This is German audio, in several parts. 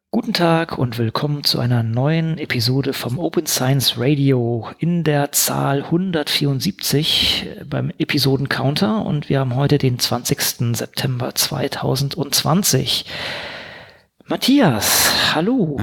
Guten Tag und willkommen zu einer neuen Episode vom Open Science Radio in der Zahl 174 beim Episodencounter, und wir haben heute den 20. September 2020. Matthias, hallo.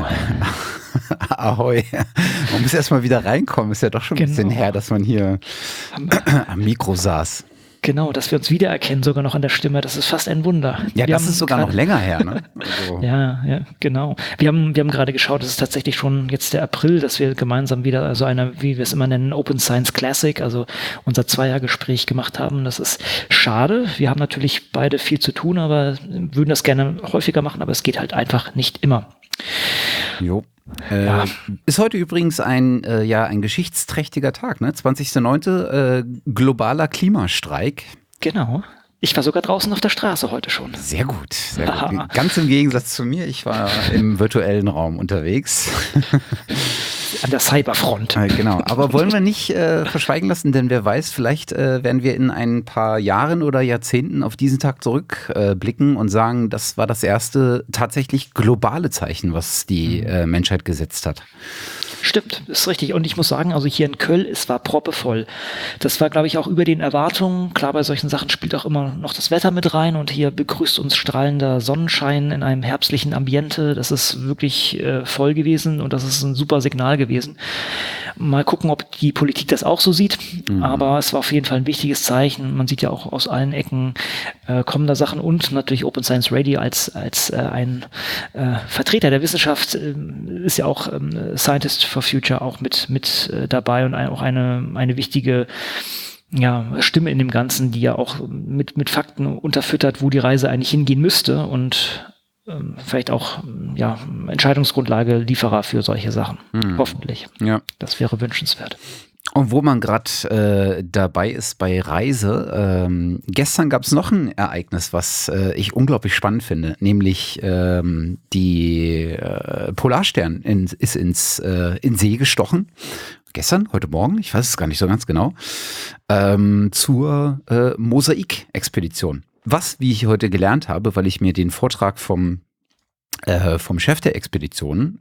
Ahoi. Man muss erst mal wieder reinkommen. Ist ja doch schon ein bisschen her, dass man hier am Mikro saß. Genau, dass wir uns wiedererkennen, sogar noch an der Stimme, das ist fast ein Wunder. Ja, das ist sogar noch länger her, ne? Also. Ja, genau. Wir haben gerade geschaut, es ist tatsächlich schon jetzt der April, dass wir gemeinsam wieder so eine, wie wir es immer nennen, Open Science Classic, also unser Zweiergespräch gemacht haben. Das ist schade. Wir haben natürlich beide viel zu tun, aber würden das gerne häufiger machen, aber es geht halt einfach nicht immer. Jo. Ist heute übrigens ein geschichtsträchtiger Tag, ne? 20.09. Globaler Klimastreik. Genau. Ich war sogar draußen auf der Straße heute schon. Sehr gut, sehr gut. Ganz im Gegensatz zu mir, ich war im virtuellen Raum unterwegs. An der Cyberfront. Genau, aber wollen wir nicht verschweigen lassen, denn wer weiß, vielleicht werden wir in ein paar Jahren oder Jahrzehnten auf diesen Tag zurückblicken und sagen, das war das erste tatsächlich globale Zeichen, was die Menschheit gesetzt hat. Stimmt, ist richtig. Und ich muss sagen, also hier in Köln, es war proppevoll. Das war, glaube ich, auch über den Erwartungen. Klar, bei solchen Sachen spielt auch immer noch das Wetter mit rein, und hier begrüßt uns strahlender Sonnenschein in einem herbstlichen Ambiente. Das ist wirklich voll gewesen, und das ist ein super Signal gewesen. Mal gucken, ob die Politik das auch so sieht. Aber es war auf jeden Fall ein wichtiges Zeichen. Man sieht ja auch aus allen Ecken kommen da Sachen, und natürlich Open Science Radio als ein Vertreter der Wissenschaft ist ja auch Scientist for Future auch mit dabei, und auch eine wichtige Stimme in dem Ganzen, die ja auch mit Fakten unterfüttert, wo die Reise eigentlich hingehen müsste, und vielleicht auch Entscheidungsgrundlage, Lieferer für solche Sachen. Hoffentlich. Ja. Das wäre wünschenswert. Und wo man gerade dabei ist bei Reise, gestern gab es noch ein Ereignis, was ich unglaublich spannend finde, nämlich die Polarstern ist in See gestochen. Gestern, heute Morgen, ich weiß es gar nicht so ganz genau, zur Mosaik-Expedition. Was, wie ich heute gelernt habe, weil ich mir den Vortrag vom Chef der Expedition,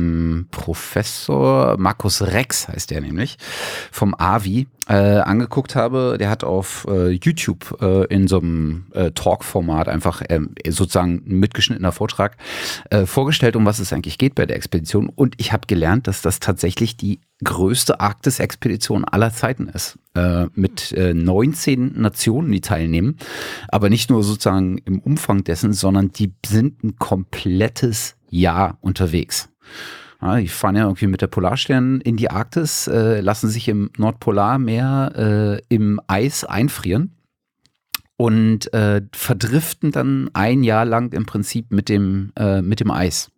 Professor Markus Rex heißt der nämlich, vom AVI, angeguckt habe. Der hat auf YouTube in so einem Talk-Format einfach sozusagen ein mitgeschnittener Vortrag vorgestellt, um was es eigentlich geht bei der Expedition. Und ich habe gelernt, dass das tatsächlich die größte Arktis-Expedition aller Zeiten ist. Mit 19 Nationen, die teilnehmen. Aber nicht nur sozusagen im Umfang dessen, sondern die sind ein komplettes Jahr unterwegs. Ja, die fahren ja irgendwie mit der Polarstern in die Arktis, lassen sich im Nordpolarmeer im Eis einfrieren und verdriften dann ein Jahr lang im Prinzip mit dem Eis.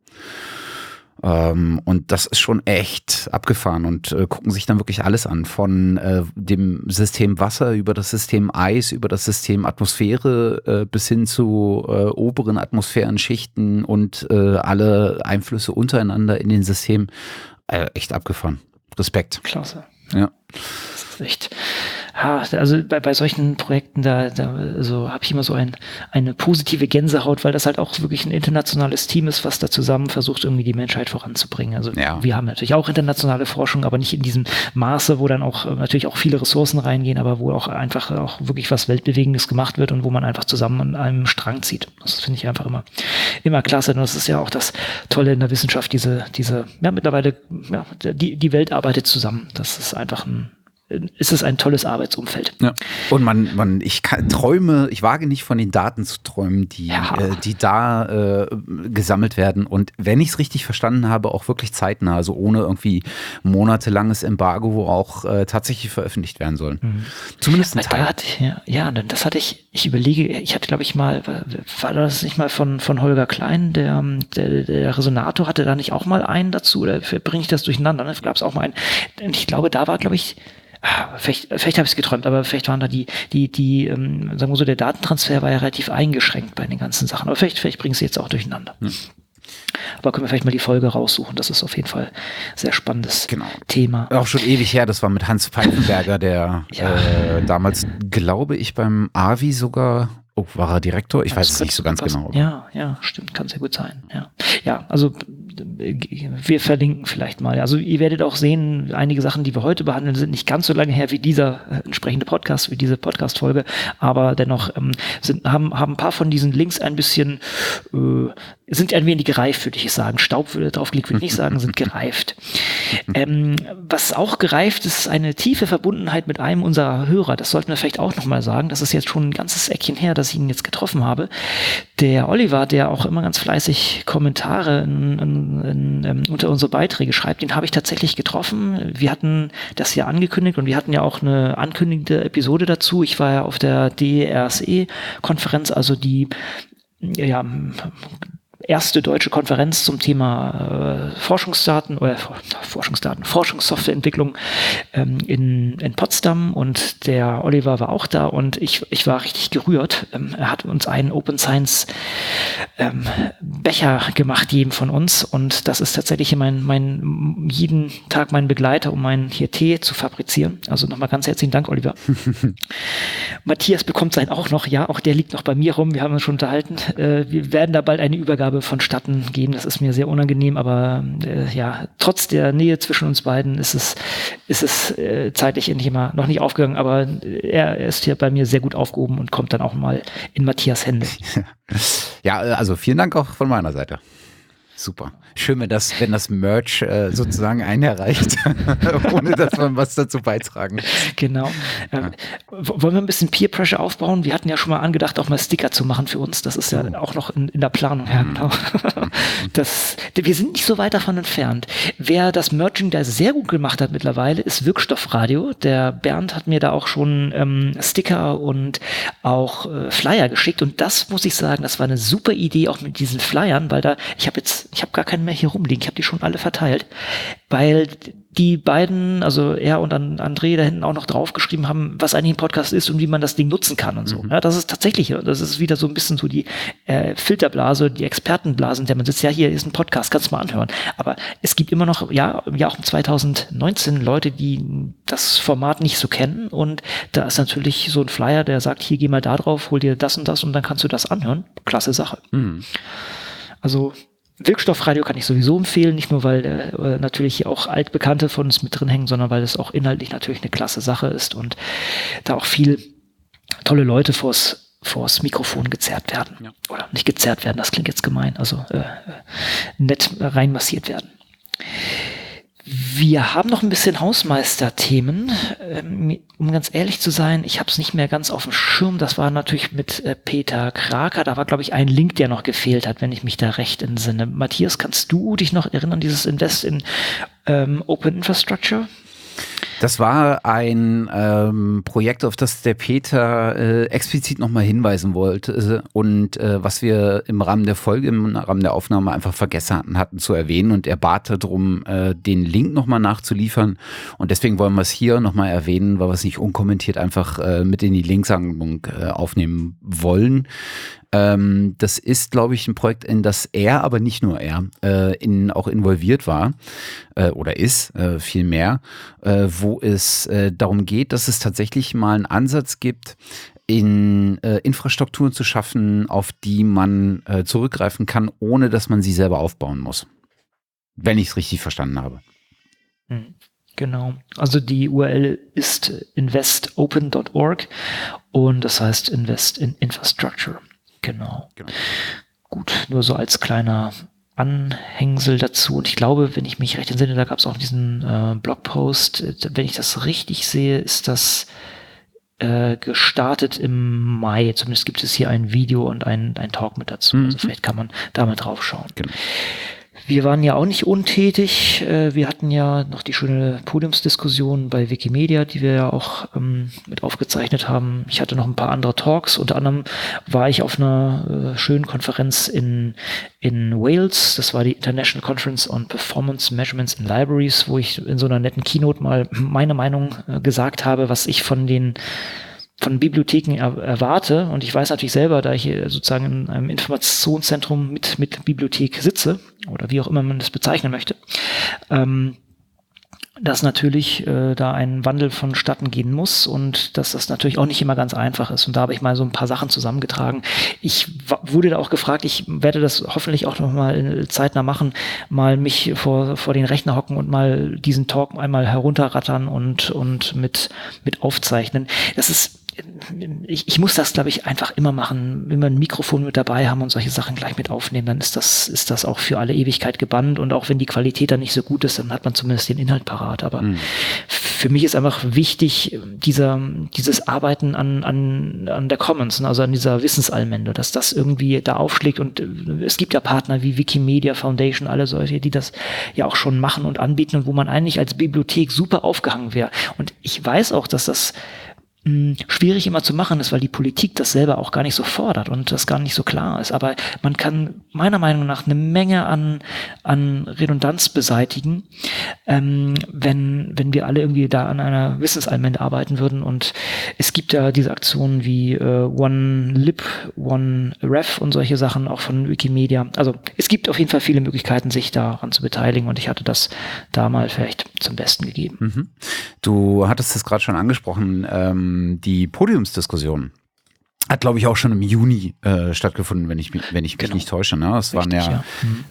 Und das ist schon echt abgefahren, und gucken sich dann wirklich alles an, von dem System Wasser über das System Eis, über das System Atmosphäre bis hin zu oberen Atmosphärenschichten und alle Einflüsse untereinander in den Systemen. Echt abgefahren. Respekt. Klasse. Ja. Das ist echt. Also bei solchen Projekten, also habe ich immer so eine positive Gänsehaut, weil das halt auch wirklich ein internationales Team ist, was da zusammen versucht, irgendwie die Menschheit voranzubringen. Also wir haben natürlich auch internationale Forschung, aber nicht in diesem Maße, wo dann auch natürlich auch viele Ressourcen reingehen, aber wo auch einfach auch wirklich was Weltbewegendes gemacht wird und wo man einfach zusammen an einem Strang zieht. Das finde ich einfach immer klasse. Und das ist ja auch das Tolle in der Wissenschaft, mittlerweile, die Welt arbeitet zusammen. Das ist einfach ist es ein tolles Arbeitsumfeld. Ja. Und ich wage nicht von den Daten zu träumen, die da gesammelt werden. Und wenn ich es richtig verstanden habe, auch wirklich zeitnah, also ohne irgendwie monatelanges Embargo, wo auch tatsächlich veröffentlicht werden sollen. Zumindest ein Teil. Ich überlege, ich hatte, glaube ich, mal, war das nicht mal von Holger Klein, der Resonator, hatte da nicht auch mal einen dazu, oder bringe ich das durcheinander? Da gab es auch mal einen. Und ich glaube, da war, glaube ich, vielleicht habe ich es geträumt, aber vielleicht waren da die sagen wir so, der Datentransfer war ja relativ eingeschränkt bei den ganzen Sachen. Aber vielleicht bringen sie jetzt auch durcheinander. Aber können wir vielleicht mal die Folge raussuchen. Das ist auf jeden Fall ein sehr spannendes Thema. Auch schon ewig her, das war mit Hans Pfeifenberger, der damals, glaube ich, beim AVI sogar, war er Direktor? Ich weiß es nicht so ganz genau. Ja, stimmt, kann sehr gut sein. Ja, also wir verlinken vielleicht mal. Also ihr werdet auch sehen, einige Sachen, die wir heute behandeln, sind nicht ganz so lange her wie dieser entsprechende Podcast, wie diese Podcast-Folge, aber dennoch haben ein paar von diesen Links ein bisschen sind ein wenig gereift, würde ich sagen. Staub würde draufgelegt, würde ich nicht sagen, sind gereift. Was auch gereift ist, eine tiefe Verbundenheit mit einem unserer Hörer. Das sollten wir vielleicht auch nochmal sagen. Das ist jetzt schon ein ganzes Eckchen her, dass ich ihn jetzt getroffen habe. Der Oliver, der auch immer ganz fleißig Kommentare unter unsere Beiträge schreibt, den habe ich tatsächlich getroffen. Wir hatten das ja angekündigt und wir hatten ja auch eine ankündigende Episode dazu. Ich war ja auf der DRSE-Konferenz, also die erste deutsche Konferenz zum Thema Forschungssoftwareentwicklung in Potsdam, und der Oliver war auch da und ich war richtig gerührt. Er hat uns einen Open Science Becher gemacht, jedem von uns, und das ist tatsächlich jeden Tag mein Begleiter, um meinen hier Tee zu fabrizieren. Also nochmal ganz herzlichen Dank, Oliver. Matthias bekommt seinen auch noch, ja, auch der liegt noch bei mir rum, wir haben uns schon unterhalten. Wir werden da bald eine Übergabe vonstatten geben. Das ist mir sehr unangenehm, aber trotz der Nähe zwischen uns beiden ist es zeitlich endlich immer noch nicht aufgegangen, aber er ist hier bei mir sehr gut aufgehoben und kommt dann auch mal in Matthias Hände. Ja, also vielen Dank auch von meiner Seite. Super. Schön, wenn das Merch sozusagen einen erreicht, ohne dass man was dazu beitragen. Genau. Wollen wir ein bisschen Peer Pressure aufbauen? Wir hatten ja schon mal angedacht, auch mal Sticker zu machen für uns. Das ist ja auch noch in der Planung. Ja, genau. Wir sind nicht so weit davon entfernt. Wer das Merchandise sehr gut gemacht hat mittlerweile, ist Wirkstoffradio. Der Bernd hat mir da auch schon Sticker und auch Flyer geschickt. Und das muss ich sagen, das war eine super Idee, auch mit diesen Flyern, weil ich habe gar keinen mehr hier rumliegen. Ich habe die schon alle verteilt, weil die beiden, also er und André da hinten auch noch draufgeschrieben haben, was eigentlich ein Podcast ist und wie man das Ding nutzen kann und so. Ja, das ist tatsächlich, das ist wieder so ein bisschen so die Filterblase, die Expertenblase, in der man sitzt, ja, hier ist ein Podcast, kannst du mal anhören. Aber es gibt immer noch, ja, im Jahr 2019 Leute, die das Format nicht so kennen, und da ist natürlich so ein Flyer, der sagt, hier, geh mal da drauf, hol dir das und dann kannst du das anhören. Klasse Sache. Also Wirkstoffradio kann ich sowieso empfehlen, nicht nur, weil natürlich hier auch Altbekannte von uns mit drin hängen, sondern weil es auch inhaltlich natürlich eine klasse Sache ist und da auch viel tolle Leute vors Mikrofon gezerrt werden. Ja. Oder nicht gezerrt werden, das klingt jetzt gemein, also nett reinmassiert werden. Wir haben noch ein bisschen Hausmeister-Themen. Um ganz ehrlich zu sein, ich habe es nicht mehr ganz auf dem Schirm. Das war natürlich mit Peter Kraker. Da war, glaube ich, ein Link, der noch gefehlt hat, wenn ich mich da recht entsinne. Matthias, kannst du dich noch erinnern, dieses Invest in Open Infrastructure? Das war ein Projekt, auf das der Peter explizit nochmal hinweisen wollte und was wir im Rahmen der Folge, im Rahmen der Aufnahme einfach vergessen hatten zu erwähnen, und er bat darum, den Link nochmal nachzuliefern, und deswegen wollen wir es hier nochmal erwähnen, weil wir es nicht unkommentiert einfach mit in die Linksammlung aufnehmen wollen. Das ist, glaube ich, ein Projekt, in das er, aber nicht nur er, auch involviert war oder ist, viel mehr, wo es darum geht, dass es tatsächlich mal einen Ansatz gibt, in Infrastrukturen zu schaffen, auf die man zurückgreifen kann, ohne dass man sie selber aufbauen muss. Wenn ich es richtig verstanden habe. Genau. Also die URL ist investopen.org und das heißt Invest in Infrastructure. Genau. Gut, nur so als kleiner Anhängsel dazu. Und ich glaube, wenn ich mich recht entsinne, da gab es auch diesen Blogpost. Wenn ich das richtig sehe, ist das gestartet im Mai. Zumindest gibt es hier ein Video und ein Talk mit dazu. Also vielleicht kann man da mal drauf schauen. Genau. Wir waren ja auch nicht untätig. Wir hatten ja noch die schöne Podiumsdiskussion bei Wikimedia, die wir ja auch mit aufgezeichnet haben. Ich hatte noch ein paar andere Talks. Unter anderem war ich auf einer schönen Konferenz in Wales. Das war die International Conference on Performance Measurements in Libraries, wo ich in so einer netten Keynote mal meine Meinung gesagt habe, was ich von Bibliotheken erwarte. Und ich weiß natürlich selber, da ich hier sozusagen in einem Informationszentrum mit Bibliothek sitze, oder wie auch immer man das bezeichnen möchte, dass natürlich da ein Wandel vonstatten gehen muss und dass das natürlich auch nicht immer ganz einfach ist. Und da habe ich mal so ein paar Sachen zusammengetragen. Ich wurde da auch gefragt, ich werde das hoffentlich auch noch mal zeitnah machen, mal mich vor den Rechner hocken und mal diesen Talk einmal herunterrattern und mit aufzeichnen. Das ist ich muss das, glaube ich, einfach immer machen, wenn wir ein Mikrofon mit dabei haben und solche Sachen gleich mit aufnehmen, dann ist das auch für alle Ewigkeit gebannt und auch wenn die Qualität dann nicht so gut ist, dann hat man zumindest den Inhalt parat. Aber für mich ist einfach wichtig, dieses Arbeiten an der Commons, also an dieser Wissensallmende, dass das irgendwie da aufschlägt und es gibt ja Partner wie Wikimedia Foundation, alle solche, die das ja auch schon machen und anbieten und wo man eigentlich als Bibliothek super aufgehangen wäre. Und ich weiß auch, dass das schwierig immer zu machen ist, weil die Politik das selber auch gar nicht so fordert und das gar nicht so klar ist. Aber man kann meiner Meinung nach eine Menge an Redundanz beseitigen, wenn wir alle irgendwie da an einer Wissensallmende arbeiten würden. Und es gibt ja diese Aktionen wie OneLib, OneRef und solche Sachen auch von Wikimedia. Also es gibt auf jeden Fall viele Möglichkeiten, sich daran zu beteiligen und ich hatte das da mal vielleicht zum Besten gegeben. Mhm. Du hattest es gerade schon angesprochen, die Podiumsdiskussion hat, glaube ich, auch schon im Juni stattgefunden, wenn ich mich nicht täusche. Ne? Es waren ja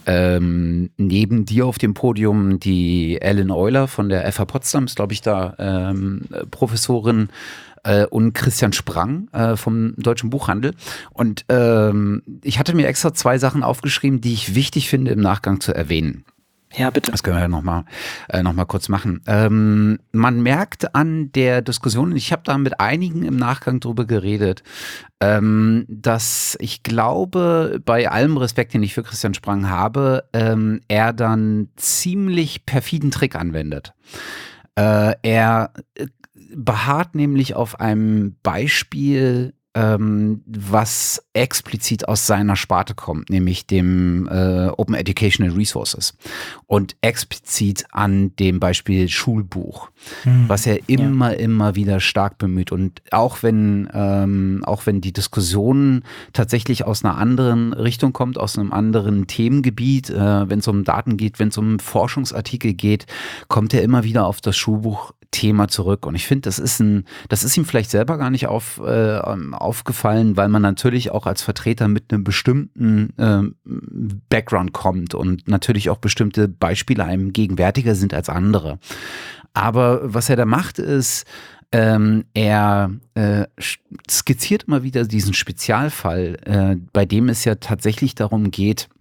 neben dir auf dem Podium die Ellen Euler von der FH Potsdam, ist, glaube ich, da Professorin und Christian Sprang vom Deutschen Buchhandel. Und ich hatte mir extra 2 Sachen aufgeschrieben, die ich wichtig finde, im Nachgang zu erwähnen. Ja, bitte. Das können wir ja noch mal kurz machen. Man merkt an der Diskussion, und ich habe da mit einigen im Nachgang drüber geredet, dass ich glaube, bei allem Respekt, den ich für Christian Sprang habe, er dann ziemlich perfiden Trick anwendet. Er beharrt nämlich auf einem Beispiel, was explizit aus seiner Sparte kommt, nämlich dem Open Educational Resources und explizit an dem Beispiel Schulbuch, was er immer wieder stark bemüht. Und auch wenn die Diskussion tatsächlich aus einer anderen Richtung kommt, aus einem anderen Themengebiet, wenn es um Daten geht, wenn es um Forschungsartikel geht, kommt er immer wieder auf das Schulbuch-Thema zurück. Und ich finde, das ist ihm vielleicht selber gar nicht aufgefallen, weil man natürlich auch als Vertreter mit einem bestimmten Background kommt und natürlich auch bestimmte Beispiele einem gegenwärtiger sind als andere. Aber was er da macht, ist, er skizziert immer wieder diesen Spezialfall, bei dem es ja tatsächlich darum geht,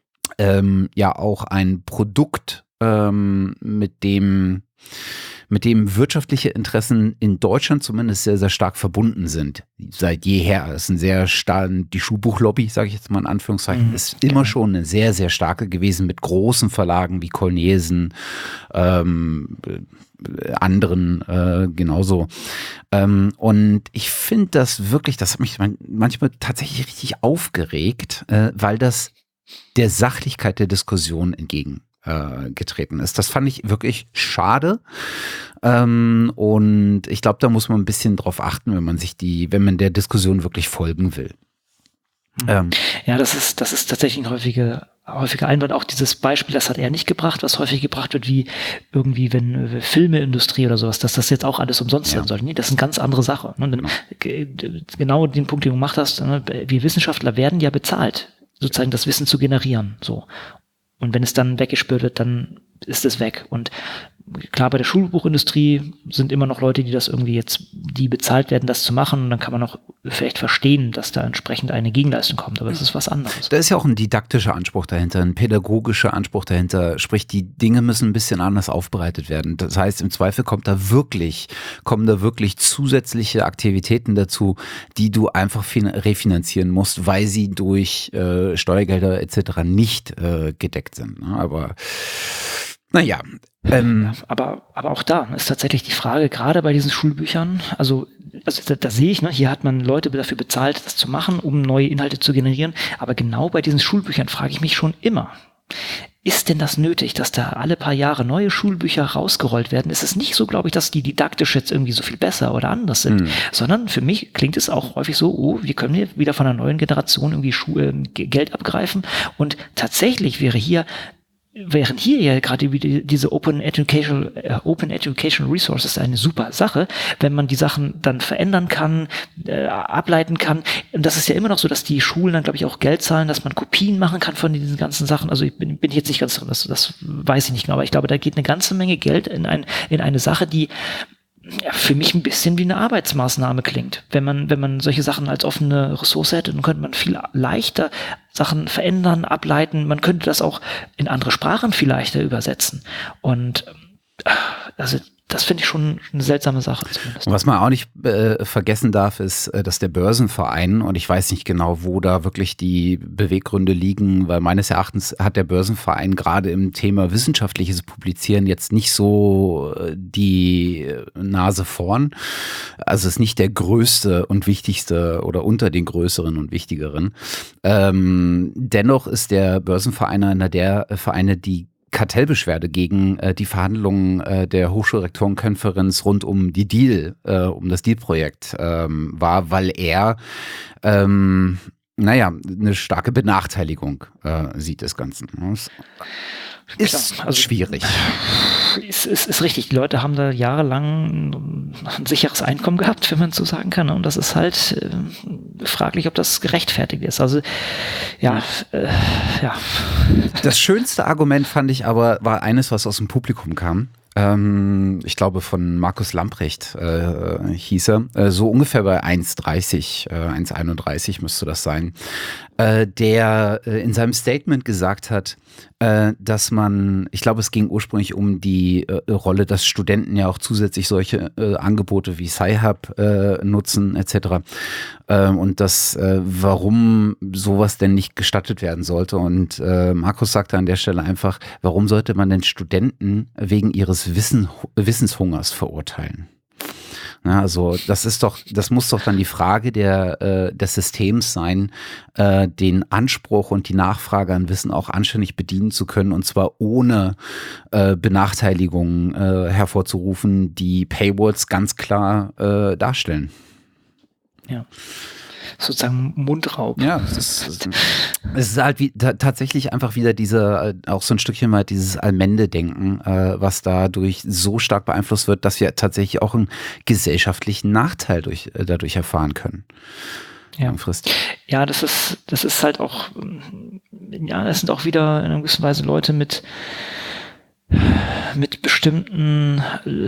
ja auch ein Produkt, mit dem wirtschaftliche Interessen in Deutschland zumindest sehr, sehr stark verbunden sind. Seit jeher. Das ist ein sehr die Schulbuchlobby, sage ich jetzt mal in Anführungszeichen, ist immer schon eine sehr, sehr starke gewesen mit großen Verlagen wie Kolnesen, anderen genauso. Und ich finde das wirklich, das hat mich manchmal tatsächlich richtig aufgeregt, weil das der Sachlichkeit der Diskussion entgegengetreten ist. Das fand ich wirklich schade. Und ich glaube, da muss man ein bisschen drauf achten, wenn man der Diskussion wirklich folgen will. Ja, das ist tatsächlich ein häufiger Einwand. Auch dieses Beispiel, das hat er nicht gebracht, was häufig gebracht wird, wie irgendwie, wenn Filmeindustrie oder sowas, dass das jetzt auch alles umsonst sein soll. Nee, das ist eine ganz andere Sache. Genau den Punkt, den du gemacht hast, wir Wissenschaftler werden ja bezahlt, sozusagen das Wissen zu generieren. So. Und wenn es dann weggespült wird, dann ist es weg. Und klar, bei der Schulbuchindustrie sind immer noch Leute, die bezahlt werden, das zu machen. Und dann kann man auch vielleicht verstehen, dass da entsprechend eine Gegenleistung kommt. Aber das ist was anderes. Da ist ja auch ein didaktischer Anspruch dahinter, ein pädagogischer Anspruch dahinter. Sprich, die Dinge müssen ein bisschen anders aufbereitet werden. Das heißt, im Zweifel kommen da wirklich zusätzliche Aktivitäten dazu, die du einfach refinanzieren musst, weil sie durch Steuergelder etc. nicht gedeckt sind. Ne? Aber naja. Aber auch da ist tatsächlich die Frage, gerade bei diesen Schulbüchern, also da sehe ich, hier hat man Leute dafür bezahlt, das zu machen, um neue Inhalte zu generieren. Aber genau bei diesen Schulbüchern frage ich mich schon immer, ist denn das nötig, dass da alle paar Jahre neue Schulbücher rausgerollt werden? Es ist nicht so, glaube ich, dass die didaktisch jetzt irgendwie so viel besser oder anders sind, sondern für mich klingt es auch häufig so, wir können hier wieder von einer neuen Generation irgendwie Geld abgreifen. Und tatsächlich wäre hier während hier ja gerade diese Open Educational Resources eine super Sache, wenn man die Sachen dann verändern kann, ableiten kann. Und das ist ja immer noch so, dass die Schulen dann, glaube ich, auch Geld zahlen, dass man Kopien machen kann von diesen ganzen Sachen. Also ich bin jetzt nicht ganz drin, das weiß ich nicht genau, aber ich glaube, da geht eine ganze Menge Geld in eine Sache, die für mich ein bisschen wie eine Arbeitsmaßnahme klingt. Wenn man solche Sachen als offene Ressource hätte, dann könnte man viel leichter Sachen verändern, ableiten. Man könnte das auch in andere Sprachen viel leichter übersetzen. Und also das finde ich schon eine seltsame Sache zumindest. Was man auch nicht vergessen darf, ist, dass der Börsenverein, und ich weiß nicht genau, wo da wirklich die Beweggründe liegen, weil meines Erachtens hat der Börsenverein gerade im Thema wissenschaftliches Publizieren jetzt nicht so die Nase vorn. Also ist nicht der größte und wichtigste oder unter den größeren und wichtigeren. Dennoch ist der Börsenverein einer der Vereine, die Kartellbeschwerde gegen die Verhandlungen der Hochschulrektorenkonferenz rund um die um das Deal-Projekt war, weil er eine starke Benachteiligung sieht des Ganzen. Ist also schwierig. Ist richtig. Die Leute haben da jahrelang ein sicheres Einkommen gehabt, wenn man so sagen kann. Und das ist halt fraglich, ob das gerechtfertigt ist. Also ja. Das schönste Argument fand ich aber, war eines, was aus dem Publikum kam. Ich glaube von Markus Lamprecht hieß er, so ungefähr bei 1,30, 1,31 müsste das sein, der in seinem Statement gesagt hat, dass man, ich glaube, es ging ursprünglich um die Rolle, dass Studenten ja auch zusätzlich solche Angebote wie Sci-Hub nutzen etc. Und dass warum sowas denn nicht gestattet werden sollte. Und Markus sagte an der Stelle einfach, warum sollte man denn Studenten wegen ihres Wissenshungers verurteilen? Ja, also das muss doch dann die Frage des Systems sein, den Anspruch und die Nachfrage an Wissen auch anständig bedienen zu können, und zwar ohne Benachteiligungen hervorzurufen, die Paywalls ganz klar darstellen. Ja. Sozusagen Mundraub. Ja, es ist halt tatsächlich einfach wieder auch so ein Stückchen weit dieses Allmende-Denken, was dadurch so stark beeinflusst wird, dass wir tatsächlich auch einen gesellschaftlichen Nachteil dadurch erfahren können. Ja. Ja, das ist halt auch, ja, es sind auch wieder in einer gewissen Weise Leute mit bestimmten,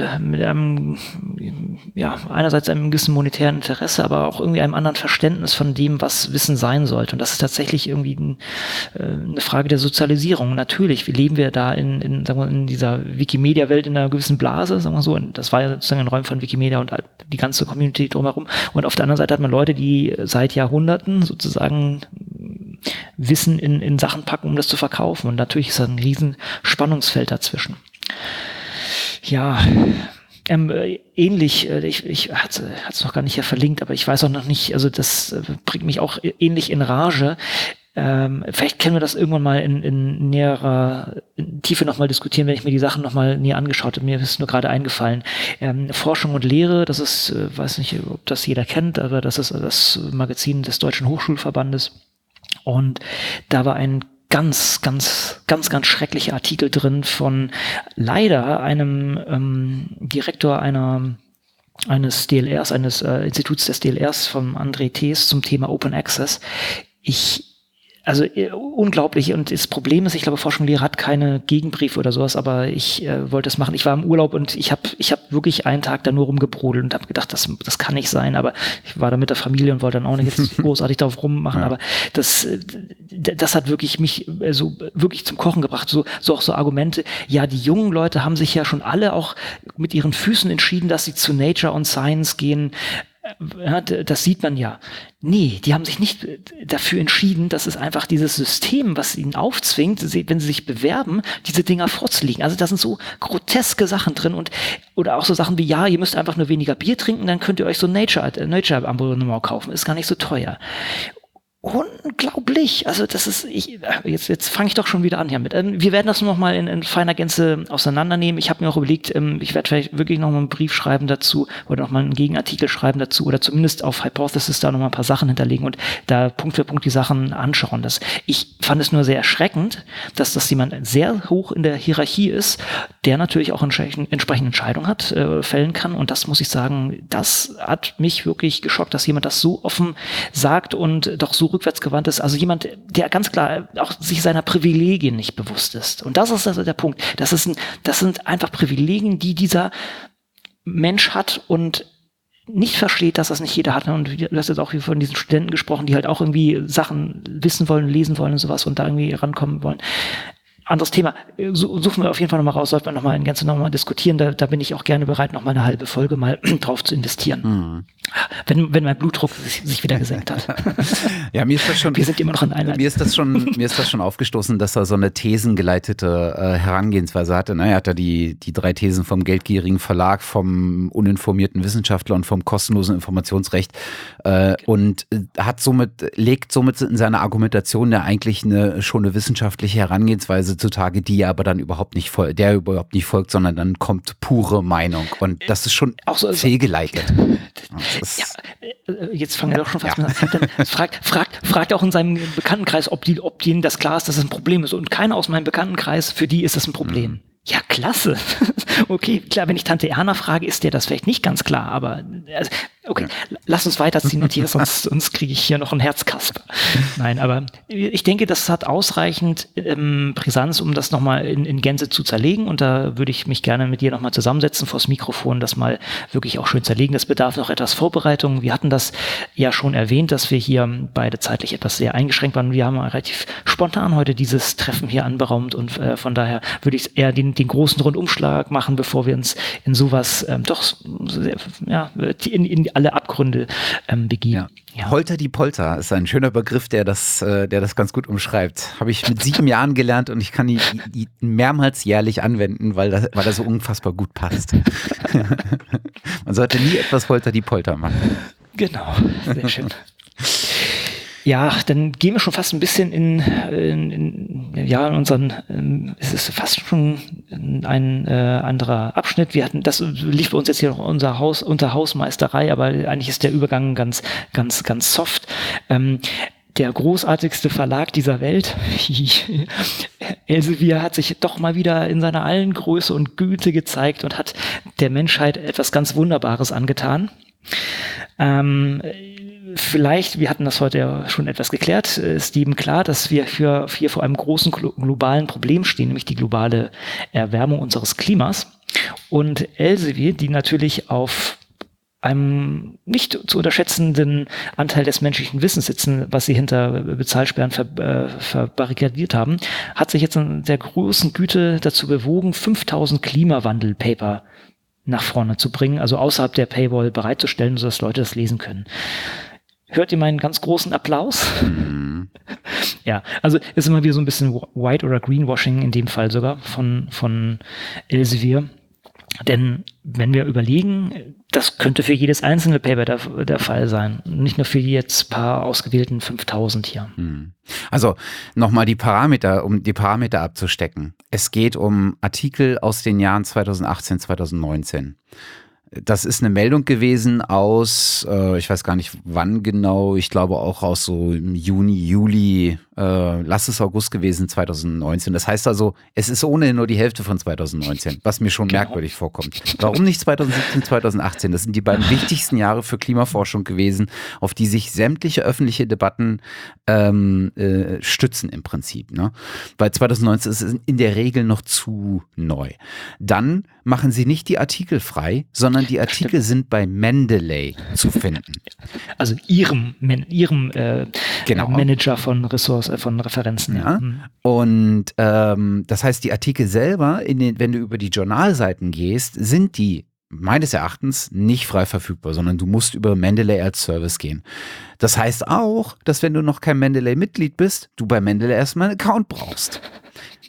einerseits einem gewissen monetären Interesse, aber auch irgendwie einem anderen Verständnis von dem, was Wissen sein sollte. Und das ist tatsächlich irgendwie eine Frage der Sozialisierung. Natürlich leben wir da in dieser Wikimedia-Welt in einer gewissen Blase, sagen wir so. Und das war ja sozusagen ein Räumen von Wikimedia und die ganze Community drumherum. Und auf der anderen Seite hat man Leute, die seit Jahrhunderten sozusagen Wissen in Sachen packen, um das zu verkaufen. Und natürlich ist da ein riesen Spannungsfeld dazwischen. Ja, ähnlich, ich hatte es noch gar nicht hier verlinkt, aber ich weiß auch noch nicht, also das bringt mich auch ähnlich in Rage. Vielleicht können wir das irgendwann mal in näherer Tiefe nochmal diskutieren, wenn ich mir die Sachen nochmal näher angeschaut habe. Mir ist nur gerade eingefallen. Forschung und Lehre, das ist, weiß nicht, ob das jeder kennt, aber das ist das Magazin des Deutschen Hochschulverbandes. Und da war ein ganz schrecklicher Artikel drin von leider einem Direktor eines DLRs, eines Instituts des DLRs von André Thees zum Thema Open Access. Also unglaublich, und das Problem ist, ich glaube, Forschung und Lehre hat keine Gegenbriefe oder sowas, aber ich wollte es machen. Ich war im Urlaub und ich hab wirklich einen Tag da nur rumgebrodelt und habe gedacht, das kann nicht sein, aber ich war da mit der Familie und wollte dann auch nicht jetzt großartig darauf rummachen, ja. Aber das hat wirklich mich so wirklich zum Kochen gebracht, so auch so Argumente. Ja, die jungen Leute haben sich ja schon alle auch mit ihren Füßen entschieden, dass sie zu Nature und Science gehen. Ja, das sieht man ja. Nee, die haben sich nicht dafür entschieden, dass es einfach dieses System, was ihnen aufzwingt, wenn sie sich bewerben, diese Dinger vorzulegen. Also da sind so groteske Sachen drin oder auch so Sachen wie, ja, ihr müsst einfach nur weniger Bier trinken, dann könnt ihr euch so ein Nature-Abonnement kaufen, ist gar nicht so teuer. unglaublich. Also das ist, jetzt fange ich doch schon wieder an hier mit. Wir werden das noch mal in feiner Gänze auseinandernehmen. Ich habe mir auch überlegt, ich werde vielleicht wirklich noch mal einen Brief schreiben dazu oder noch mal einen Gegenartikel schreiben dazu oder zumindest auf Hypothesis da noch mal ein paar Sachen hinterlegen und da Punkt für Punkt die Sachen anschauen. Ich fand es nur sehr erschreckend, dass das jemand sehr hoch in der Hierarchie ist, der natürlich auch entsprechende Entscheidungen fällen kann. Und das muss ich sagen, das hat mich wirklich geschockt, dass jemand das so offen sagt und doch so rückwärtsgewandt ist. Also jemand, der ganz klar auch sich seiner Privilegien nicht bewusst ist. Und das ist also der Punkt. Das sind einfach Privilegien, die dieser Mensch hat und nicht versteht, dass das nicht jeder hat. Und du hast jetzt auch von diesen Studenten gesprochen, die halt auch irgendwie Sachen wissen wollen, lesen wollen und sowas und da irgendwie rankommen wollen. Anderes Thema, suchen wir auf jeden Fall nochmal raus, sollten wir nochmal in Gänze nochmal diskutieren, da bin ich auch gerne bereit, nochmal eine halbe Folge mal drauf zu investieren. Wenn mein Blutdruck sich wieder gesenkt hat. Ja, mir ist das schon. Wir sind immer noch in Einheit. Mir ist das schon aufgestoßen, dass er so eine thesengeleitete Herangehensweise hatte. Er hat da die 3 Thesen vom geldgierigen Verlag, vom uninformierten Wissenschaftler und vom kostenlosen Informationsrecht und legt somit in seiner Argumentation ja eigentlich schon eine wissenschaftliche Herangehensweise zutage, die aber dann überhaupt nicht folgt, sondern dann kommt pure Meinung und das ist schon auch so, fehlgeleitet. Jetzt fangen wir doch schon fast an. Dann fragt auch in seinem Bekanntenkreis, ob denen das klar ist, dass es ein Problem ist. Und keiner aus meinem Bekanntenkreis, für die ist das ein Problem. Ja, klasse. Okay, klar, wenn ich Tante Erna frage, ist dir das vielleicht nicht ganz klar, aber okay, lass uns weiterziehen, Matthias, sonst kriege ich hier noch einen Herzkasper. Nein, aber ich denke, das hat ausreichend Brisanz, um das nochmal in Gänze zu zerlegen und da würde ich mich gerne mit dir nochmal zusammensetzen vors Mikrofon, das mal wirklich auch schön zerlegen. Das bedarf noch etwas Vorbereitung. Wir hatten das ja schon erwähnt, dass wir hier beide zeitlich etwas sehr eingeschränkt waren. Wir haben relativ spontan heute dieses Treffen hier anberaumt und von daher würde ich eher den großen Rundumschlag machen, bevor wir uns in sowas in alle Abgründe begeben. Ja. Holter die Polter ist ein schöner Begriff, der das ganz gut umschreibt. Habe ich mit 7 Jahren gelernt und ich kann ihn mehrmals jährlich anwenden, weil er so unfassbar gut passt. Man sollte nie etwas Holter die Polter machen. Genau, sehr schön. Ja, dann gehen wir schon fast ein bisschen in unseren, es ist fast schon ein anderer Abschnitt. Das lief bei uns jetzt hier noch unter Hausmeisterei, aber eigentlich ist der Übergang ganz, ganz, ganz soft. Der großartigste Verlag dieser Welt, Elsevier, hat sich doch mal wieder in seiner allen Größe und Güte gezeigt und hat der Menschheit etwas ganz Wunderbares angetan. Vielleicht, wir hatten das heute ja schon etwas geklärt, ist jedem klar, dass wir hier vor einem großen globalen Problem stehen, nämlich die globale Erwärmung unseres Klimas. Und Elsevier, die natürlich auf einem nicht zu unterschätzenden Anteil des menschlichen Wissens sitzen, was sie hinter Bezahlsperren verbarrikadiert haben, hat sich jetzt in der großen Güte dazu bewogen, 5000 Klimawandel-Paper nach vorne zu bringen, also außerhalb der Paywall bereitzustellen, sodass Leute das lesen können. Hört ihr meinen ganz großen Applaus? Ja, also ist immer wieder so ein bisschen White- oder Greenwashing in dem Fall sogar von Elsevier. Denn wenn wir überlegen, das könnte für jedes einzelne Paper der Fall sein, nicht nur für die jetzt paar ausgewählten 5000 hier. Also nochmal um die Parameter abzustecken. Es geht um Artikel aus den Jahren 2018, 2019. Das ist eine Meldung gewesen aus, ich weiß gar nicht wann genau, ich glaube auch aus so Juni, Juli, lass es August gewesen, 2019. Das heißt also, es ist ohnehin nur die Hälfte von 2019, was mir schon merkwürdig vorkommt. Warum nicht 2017, 2018? Das sind die beiden wichtigsten Jahre für Klimaforschung gewesen, auf die sich sämtliche öffentliche Debatten stützen im Prinzip. Ne? Weil 2019 ist es in der Regel noch zu neu. Dann machen sie nicht die Artikel frei, sondern die Artikel sind bei Mendeley zu finden. Also ihrem Manager von von Referenzen. Ja. Und das heißt, die Artikel selber, wenn du über die Journalseiten gehst, sind die meines Erachtens nicht frei verfügbar, sondern du musst über Mendeley als Service gehen. Das heißt auch, dass wenn du noch kein Mendeley-Mitglied bist, du bei Mendeley erstmal einen Account brauchst.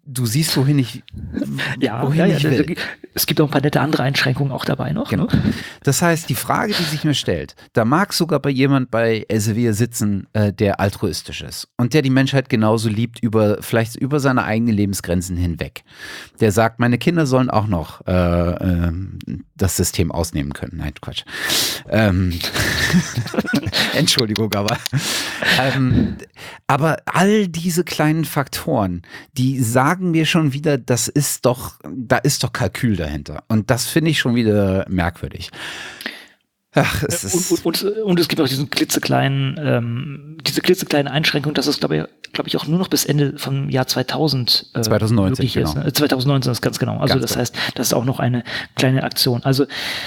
du siehst, wohin ich will. Es gibt auch ein paar nette andere Einschränkungen auch dabei noch. Genau. Ne? Das heißt, die Frage, die sich mir stellt, da mag sogar jemand bei Elsevier sitzen, der altruistisch ist und der die Menschheit genauso liebt, vielleicht über seine eigenen Lebensgrenzen hinweg. Der sagt, meine Kinder sollen auch noch das System ausnehmen können. Nein, Quatsch. Entschuldigung, aber all diese kleinen Faktoren, die sagen mir schon wieder, da ist doch Kalkül dahinter. Und das finde ich schon wieder merkwürdig. Ach, und es gibt auch diese klitzekleinen Einschränkungen, dass es, glaube ich, auch nur noch bis Ende vom Jahr 2019 möglich ist. Genau. 2019 ist ganz genau. Also das heißt, das ist auch noch eine kleine Aktion. Also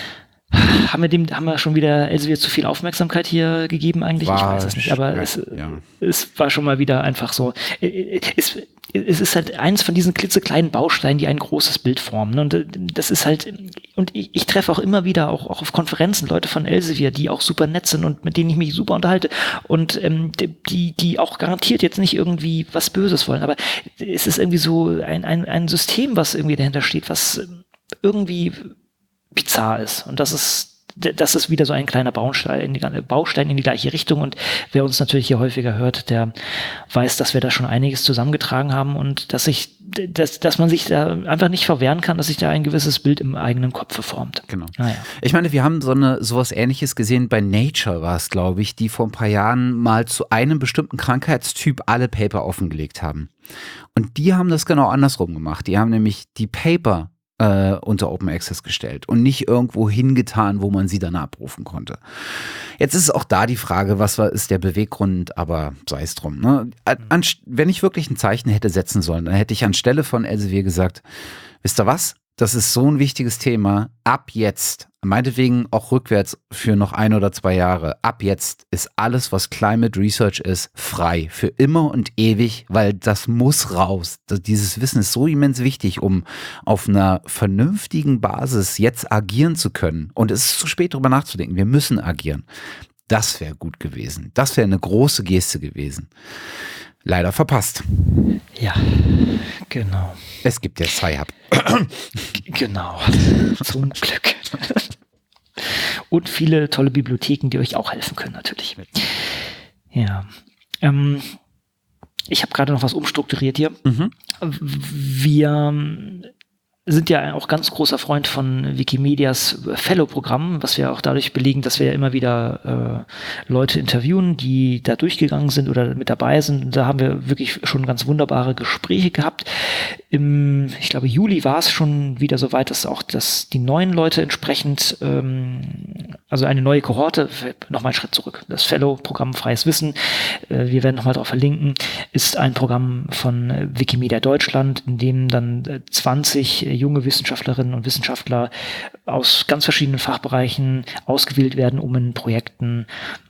haben wir schon wieder Elsevier zu viel Aufmerksamkeit hier gegeben eigentlich? Ich weiß es nicht, aber es war schon mal wieder einfach so. Es ist halt eins von diesen klitzekleinen Bausteinen, die ein großes Bild formen. Und das ist halt, und ich treffe auch immer wieder auch auf Konferenzen Leute von Elsevier, die auch super nett sind und mit denen ich mich super unterhalte und die auch garantiert jetzt nicht irgendwie was Böses wollen. Aber es ist irgendwie so ein System, was irgendwie dahinter steht, was irgendwie bizarr ist. Und das ist wieder so ein kleiner Baustein in die gleiche Richtung. Und wer uns natürlich hier häufiger hört, der weiß, dass wir da schon einiges zusammengetragen haben und dass man sich da einfach nicht verwehren kann, dass sich da ein gewisses Bild im eigenen Kopf formt. Genau. Naja. Ich meine, wir haben sowas Ähnliches gesehen bei Nature, war es, glaube ich, die vor ein paar Jahren mal zu einem bestimmten Krankheitstyp alle Paper offengelegt haben. Und die haben das genau andersrum gemacht. Die haben nämlich die Paper unter Open Access gestellt und nicht irgendwo hingetan, wo man sie dann abrufen konnte. Jetzt ist es auch da die Frage, ist der Beweggrund, aber sei es drum. Ne? Wenn ich wirklich ein Zeichen hätte setzen sollen, dann hätte ich anstelle von Elsevier gesagt, wisst ihr was? Das ist so ein wichtiges Thema. Ab jetzt, meinetwegen auch rückwärts für noch 1 oder 2 Jahre, ab jetzt ist alles, was Climate Research ist, frei. Für immer und ewig, weil das muss raus. Dieses Wissen ist so immens wichtig, um auf einer vernünftigen Basis jetzt agieren zu können. Und es ist zu spät, darüber nachzudenken. Wir müssen agieren. Das wäre gut gewesen. Das wäre eine große Geste gewesen. Leider verpasst. Ja, genau. Es gibt ja Sci-Hub. Genau, zum Glück. Und viele tolle Bibliotheken, die euch auch helfen können, natürlich. Ja. Ich habe gerade noch was umstrukturiert hier. Mhm. Wir sind ja auch ganz großer Freund von Wikimedias Fellow-Programm, was wir auch dadurch belegen, dass wir ja immer wieder Leute interviewen, die da durchgegangen sind oder mit dabei sind. Da haben wir wirklich schon ganz wunderbare Gespräche gehabt. Ich glaube, Juli war es schon wieder so weit, dass die neuen Leute entsprechend, also eine neue Kohorte, nochmal einen Schritt zurück. Das Fellow-Programm Freies Wissen, wir werden nochmal darauf verlinken, ist ein Programm von Wikimedia Deutschland, in dem dann 20 junge Wissenschaftlerinnen und Wissenschaftler aus ganz verschiedenen Fachbereichen ausgewählt werden, um in Projekten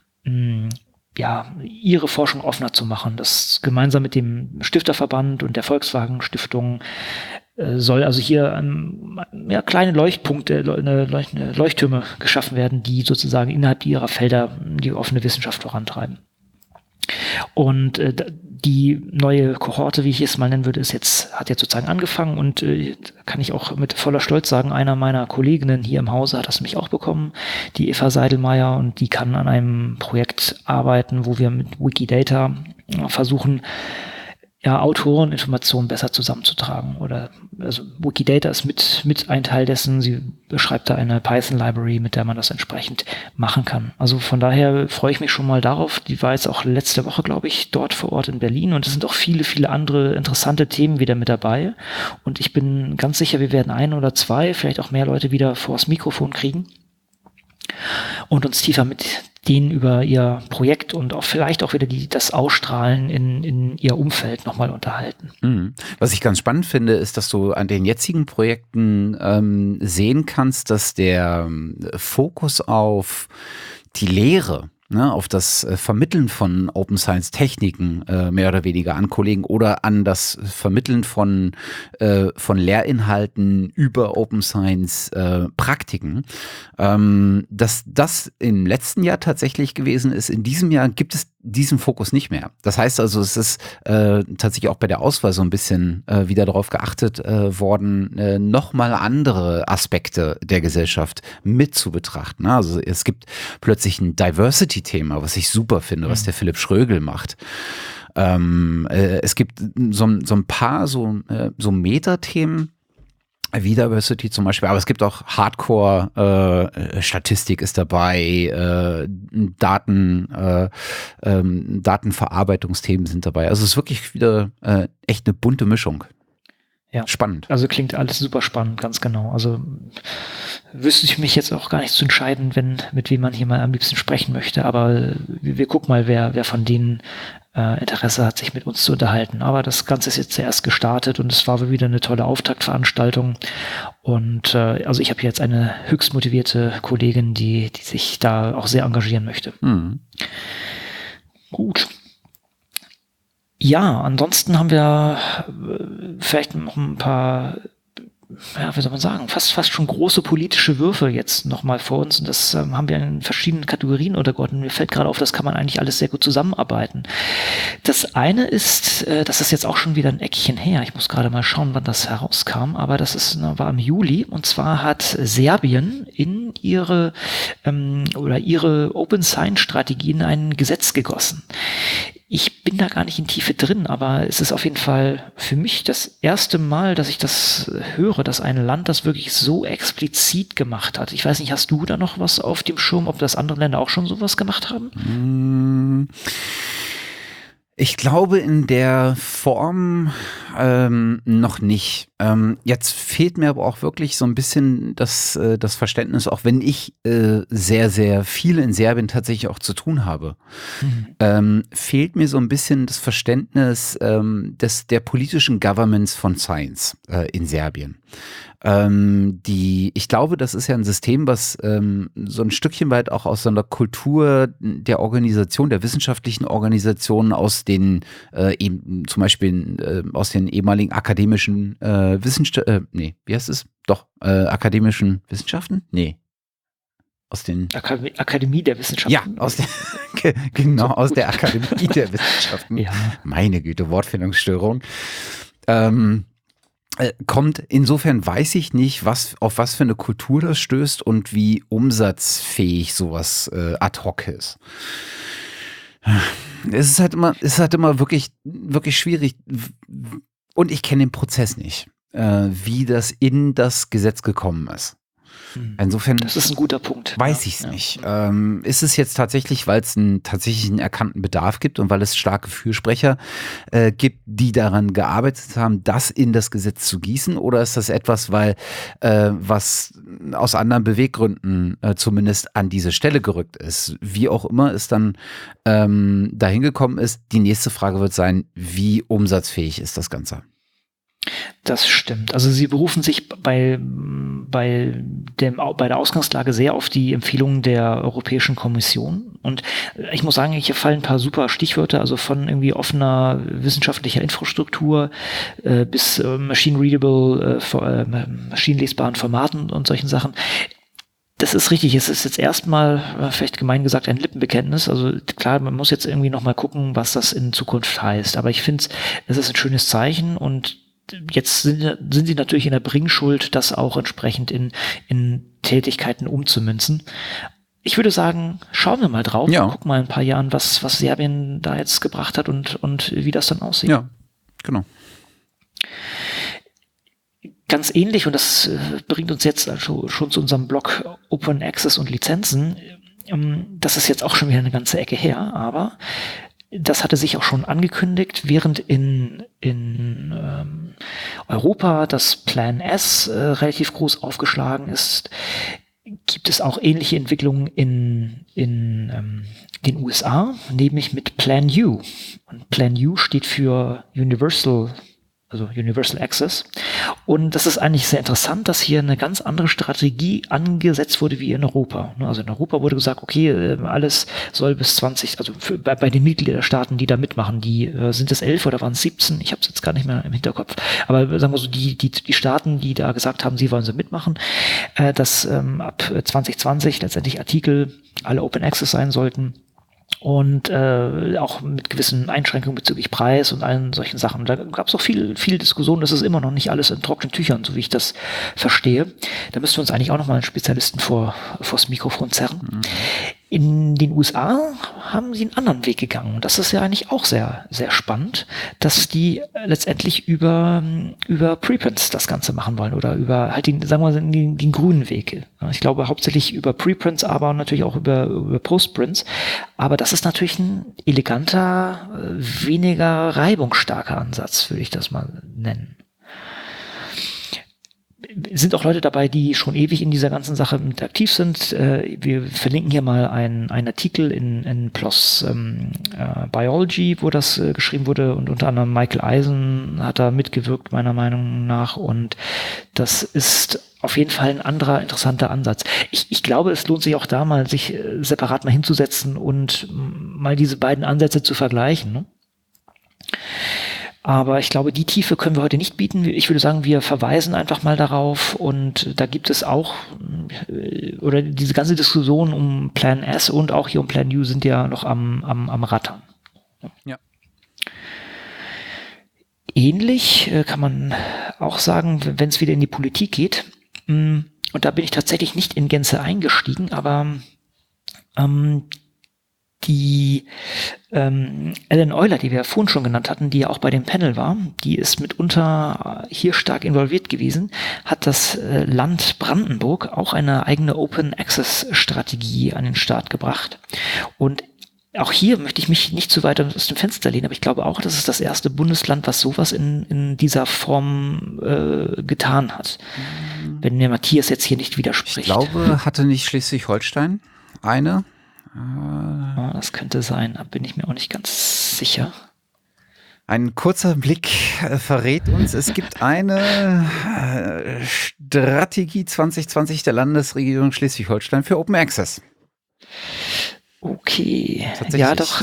ihre Forschung offener zu machen. Das gemeinsam mit dem Stifterverband und der Volkswagen Stiftung soll also hier kleine Leuchtpunkte, Leuchttürme geschaffen werden, die sozusagen innerhalb ihrer Felder die offene Wissenschaft vorantreiben. Und die neue Kohorte, wie ich es mal nennen würde, hat jetzt sozusagen angefangen und kann ich auch mit voller Stolz sagen, einer meiner Kolleginnen hier im Hause hat das nämlich auch bekommen, die Eva Seidelmeier, und die kann an einem Projekt arbeiten, wo wir mit Wikidata versuchen, Autoreninformationen besser zusammenzutragen. Also Wikidata ist mit ein Teil dessen. Sie beschreibt da eine Python-Library, mit der man das entsprechend machen kann. Also von daher freue ich mich schon mal darauf. Die war jetzt auch letzte Woche, glaube ich, dort vor Ort in Berlin, und es sind auch viele, viele andere interessante Themen wieder mit dabei. Und ich bin ganz sicher, wir werden 1 oder 2, vielleicht auch mehr Leute wieder vors Mikrofon kriegen und uns tiefer mit denen über ihr Projekt und auch vielleicht auch wieder das Ausstrahlen in ihr Umfeld nochmal unterhalten. Mhm. Was ich ganz spannend finde, ist, dass du an den jetzigen Projekten sehen kannst, dass der Fokus auf die Lehre, auf das Vermitteln von Open Science Techniken mehr oder weniger an Kollegen oder an das Vermitteln von Lehrinhalten über Open Science Praktiken, dass das im letzten Jahr tatsächlich gewesen ist. In diesem Jahr gibt es diesen Fokus nicht mehr. Das heißt also, es ist tatsächlich auch bei der Auswahl so ein bisschen wieder darauf geachtet worden, nochmal andere Aspekte der Gesellschaft mit zu betrachten. Also es gibt plötzlich ein Diversity-Thema, was ich super finde, was der Philipp Schrögl macht. Es gibt so ein paar so Metathemen, wie Diversity zum Beispiel, aber es gibt auch Hardcore-Statistik ist dabei, Datenverarbeitungsthemen sind dabei. Also es ist wirklich wieder echt eine bunte Mischung. Ja. Spannend. Also klingt alles super spannend, ganz genau. Also wüsste ich mich jetzt auch gar nicht zu entscheiden, mit wem man hier mal am liebsten sprechen möchte, aber wir gucken mal, wer von denen Interesse hat, sich mit uns zu unterhalten. Aber das Ganze ist jetzt zuerst gestartet und es war wieder eine tolle Auftaktveranstaltung. Und also ich habe jetzt eine höchst motivierte Kollegin, die sich da auch sehr engagieren möchte. Gut. Ja, ansonsten haben wir vielleicht noch ein paar, ja, wie soll man sagen, fast schon große politische Würfe jetzt nochmal vor uns. Und das haben wir in verschiedenen Kategorien untergeordnet. Mir fällt gerade auf, das kann man eigentlich alles sehr gut zusammenarbeiten. Das eine ist, das ist jetzt auch schon wieder ein Eckchen her. Ich muss gerade mal schauen, wann das herauskam. Aber das war im Juli. Und zwar hat Serbien in ihre Open Science Strategie in ein Gesetz gegossen. Ich bin da gar nicht in Tiefe drin, aber es ist auf jeden Fall für mich das erste Mal, dass ich das höre, dass ein Land das wirklich so explizit gemacht hat. Ich weiß nicht, hast du da noch was auf dem Schirm, ob das andere Länder auch schon sowas gemacht haben? Ich glaube in der Form noch nicht. Jetzt fehlt mir aber auch wirklich so ein bisschen das Verständnis, auch wenn ich sehr, sehr viel in Serbien tatsächlich auch zu tun habe. Fehlt mir so ein bisschen das Verständnis der politischen Governance von Science in Serbien. Ich glaube, das ist ja ein System, was so ein Stückchen weit auch aus so einer Kultur der Organisation, der wissenschaftlichen Organisationen aus den eben zum Beispiel aus den ehemaligen akademischen akademischen Wissenschaften? Nee. Aus den Akademie der Wissenschaften. Ja, aus der Akademie der Wissenschaften. Ja. Meine Güte, Wortfindungsstörung. Kommt, insofern weiß ich nicht, auf was für eine Kultur das stößt und wie umsatzfähig sowas ad hoc ist. Es ist halt immer wirklich, wirklich schwierig. Und ich kenne den Prozess nicht, wie das in das Gesetz gekommen ist. Insofern, das ist ein guter Punkt. Weiß ich es nicht. Ist es jetzt tatsächlich, weil es tatsächlich einen erkannten Bedarf gibt und weil es starke Fürsprecher gibt, die daran gearbeitet haben, das in das Gesetz zu gießen? Oder ist das etwas, was aus anderen Beweggründen zumindest an diese Stelle gerückt ist? Wie auch immer es dann dahin gekommen ist, die nächste Frage wird sein, wie umsatzfähig ist das Ganze? Das stimmt. Also sie berufen sich bei der Ausgangslage sehr auf die Empfehlungen der Europäischen Kommission. Und ich muss sagen, hier fallen ein paar super Stichwörter, also von irgendwie offener wissenschaftlicher Infrastruktur bis machine-readable, maschinenlesbaren Formaten und solchen Sachen. Das ist richtig. Es ist jetzt erstmal, vielleicht gemein gesagt, ein Lippenbekenntnis. Also klar, man muss jetzt irgendwie nochmal gucken, was das in Zukunft heißt. Aber ich finde, es ist ein schönes Zeichen und jetzt sind sie natürlich in der Bringschuld, das auch entsprechend in Tätigkeiten umzumünzen. Ich würde sagen, schauen wir mal drauf, gucken mal in ein paar Jahren, was Serbien da jetzt gebracht hat und wie das dann aussieht. Ja, genau. Ganz ähnlich, und das bringt uns jetzt also schon zu unserem Blog Open Access und Lizenzen. Das ist jetzt auch schon wieder eine ganze Ecke her, aber das hatte sich auch schon angekündigt, während in Europa das Plan S relativ groß aufgeschlagen ist, gibt es auch ähnliche Entwicklungen in den USA, nämlich mit Plan U. Und Plan U steht für Universal Access. Und das ist eigentlich sehr interessant, dass hier eine ganz andere Strategie angesetzt wurde wie in Europa. Also in Europa wurde gesagt, okay, alles soll bis 20, also bei den Mitgliederstaaten, die da mitmachen, sind es 11 oder waren es 17? Ich habe es jetzt gar nicht mehr im Hinterkopf. Aber sagen wir so, die Staaten, die da gesagt haben, sie wollen so mitmachen, dass ab 2020 letztendlich Artikel alle Open Access sein sollten. Und auch mit gewissen Einschränkungen bezüglich Preis und allen solchen Sachen. Da gab es auch viel Diskussion, das ist immer noch nicht alles in trockenen Tüchern, so wie ich das verstehe. Da müssten wir uns eigentlich auch nochmal einen Spezialisten vors Mikrofon zerren. Mhm. In den USA haben sie einen anderen Weg gegangen. Und das ist ja eigentlich auch sehr, sehr spannend, dass die letztendlich über Preprints das Ganze machen wollen oder über halt sagen wir mal, den grünen Weg. Ich glaube hauptsächlich über Preprints, aber natürlich auch über Postprints. Aber das ist natürlich ein eleganter, weniger reibungsstarker Ansatz, würde ich das mal nennen. Sind auch Leute dabei, die schon ewig in dieser ganzen Sache mit aktiv sind. Wir verlinken hier mal einen Artikel in PLOS Biology, wo das geschrieben wurde, und unter anderem Michael Eisen hat da mitgewirkt, meiner Meinung nach, und das ist auf jeden Fall ein anderer interessanter Ansatz. Ich glaube, es lohnt sich auch da mal, sich separat mal hinzusetzen und mal diese beiden Ansätze zu vergleichen, ne? Aber ich glaube, die Tiefe können wir heute nicht bieten. Ich würde sagen, wir verweisen einfach mal darauf, und da gibt es auch, oder diese ganze Diskussion um Plan S und auch hier um Plan U sind ja noch am Rattern. Ja. Ähnlich kann man auch sagen, wenn es wieder in die Politik geht, und da bin ich tatsächlich nicht in Gänze eingestiegen, aber die Ellen Euler, die wir ja vorhin schon genannt hatten, die ja auch bei dem Panel war, die ist mitunter hier stark involviert gewesen, hat das Land Brandenburg auch eine eigene Open-Access-Strategie an den Start gebracht. Und auch hier möchte ich mich nicht zu weit aus dem Fenster lehnen, aber ich glaube auch, das ist das erste Bundesland, was sowas in dieser Form getan hat. Wenn mir Matthias jetzt hier nicht widerspricht. Ich glaube, hatte nicht Schleswig-Holstein eine? Das könnte sein, da bin ich mir auch nicht ganz sicher. Ein kurzer Blick verrät uns, es gibt eine Strategie 2020 der Landesregierung Schleswig-Holstein für Open Access. Okay, ja doch,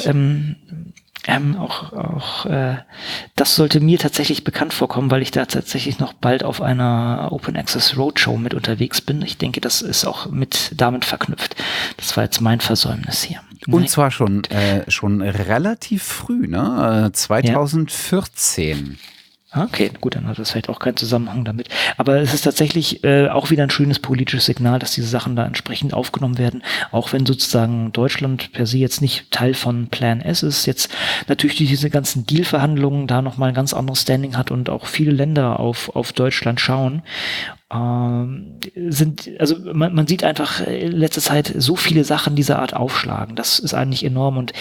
das sollte mir tatsächlich bekannt vorkommen, weil ich da tatsächlich noch bald auf einer Open Access Roadshow mit unterwegs bin. Ich denke, das ist auch damit verknüpft. Das war jetzt mein Versäumnis hier. Und zwar schon relativ früh, ne? 2014. Ja. Okay, gut, dann hat das vielleicht auch keinen Zusammenhang damit. Aber es ist tatsächlich auch wieder ein schönes politisches Signal, dass diese Sachen da entsprechend aufgenommen werden. Auch wenn sozusagen Deutschland per se jetzt nicht Teil von Plan S ist, jetzt natürlich durch diese ganzen Deal-Verhandlungen da nochmal ein ganz anderes Standing hat und auch viele Länder auf Deutschland schauen. Man sieht einfach in letzter Zeit so viele Sachen dieser Art aufschlagen. Das ist eigentlich enorm, und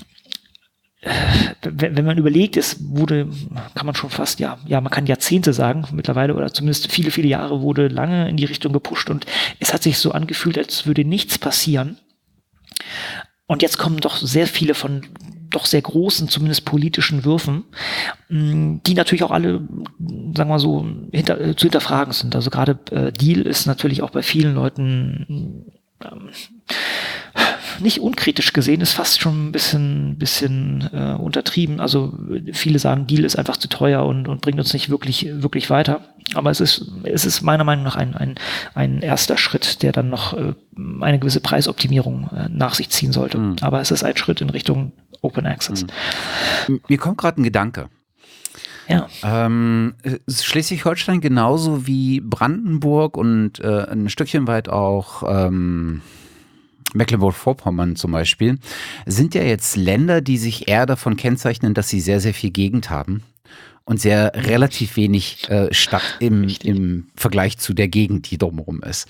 wenn man überlegt, kann man schon fast, man kann Jahrzehnte sagen mittlerweile, oder zumindest viele, viele Jahre wurde lange in die Richtung gepusht, und es hat sich so angefühlt, als würde nichts passieren. Und jetzt kommen doch sehr viele von doch sehr großen, zumindest politischen Würfen, die natürlich auch alle, sagen wir mal so, zu hinterfragen sind. Also gerade Deal ist natürlich auch bei vielen Leuten nicht unkritisch gesehen, ist fast schon ein bisschen untertrieben. Also viele sagen, Deal ist einfach zu teuer und bringt uns nicht wirklich weiter. Aber es ist meiner Meinung nach ein erster Schritt, der dann noch eine gewisse Preisoptimierung nach sich ziehen sollte. Mhm. Aber es ist ein Schritt in Richtung Open Access. Mhm. Mir kommt gerade ein Gedanke. Ja. Schleswig-Holstein genauso wie Brandenburg und ein Stückchen weit auch Mecklenburg-Vorpommern zum Beispiel, sind ja jetzt Länder, die sich eher davon kennzeichnen, dass sie sehr, sehr viel Gegend haben und sehr relativ wenig Stadt im Vergleich zu der Gegend, die drumherum ist.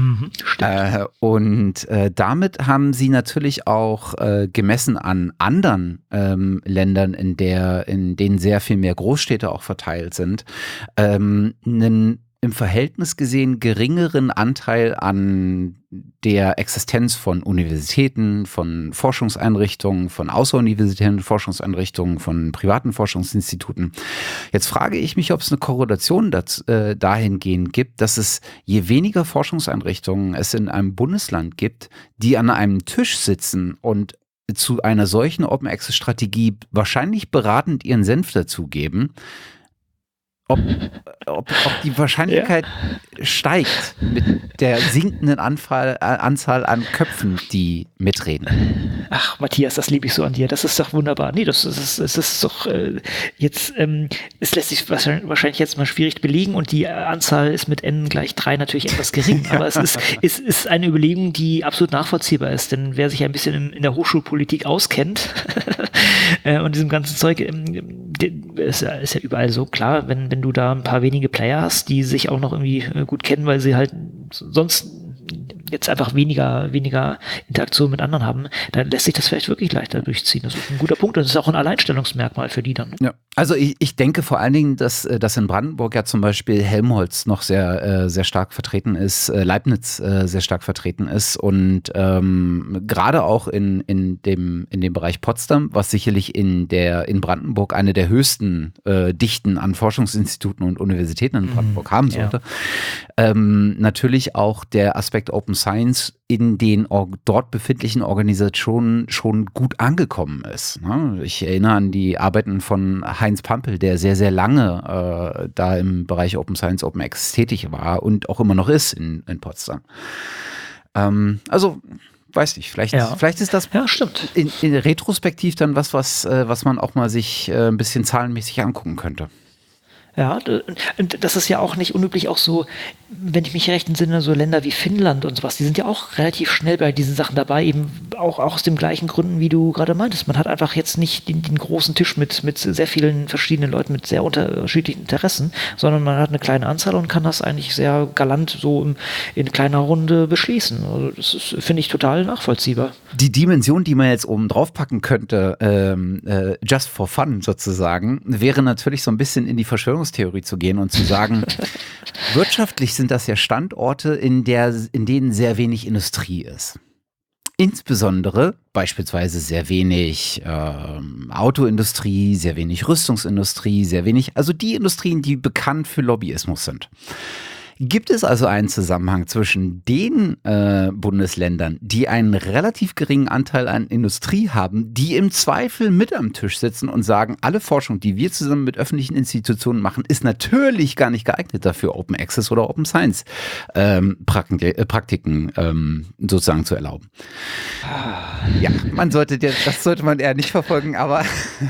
Und damit haben sie natürlich auch gemessen an anderen Ländern, in denen sehr viel mehr Großstädte auch verteilt sind, einen im Verhältnis gesehen geringeren Anteil an der Existenz von Universitäten, von Forschungseinrichtungen, von außeruniversitären Forschungseinrichtungen, von privaten Forschungsinstituten. Jetzt frage ich mich, ob es eine Korrelation dahingehend gibt, dass es je weniger Forschungseinrichtungen es in einem Bundesland gibt, die an einem Tisch sitzen und zu einer solchen Open-Access-Strategie wahrscheinlich beratend ihren Senf dazugeben, ob die Wahrscheinlichkeit steigt mit der sinkenden Anzahl an Köpfen, die mitreden. Ach, Matthias, das liebe ich so an dir. Das ist doch wunderbar. Nee, das ist doch jetzt, es lässt sich wahrscheinlich jetzt mal schwierig belegen und die Anzahl ist mit n gleich 3 natürlich etwas gering. Aber es ist eine Überlegung, die absolut nachvollziehbar ist. Denn wer sich ein bisschen in der Hochschulpolitik auskennt und diesem ganzen Zeug, ist ja überall so klar, wenn du da ein paar wenige Player hast, die sich auch noch irgendwie gut kennen, weil sie halt sonst jetzt einfach weniger Interaktion mit anderen haben, dann lässt sich das vielleicht wirklich leichter durchziehen. Das ist ein guter Punkt und das ist auch ein Alleinstellungsmerkmal für die dann. Ja, also ich denke vor allen Dingen, dass in Brandenburg ja zum Beispiel Helmholtz noch sehr stark vertreten ist, Leibniz sehr stark vertreten ist und gerade auch in dem Bereich Potsdam, was sicherlich in Brandenburg eine der höchsten Dichten an Forschungsinstituten und Universitäten in Brandenburg haben sollte, natürlich auch der Aspekt Open Science in den dort befindlichen Organisationen schon gut angekommen ist. Ne? Ich erinnere an die Arbeiten von Heinz Pampel, der sehr, sehr lange da im Bereich Open Science, Open Access tätig war und auch immer noch ist in Potsdam. Also weiß nicht, vielleicht ist das stimmt. In retrospektiv dann was man auch mal sich ein bisschen zahlenmäßig angucken könnte. Ja, und das ist ja auch nicht unüblich, auch so, wenn ich mich recht entsinne, so Länder wie Finnland und sowas, die sind ja auch relativ schnell bei diesen Sachen dabei, eben auch aus den gleichen Gründen, wie du gerade meintest. Man hat einfach jetzt nicht den großen Tisch mit sehr vielen verschiedenen Leuten mit sehr unterschiedlichen Interessen, sondern man hat eine kleine Anzahl und kann das eigentlich sehr galant so in kleiner Runde beschließen. Also das ist, finde ich, total nachvollziehbar. Die Dimension, die man jetzt oben drauf packen könnte, just for fun sozusagen, wäre natürlich so ein bisschen in die Verschwörungstheorie zu gehen und zu sagen, wirtschaftlich sind das ja Standorte, in denen sehr wenig Industrie ist. Insbesondere beispielsweise sehr wenig Autoindustrie, sehr wenig Rüstungsindustrie, also die Industrien, die bekannt für Lobbyismus sind. Gibt es also einen Zusammenhang zwischen den Bundesländern, die einen relativ geringen Anteil an Industrie haben, die im Zweifel mit am Tisch sitzen und sagen, alle Forschung, die wir zusammen mit öffentlichen Institutionen machen, ist natürlich gar nicht geeignet dafür, Open Access oder Open Science Praktiken sozusagen zu erlauben. Ja, das sollte man eher nicht verfolgen, aber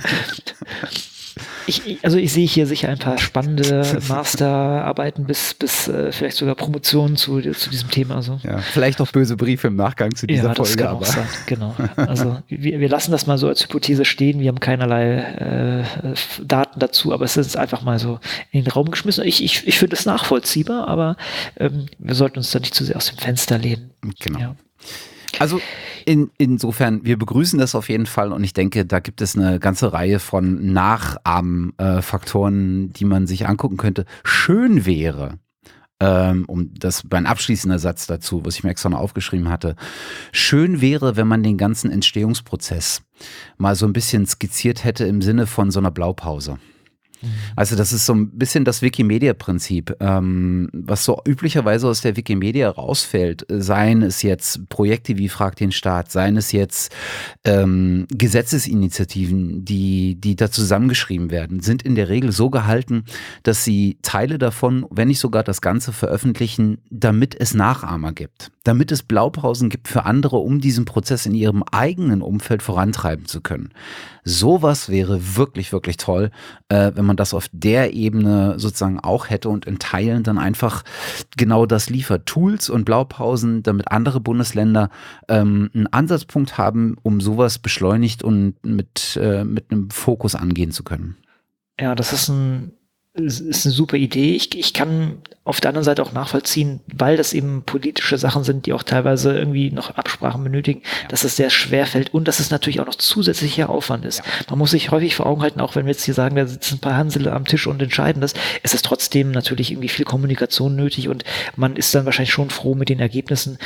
Ich sehe hier sicher ein paar spannende Masterarbeiten bis vielleicht sogar Promotionen zu diesem Thema. So. Ja, vielleicht auch böse Briefe im Nachgang zu dieser Folge. Das kann auch sein, genau. Also wir lassen das mal so als Hypothese stehen. Wir haben keinerlei Daten dazu, aber es ist einfach mal so in den Raum geschmissen. Ich finde es nachvollziehbar, aber wir sollten uns da nicht zu sehr aus dem Fenster lehnen. Genau. Ja. Also insofern, wir begrüßen das auf jeden Fall und ich denke, da gibt es eine ganze Reihe von Nachahmfaktoren, die man sich angucken könnte. Schön wäre, mein abschließender Satz dazu, was ich mir extra noch aufgeschrieben hatte, schön wäre, wenn man den ganzen Entstehungsprozess mal so ein bisschen skizziert hätte im Sinne von so einer Blaupause. Also das ist so ein bisschen das Wikimedia-Prinzip, was so üblicherweise aus der Wikimedia rausfällt, seien es jetzt Projekte wie Frag den Staat, seien es jetzt Gesetzesinitiativen, die da zusammengeschrieben werden, sind in der Regel so gehalten, dass sie Teile davon, wenn nicht sogar das Ganze veröffentlichen, damit es Nachahmer gibt, damit es Blaupausen gibt für andere, um diesen Prozess in ihrem eigenen Umfeld vorantreiben zu können. Sowas wäre wirklich, wirklich toll, wenn man das auf der Ebene sozusagen auch hätte und in Teilen dann einfach genau das liefert. Tools und Blaupausen, damit andere Bundesländer einen Ansatzpunkt haben, um sowas beschleunigt und mit einem Fokus angehen zu können. Ja, das ist eine super Idee. Ich kann auf der anderen Seite auch nachvollziehen, weil das eben politische Sachen sind, die auch teilweise irgendwie noch Absprachen benötigen, dass es sehr schwer fällt und dass es natürlich auch noch zusätzlicher Aufwand ist. Ja. Man muss sich häufig vor Augen halten, auch wenn wir jetzt hier sagen, da sitzen ein paar Hansele am Tisch und entscheiden das, es ist trotzdem natürlich irgendwie viel Kommunikation nötig und man ist dann wahrscheinlich schon froh mit den Ergebnissen.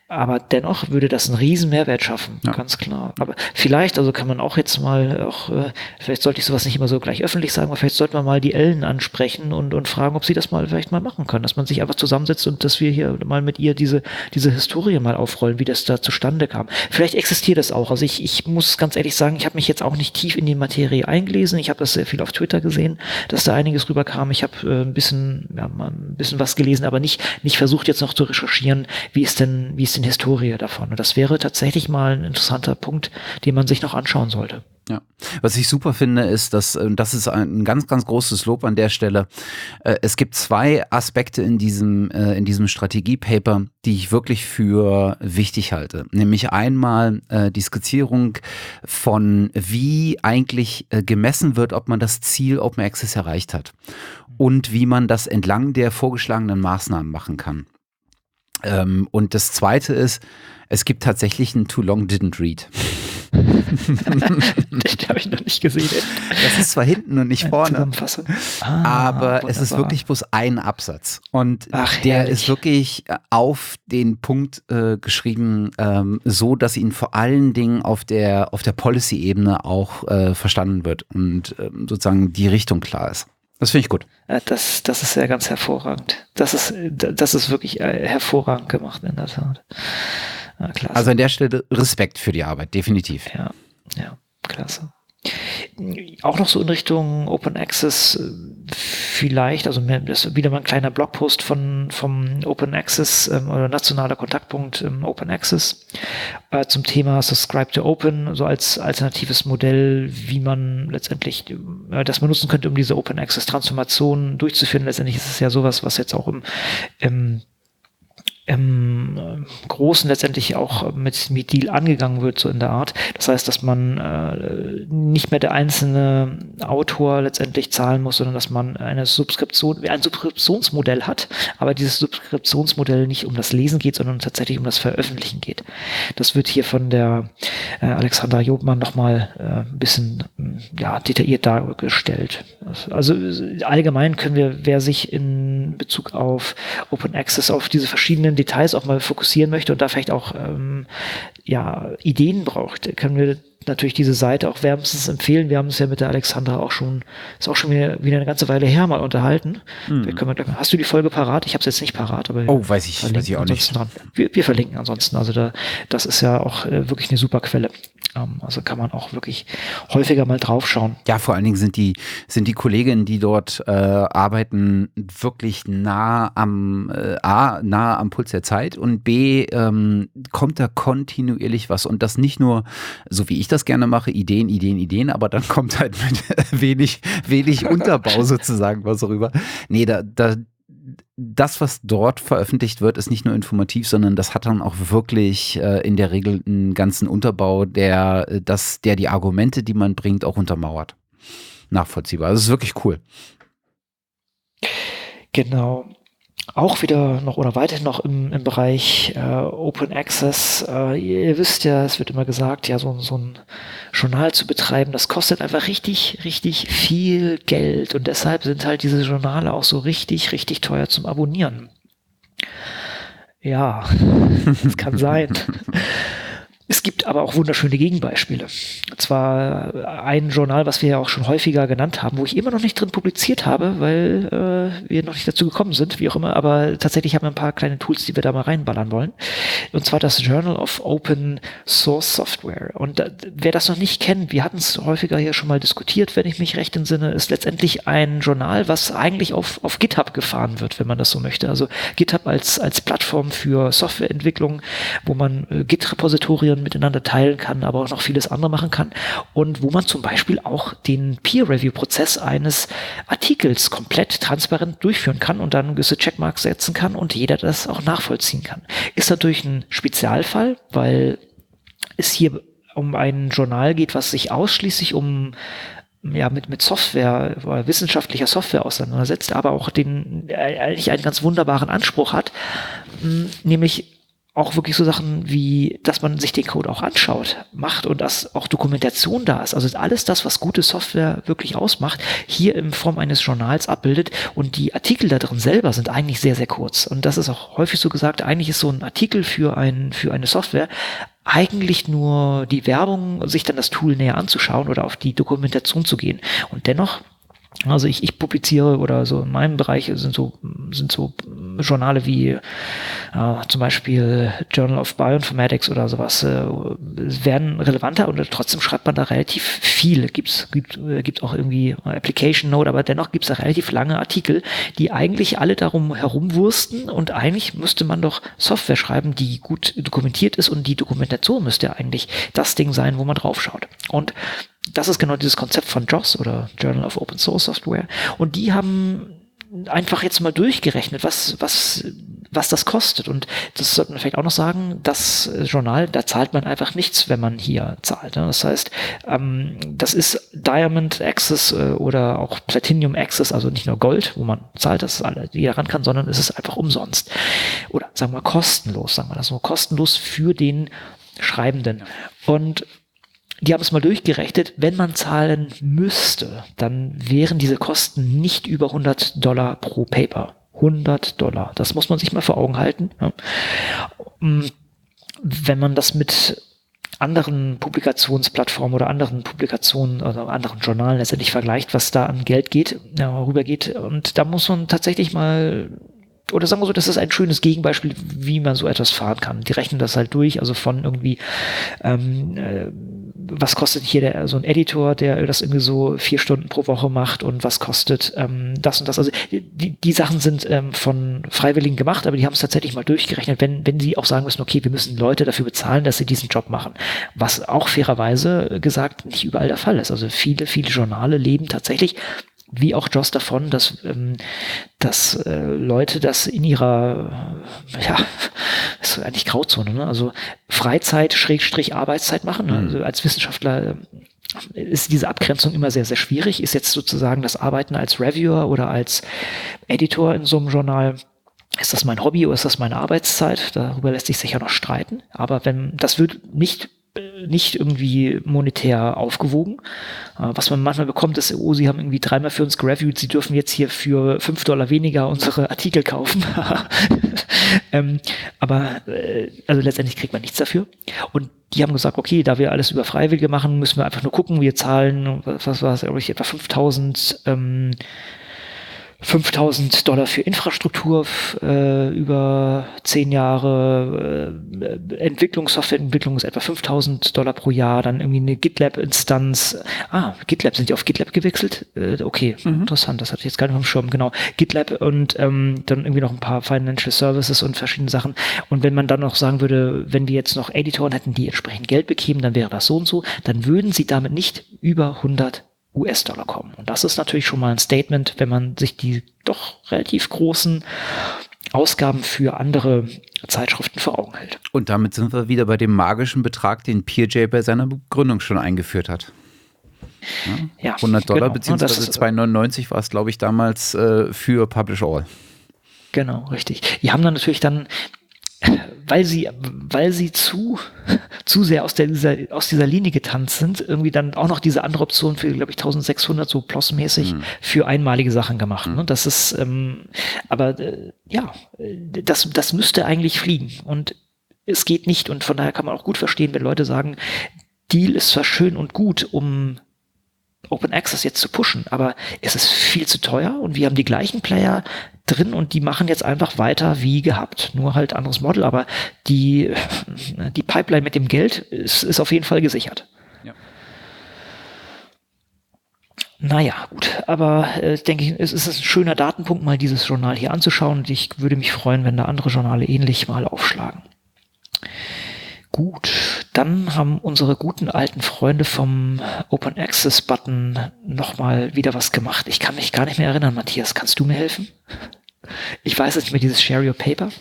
Aber dennoch würde das einen riesen Mehrwert schaffen, ganz klar. Aber vielleicht, also kann man auch jetzt mal, vielleicht sollte ich sowas nicht immer so gleich öffentlich sagen, aber vielleicht sollte man mal die Ellen ansprechen und fragen, ob sie das mal vielleicht mal machen können, dass man sich einfach zusammensetzt und dass wir hier mal mit ihr diese Historie mal aufrollen, wie das da zustande kam. Vielleicht existiert das auch. Also ich muss ganz ehrlich sagen, ich habe mich jetzt auch nicht tief in die Materie eingelesen. Ich habe das sehr viel auf Twitter gesehen, dass da einiges rüberkam. Ich habe ein bisschen was gelesen, aber nicht versucht jetzt noch zu recherchieren, wie ist denn Historie davon. Und das wäre tatsächlich mal ein interessanter Punkt, den man sich noch anschauen sollte. Ja, was ich super finde, ist, dass das ist ein ganz, ganz großes Lob an der Stelle. Es gibt zwei Aspekte in diesem Strategiepaper, die ich wirklich für wichtig halte. Nämlich einmal die Skizzierung von, wie eigentlich gemessen wird, ob man das Ziel Open Access erreicht hat und wie man das entlang der vorgeschlagenen Maßnahmen machen kann. Und das Zweite ist, es gibt tatsächlich ein Too Long Didn't Read. Das habe ich noch nicht gesehen. Das ist zwar hinten und nicht vorne, aber wunderbar. es ist wirklich bloß ein Absatz. Und der herrlich. ist wirklich auf den Punkt geschrieben, so dass ihn vor allen Dingen auf der Policy-Ebene auch verstanden wird und sozusagen die Richtung klar ist. Das finde ich gut. Das ist ja ganz hervorragend. Das ist wirklich hervorragend gemacht, in der Tat. Ja, klasse. Also an der Stelle Respekt für die Arbeit, definitiv. Ja, klasse. Auch noch so in Richtung Open Access vielleicht, also das ist wieder mal ein kleiner Blogpost vom Open Access oder nationaler Kontaktpunkt Open Access zum Thema Subscribe to Open, so als alternatives Modell, wie man letztendlich das man nutzen könnte, um diese Open Access Transformation durchzuführen. Letztendlich ist es ja sowas, was jetzt auch im Großen letztendlich auch mit Deal angegangen wird, so in der Art. Das heißt, dass man nicht mehr der einzelne Autor letztendlich zahlen muss, sondern dass man ein Subskriptionsmodell hat, aber dieses Subskriptionsmodell nicht um das Lesen geht, sondern tatsächlich um das Veröffentlichen geht. Das wird hier von der Alexandra Jobmann nochmal ein bisschen detailliert dargestellt. Also allgemein wer sich in Bezug auf Open Access auf diese verschiedenen Details auch mal fokussieren möchte und da vielleicht auch Ideen braucht, können wir natürlich diese Seite auch wärmstens empfehlen. Wir haben uns ja mit der Alexandra ist auch schon wieder eine ganze Weile her mal unterhalten. Hast du die Folge parat? Ich habe es jetzt nicht parat, aber weiß ich auch nicht. Wir verlinken ansonsten. Also das ist ja auch wirklich eine super Quelle. Also kann man auch wirklich häufiger mal draufschauen. Ja, vor allen Dingen sind die Kolleginnen, die dort arbeiten, wirklich nah am Puls der Zeit und B, kommt da kontinuierlich was und das nicht nur, so wie ich das gerne mache, Ideen, aber dann kommt halt mit wenig Unterbau sozusagen was rüber. Nee, das, was dort veröffentlicht wird, ist nicht nur informativ, sondern das hat dann auch wirklich in der Regel einen ganzen Unterbau, der die Argumente, die man bringt, auch untermauert. Nachvollziehbar. Also es ist wirklich cool. Genau. Auch wieder noch oder weiterhin noch im Bereich Open Access. Ihr wisst ja, es wird immer gesagt, ja, so ein Journal zu betreiben, das kostet einfach richtig, richtig viel Geld. Und deshalb sind halt diese Journale auch so richtig, richtig teuer zum Abonnieren. Ja, das kann sein. Es gibt aber auch wunderschöne Gegenbeispiele. Und zwar ein Journal, was wir ja auch schon häufiger genannt haben, wo ich immer noch nicht drin publiziert habe, weil wir noch nicht dazu gekommen sind, wie auch immer, aber tatsächlich haben wir ein paar kleine Tools, die wir da mal reinballern wollen. Und zwar das Journal of Open Source Software. Und wer das noch nicht kennt, wir hatten es häufiger hier schon mal diskutiert, wenn ich mich recht entsinne, ist letztendlich ein Journal, was eigentlich auf GitHub gefahren wird, wenn man das so möchte. Also GitHub als Plattform für Softwareentwicklung, wo man Git-Repositorien miteinander teilen kann, aber auch noch vieles andere machen kann und wo man zum Beispiel auch den Peer-Review-Prozess eines Artikels komplett transparent durchführen kann und dann gewisse Checkmarks setzen kann und jeder das auch nachvollziehen kann. Ist natürlich ein Spezialfall, weil es hier um ein Journal geht, was sich ausschließlich mit Software, wissenschaftlicher Software auseinandersetzt, aber auch eigentlich einen ganz wunderbaren Anspruch hat, nämlich auch wirklich so Sachen wie, dass man sich den Code auch anschaut, macht und dass auch Dokumentation da ist. Also alles das, was gute Software wirklich ausmacht, hier in Form eines Journals abbildet und die Artikel da drin selber sind eigentlich sehr, sehr kurz. Und das ist auch häufig so gesagt, eigentlich ist so ein Artikel für eine Software eigentlich nur die Werbung, sich dann das Tool näher anzuschauen oder auf die Dokumentation zu gehen. Und dennoch, also ich publiziere oder so in meinem Bereich sind so Journale wie zum Beispiel Journal of Bioinformatics oder sowas werden relevanter und trotzdem schreibt man da relativ viel. Gibt auch irgendwie Application Note, aber dennoch gibt es da relativ lange Artikel, die eigentlich alle darum herumwursten und eigentlich müsste man doch Software schreiben, die gut dokumentiert ist und die Dokumentation müsste ja eigentlich das Ding sein, wo man drauf schaut. Und das ist genau dieses Konzept von JOSS oder Journal of Open Source Software. Und die haben einfach jetzt mal durchgerechnet, was das kostet. Und das sollte man vielleicht auch noch sagen, das Journal, da zahlt man einfach nichts, wenn man hier zahlt. Das heißt, das ist Diamond Access oder auch Platinum Access, also nicht nur Gold, wo man zahlt, dass jeder ran kann, sondern es ist einfach umsonst. Oder sagen wir kostenlos, sagen wir das so, kostenlos für den Schreibenden. Und die haben es mal durchgerechnet, wenn man zahlen müsste, dann wären diese Kosten nicht über $100 pro Paper. $100. Das muss man sich mal vor Augen halten. Ja. Wenn man das mit anderen Publikationsplattformen oder anderen Publikationen oder anderen Journalen letztendlich vergleicht, was da an Geld rübergeht. Und da muss man tatsächlich mal, oder sagen wir so, das ist ein schönes Gegenbeispiel, wie man so etwas fahren kann. Die rechnen das halt durch, also von irgendwie, was kostet hier so ein Editor, der das irgendwie so 4 Stunden pro Woche macht und was kostet das und das. Also die Sachen sind von Freiwilligen gemacht, aber die haben es tatsächlich mal durchgerechnet, wenn sie auch sagen müssen, okay, wir müssen Leute dafür bezahlen, dass sie diesen Job machen. Was auch fairerweise gesagt nicht überall der Fall ist. Also viele Journale leben tatsächlich wie auch JOSS davon, dass Leute das in ihrer, ist eigentlich Grauzone, ne? Also Freizeit / Arbeitszeit machen. Ne? Also als Wissenschaftler ist diese Abgrenzung immer sehr, sehr schwierig. Ist jetzt sozusagen das Arbeiten als Reviewer oder als Editor in so einem Journal, ist das mein Hobby oder ist das meine Arbeitszeit? Darüber lässt sich sicher noch streiten. Aber das wird nicht irgendwie monetär aufgewogen. Was man manchmal bekommt, ist, sie haben irgendwie 3-mal für uns gereviewt, sie dürfen jetzt hier für $5 weniger unsere Artikel kaufen. Aber also letztendlich kriegt man nichts dafür. Und die haben gesagt, okay, da wir alles über Freiwillige machen, müssen wir einfach nur gucken, wir zahlen, was war es, glaube ich, etwa $5.000 für Infrastruktur über 10 Jahre, Softwareentwicklung ist etwa $5.000 pro Jahr, dann irgendwie eine GitLab-Instanz. GitLab, sind die auf GitLab gewechselt? Okay, interessant, das hatte ich jetzt gar nicht auf dem Schirm, genau. GitLab und dann irgendwie noch ein paar Financial Services und verschiedene Sachen. Und wenn man dann noch sagen würde, wenn die jetzt noch Editoren hätten, die entsprechend Geld bekämen, dann wäre das so und so, dann würden sie damit nicht über $100 kommen. Und das ist natürlich schon mal ein Statement, wenn man sich die doch relativ großen Ausgaben für andere Zeitschriften vor Augen hält. Und damit sind wir wieder bei dem magischen Betrag, den PeerJ bei seiner Begründung schon eingeführt hat. Ja, $100, genau, beziehungsweise $2,99 war es, glaube ich, damals für Publish All. Genau, richtig. Die haben dann natürlich dann, weil sie zu sehr aus dieser Linie getanzt sind, irgendwie dann auch noch diese andere Option für, glaube ich, 1.600 so plusmäßig für einmalige Sachen gemacht. Ne? Das ist, das müsste eigentlich fliegen und es geht nicht und von daher kann man auch gut verstehen, wenn Leute sagen, Deal ist zwar schön und gut, um Open Access jetzt zu pushen, aber es ist viel zu teuer und wir haben die gleichen Player drin und die machen jetzt einfach weiter wie gehabt. Nur halt anderes Model, aber die Pipeline mit dem Geld ist auf jeden Fall gesichert. Ja. Naja, gut, aber denke ich, es ist ein schöner Datenpunkt, mal dieses Journal hier anzuschauen und ich würde mich freuen, wenn da andere Journale ähnlich mal aufschlagen. Gut, dann haben unsere guten alten Freunde vom Open Access Button nochmal wieder was gemacht. Ich kann mich gar nicht mehr erinnern, Matthias. Kannst du mir helfen? Ich weiß jetzt nicht mehr, dieses Share Your Paper.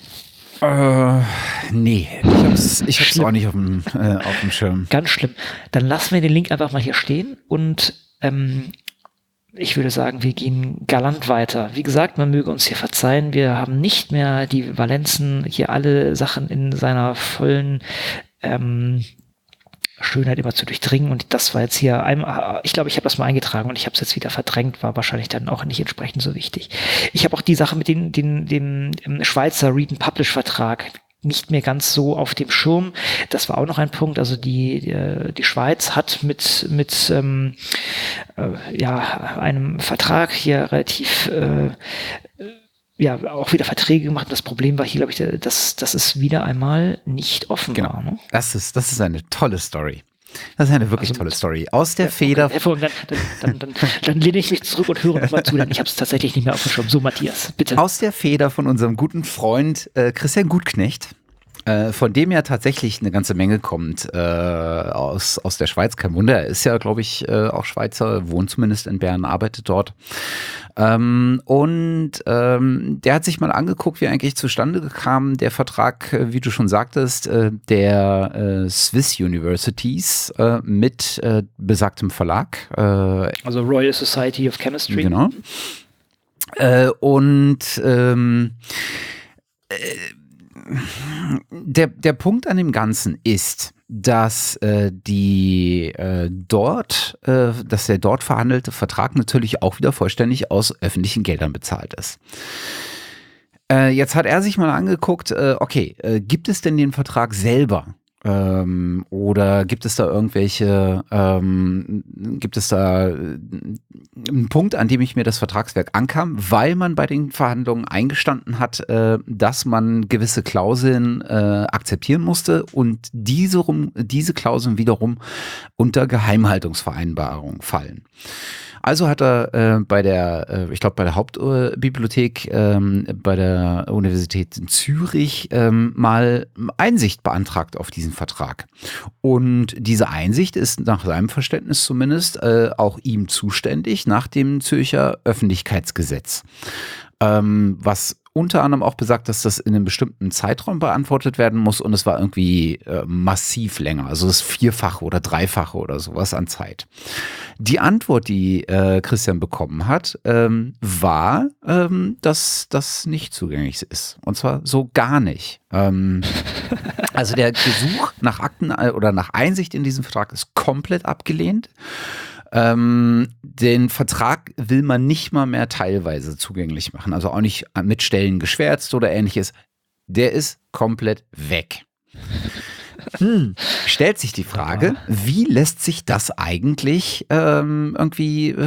Nee, ich hab's auch nicht auf dem Schirm. Ganz schlimm. Dann lassen wir den Link einfach mal hier stehen und ich würde sagen, wir gehen galant weiter. Wie gesagt, man möge uns hier verzeihen, wir haben nicht mehr die Valenzen, hier alle Sachen in seiner vollen Schönheit immer zu durchdringen, und das war jetzt hier einmal, ich glaube, ich habe das mal eingetragen und ich habe es jetzt wieder verdrängt, war wahrscheinlich dann auch nicht entsprechend so wichtig. Ich habe auch die Sache mit dem Schweizer Read and Publish Vertrag nicht mehr ganz so auf dem Schirm. Das war auch noch ein Punkt. Also die Schweiz hat mit einem Vertrag hier relativ auch wieder Verträge gemacht. Das Problem war hier, glaube ich, dass es wieder einmal nicht offen war. Ne? Das ist eine tolle Story. Das ist eine wirklich tolle Story. Aus der Feder. Dann lehne ich mich zurück und höre nochmal zu, denn ich habe es tatsächlich nicht mehr auf dem Schirm. So, Matthias, bitte. Aus der Feder von unserem guten Freund Christian Gutknecht, von dem ja tatsächlich eine ganze Menge kommt aus der Schweiz. Kein Wunder, er ist ja, glaube ich, auch Schweizer, wohnt zumindest in Bern, arbeitet dort. Der hat sich mal angeguckt, wie eigentlich zustande kam der Vertrag, wie du schon sagtest, der Swiss Universities mit besagtem Verlag. Also Royal Society of Chemistry. Genau. Der Punkt an dem Ganzen ist, dass der dort verhandelte Vertrag natürlich auch wieder vollständig aus öffentlichen Geldern bezahlt ist. Jetzt hat er sich mal angeguckt, gibt es denn den Vertrag selber? Oder gibt es da gibt es da einen Punkt, an dem ich mir das Vertragswerk ankam, weil man bei den Verhandlungen eingestanden hat, dass man gewisse Klauseln akzeptieren musste und diese Klauseln wiederum unter Geheimhaltungsvereinbarung fallen. Also hat er bei der Hauptbibliothek bei der Universität in Zürich mal Einsicht beantragt auf diesen Vertrag. Und diese Einsicht ist nach seinem Verständnis zumindest auch ihm zuständig nach dem Zürcher Öffentlichkeitsgesetz. Was unter anderem auch besagt, dass das in einem bestimmten Zeitraum beantwortet werden muss, und es war irgendwie massiv länger, also das Vierfache oder Dreifache oder sowas an Zeit. Die Antwort, die Christian bekommen hat, war, dass das nicht zugänglich ist, und zwar so gar nicht. Also der Gesuch nach Akten oder nach Einsicht in diesen Vertrag ist komplett abgelehnt. Den Vertrag will man nicht mal mehr teilweise zugänglich machen, also auch nicht mit Stellen geschwärzt oder ähnliches. Der ist komplett weg. Stellt sich die Frage, wie lässt sich das eigentlich irgendwie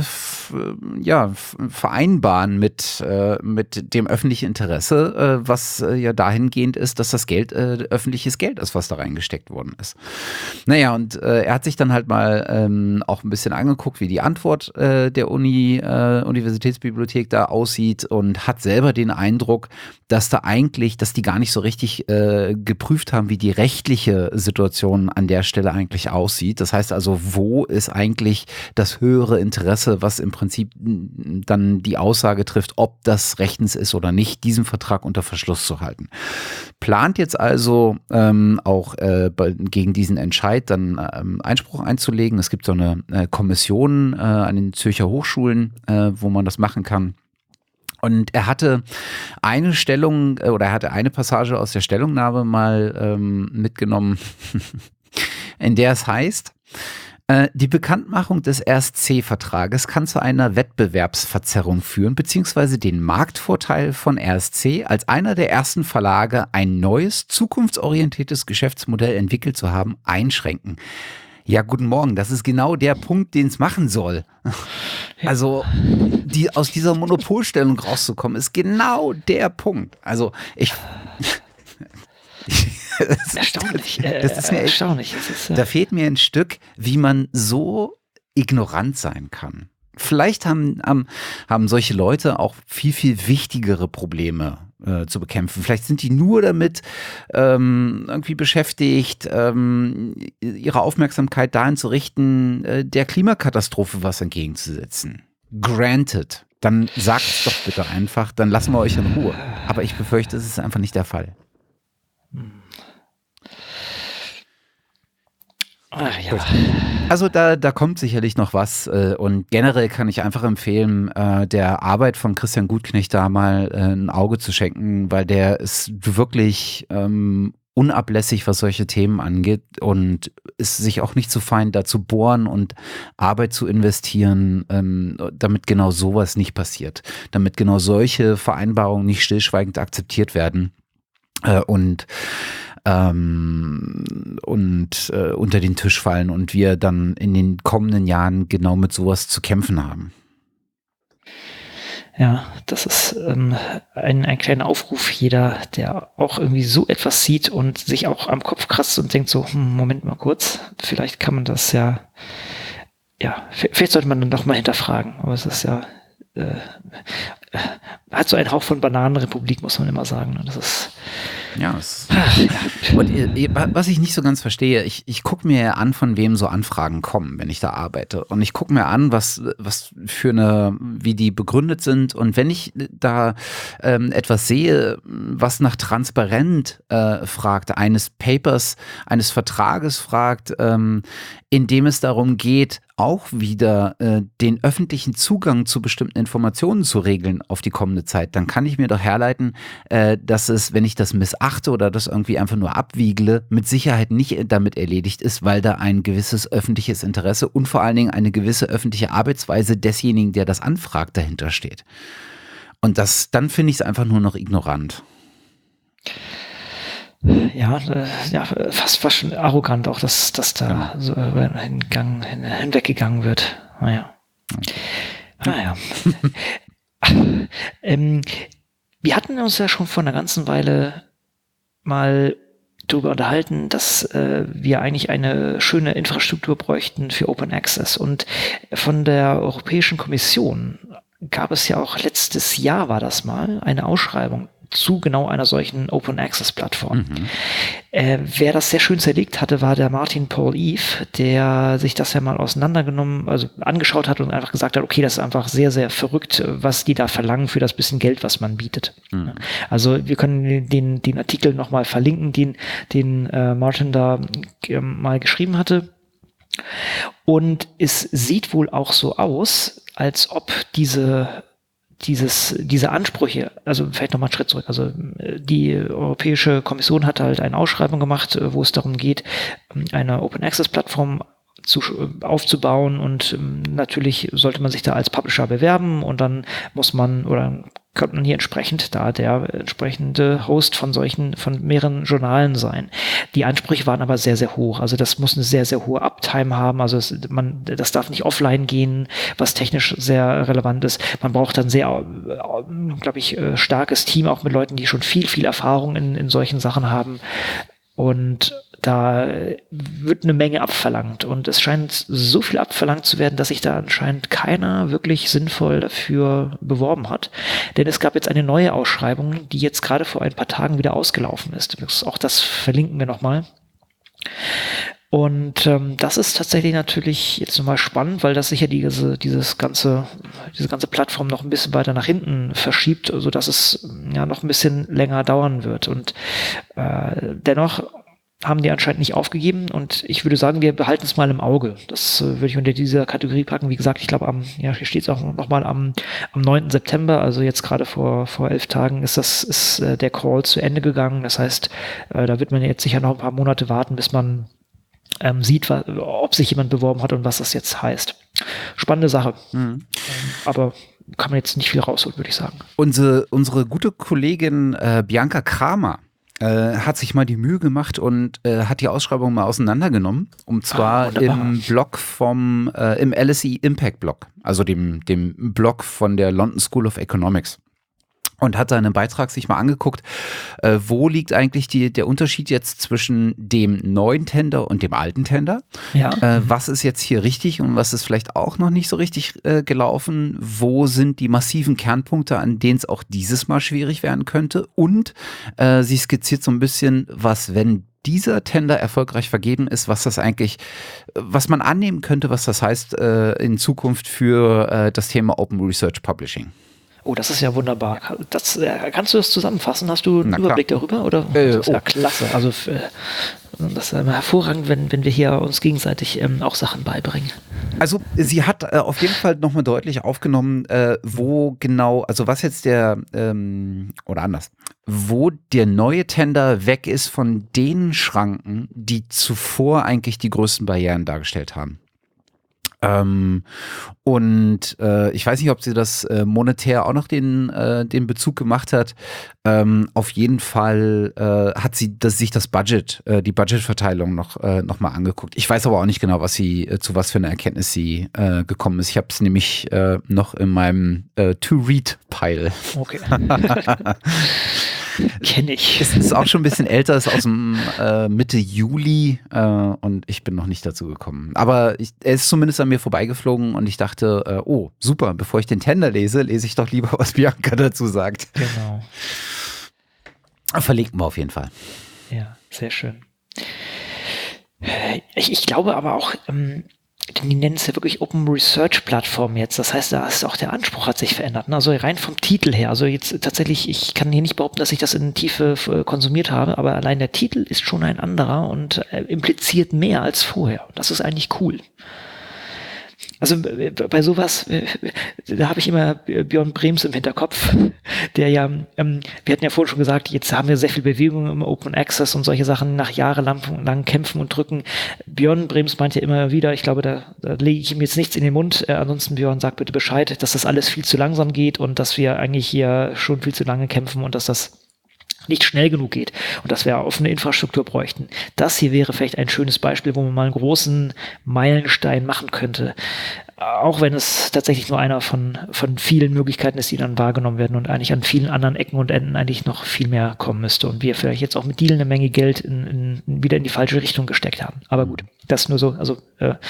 vereinbaren mit dem öffentlichen Interesse, was ja dahingehend ist, dass das Geld öffentliches Geld ist, was da reingesteckt worden ist. Naja, und er hat sich dann halt mal auch ein bisschen angeguckt, wie die Antwort der Universitätsbibliothek da aussieht, und hat selber den Eindruck, dass die gar nicht so richtig geprüft haben, wie die rechtliche Situation an der Stelle eigentlich aussieht. Das heißt also, wo ist eigentlich das höhere Interesse, was im Prinzip dann die Aussage trifft, ob das rechtens ist oder nicht, diesen Vertrag unter Verschluss zu halten. Plant jetzt also auch gegen diesen Entscheid dann Einspruch einzulegen. Es gibt so eine Kommission an den Zürcher Hochschulen, wo man das machen kann. Und er hatte eine Passage aus der Stellungnahme mal mitgenommen, in der es heißt, die Bekanntmachung des RSC-Vertrages kann zu einer Wettbewerbsverzerrung führen, beziehungsweise den Marktvorteil von RSC als einer der ersten Verlage, ein neues, zukunftsorientiertes Geschäftsmodell entwickelt zu haben, einschränken. Ja, guten Morgen, das ist genau der Punkt, den es machen soll. Also, aus dieser Monopolstellung rauszukommen, ist genau der Punkt. Also, erstaunlich. Das ist mir erstaunlich. Da fehlt mir ein Stück, wie man so ignorant sein kann. Vielleicht haben solche Leute auch viel, viel wichtigere Probleme zu bekämpfen. Vielleicht sind die nur damit irgendwie beschäftigt, ihre Aufmerksamkeit dahin zu richten, der Klimakatastrophe was entgegenzusetzen. Granted. Dann sagt es doch bitte einfach, dann lassen wir euch in Ruhe. Aber ich befürchte, es ist einfach nicht der Fall. Ach ja. Also da kommt sicherlich noch was und generell kann ich einfach empfehlen, der Arbeit von Christian Gutknecht da mal ein Auge zu schenken, weil der ist wirklich unablässig, was solche Themen angeht und ist sich auch nicht zu fein, da zu bohren und Arbeit zu investieren, damit genau sowas nicht passiert, damit genau solche Vereinbarungen nicht stillschweigend akzeptiert werden und unter den Tisch fallen und wir dann in den kommenden Jahren genau mit sowas zu kämpfen haben. Ja, das ist ein kleiner Aufruf. Jeder, der auch irgendwie so etwas sieht und sich auch am Kopf kratzt und denkt so, Moment mal kurz, vielleicht kann man das vielleicht sollte man dann doch mal hinterfragen. Aber es ist ja, hat so einen Hauch von Bananenrepublik, muss man immer sagen. Das ist und was ich nicht so ganz verstehe, ich gucke mir ja an, von wem so Anfragen kommen, wenn ich da arbeite. Und ich gucke mir an, was für wie die begründet sind. Und wenn ich da etwas sehe, was nach transparent fragt, eines Papers, eines Vertrages fragt, in dem es darum geht, auch wieder den öffentlichen Zugang zu bestimmten Informationen zu regeln auf die kommende Zeit, dann kann ich mir doch herleiten, dass es, wenn ich das missachte oder das irgendwie einfach nur abwiegle, mit Sicherheit nicht damit erledigt ist, weil da ein gewisses öffentliches Interesse und vor allen Dingen eine gewisse öffentliche Arbeitsweise desjenigen, der das anfragt, dahinter steht. Und dann finde ich es einfach nur noch ignorant. Ja, fast schon arrogant auch, dass da so hinweggegangen wird. Naja. Wir hatten uns ja schon vor einer ganzen Weile mal darüber unterhalten, dass wir eigentlich eine schöne Infrastruktur bräuchten für Open Access. Und von der Europäischen Kommission gab es ja auch letztes Jahr, war das mal, eine Ausschreibung zu genau einer solchen Open Access Plattform. Wer das sehr schön zerlegt hatte, war der Martin Paul Eve, der sich das ja mal angeschaut hat und einfach gesagt hat, okay, das ist einfach sehr, sehr verrückt, was die da verlangen für das bisschen Geld, was man bietet. Also wir können den Artikel nochmal verlinken, den Martin da mal geschrieben hatte. Und es sieht wohl auch so aus, als ob diese Ansprüche, also vielleicht nochmal einen Schritt zurück, also die Europäische Kommission hat halt eine Ausschreibung gemacht, wo es darum geht, eine Open-Access-Plattform aufzubauen und natürlich sollte man sich da als Publisher bewerben und dann könnte man hier entsprechend da der entsprechende Host von mehreren Journalen sein. Die Ansprüche waren aber sehr, sehr hoch. Also das muss eine sehr, sehr hohe Uptime haben. Also das darf nicht offline gehen, was technisch sehr relevant ist. Man braucht dann sehr, glaube ich, starkes Team, auch mit Leuten, die schon viel, viel Erfahrung in solchen Sachen haben. Und da wird eine Menge abverlangt und es scheint so viel abverlangt zu werden, dass sich da anscheinend keiner wirklich sinnvoll dafür beworben hat. Denn es gab jetzt eine neue Ausschreibung, die jetzt gerade vor ein paar Tagen wieder ausgelaufen ist. Auch das verlinken wir nochmal. Und das ist tatsächlich natürlich jetzt nochmal spannend, weil das sicher diese ganze Plattform noch ein bisschen weiter nach hinten verschiebt, sodass es ja noch ein bisschen länger dauern wird. Und dennoch haben die anscheinend nicht aufgegeben und ich würde sagen, wir behalten es mal im Auge. Das würde ich unter dieser Kategorie packen. Wie gesagt, ich glaube, hier steht es auch nochmal am 9. September, also jetzt gerade vor 11 Tagen ist der Call zu Ende gegangen. Das heißt, da wird man jetzt sicher noch ein paar Monate warten, bis man sieht, ob sich jemand beworben hat und was das jetzt heißt. Spannende Sache. Aber kann man jetzt nicht viel rausholen, würde ich sagen. Unsere gute Kollegin Bianca Kramer hat sich mal die Mühe gemacht und hat die Ausschreibung mal auseinandergenommen. Und zwar im Blog im LSE Impact Blog, also dem Blog von der London School of Economics. Und hat seinen Beitrag sich mal angeguckt, wo liegt eigentlich der Unterschied jetzt zwischen dem neuen Tender und dem alten Tender? Ja. Was ist jetzt hier richtig und was ist vielleicht auch noch nicht so richtig gelaufen? Wo sind die massiven Kernpunkte, an denen es auch dieses Mal schwierig werden könnte? Und sie skizziert so ein bisschen, wenn dieser Tender erfolgreich vergeben ist, was man annehmen könnte, was das heißt in Zukunft für das Thema Open Research Publishing. Oh, das ist ja wunderbar. Kannst du das zusammenfassen? Hast du einen Überblick darüber? Oder? Das ist ja klasse. Also das ist immer hervorragend, wenn wir hier uns gegenseitig auch Sachen beibringen. Also sie hat auf jeden Fall nochmal deutlich aufgenommen, wo genau, also was jetzt oder anders, wo der neue Tender weg ist von den Schranken, die zuvor eigentlich die größten Barrieren dargestellt haben. Und ich weiß nicht, ob sie das monetär auch noch den Bezug gemacht hat. Auf jeden Fall hat sie sich das Budget, die Budgetverteilung noch mal angeguckt. Ich weiß aber auch nicht genau, zu was für einer Erkenntnis sie gekommen ist. Ich habe es nämlich noch in meinem To-Read-Pile. Okay. Kenne ich. Es ist auch schon ein bisschen älter, ist aus dem Mitte Juli und ich bin noch nicht dazu gekommen. Aber er ist zumindest an mir vorbeigeflogen und ich dachte, oh, super, bevor ich den Tender lese ich doch lieber, was Bianca dazu sagt. Genau. Verlinken wir auf jeden Fall. Ja, sehr schön. Ich glaube aber auch, die nennen es ja wirklich Open Research Plattform jetzt. Das heißt, da ist auch der Anspruch hat sich verändert. Also rein vom Titel her. Also jetzt tatsächlich, ich kann hier nicht behaupten, dass ich das in Tiefe konsumiert habe, aber allein der Titel ist schon ein anderer und impliziert mehr als vorher. Das ist eigentlich cool. Also bei sowas, da habe ich immer Björn Brems im Hinterkopf, der ja, wir hatten ja vorhin schon gesagt, jetzt haben wir sehr viel Bewegung im Open Access und solche Sachen nach jahrelang Kämpfen und Drücken. Björn Brems meint ja immer wieder, ich glaube, da lege ich ihm jetzt nichts in den Mund, ansonsten Björn, sag bitte Bescheid, dass das alles viel zu langsam geht und dass wir eigentlich hier schon viel zu lange kämpfen und dass das nicht schnell genug geht und dass wir offene Infrastruktur bräuchten. Das hier wäre vielleicht ein schönes Beispiel, wo man mal einen großen Meilenstein machen könnte. Auch wenn es tatsächlich nur einer von vielen Möglichkeiten ist, die dann wahrgenommen werden und eigentlich an vielen anderen Ecken und Enden eigentlich noch viel mehr kommen müsste und wir vielleicht jetzt auch mit Deal eine Menge Geld wieder in die falsche Richtung gesteckt haben. Aber gut, das nur so. Also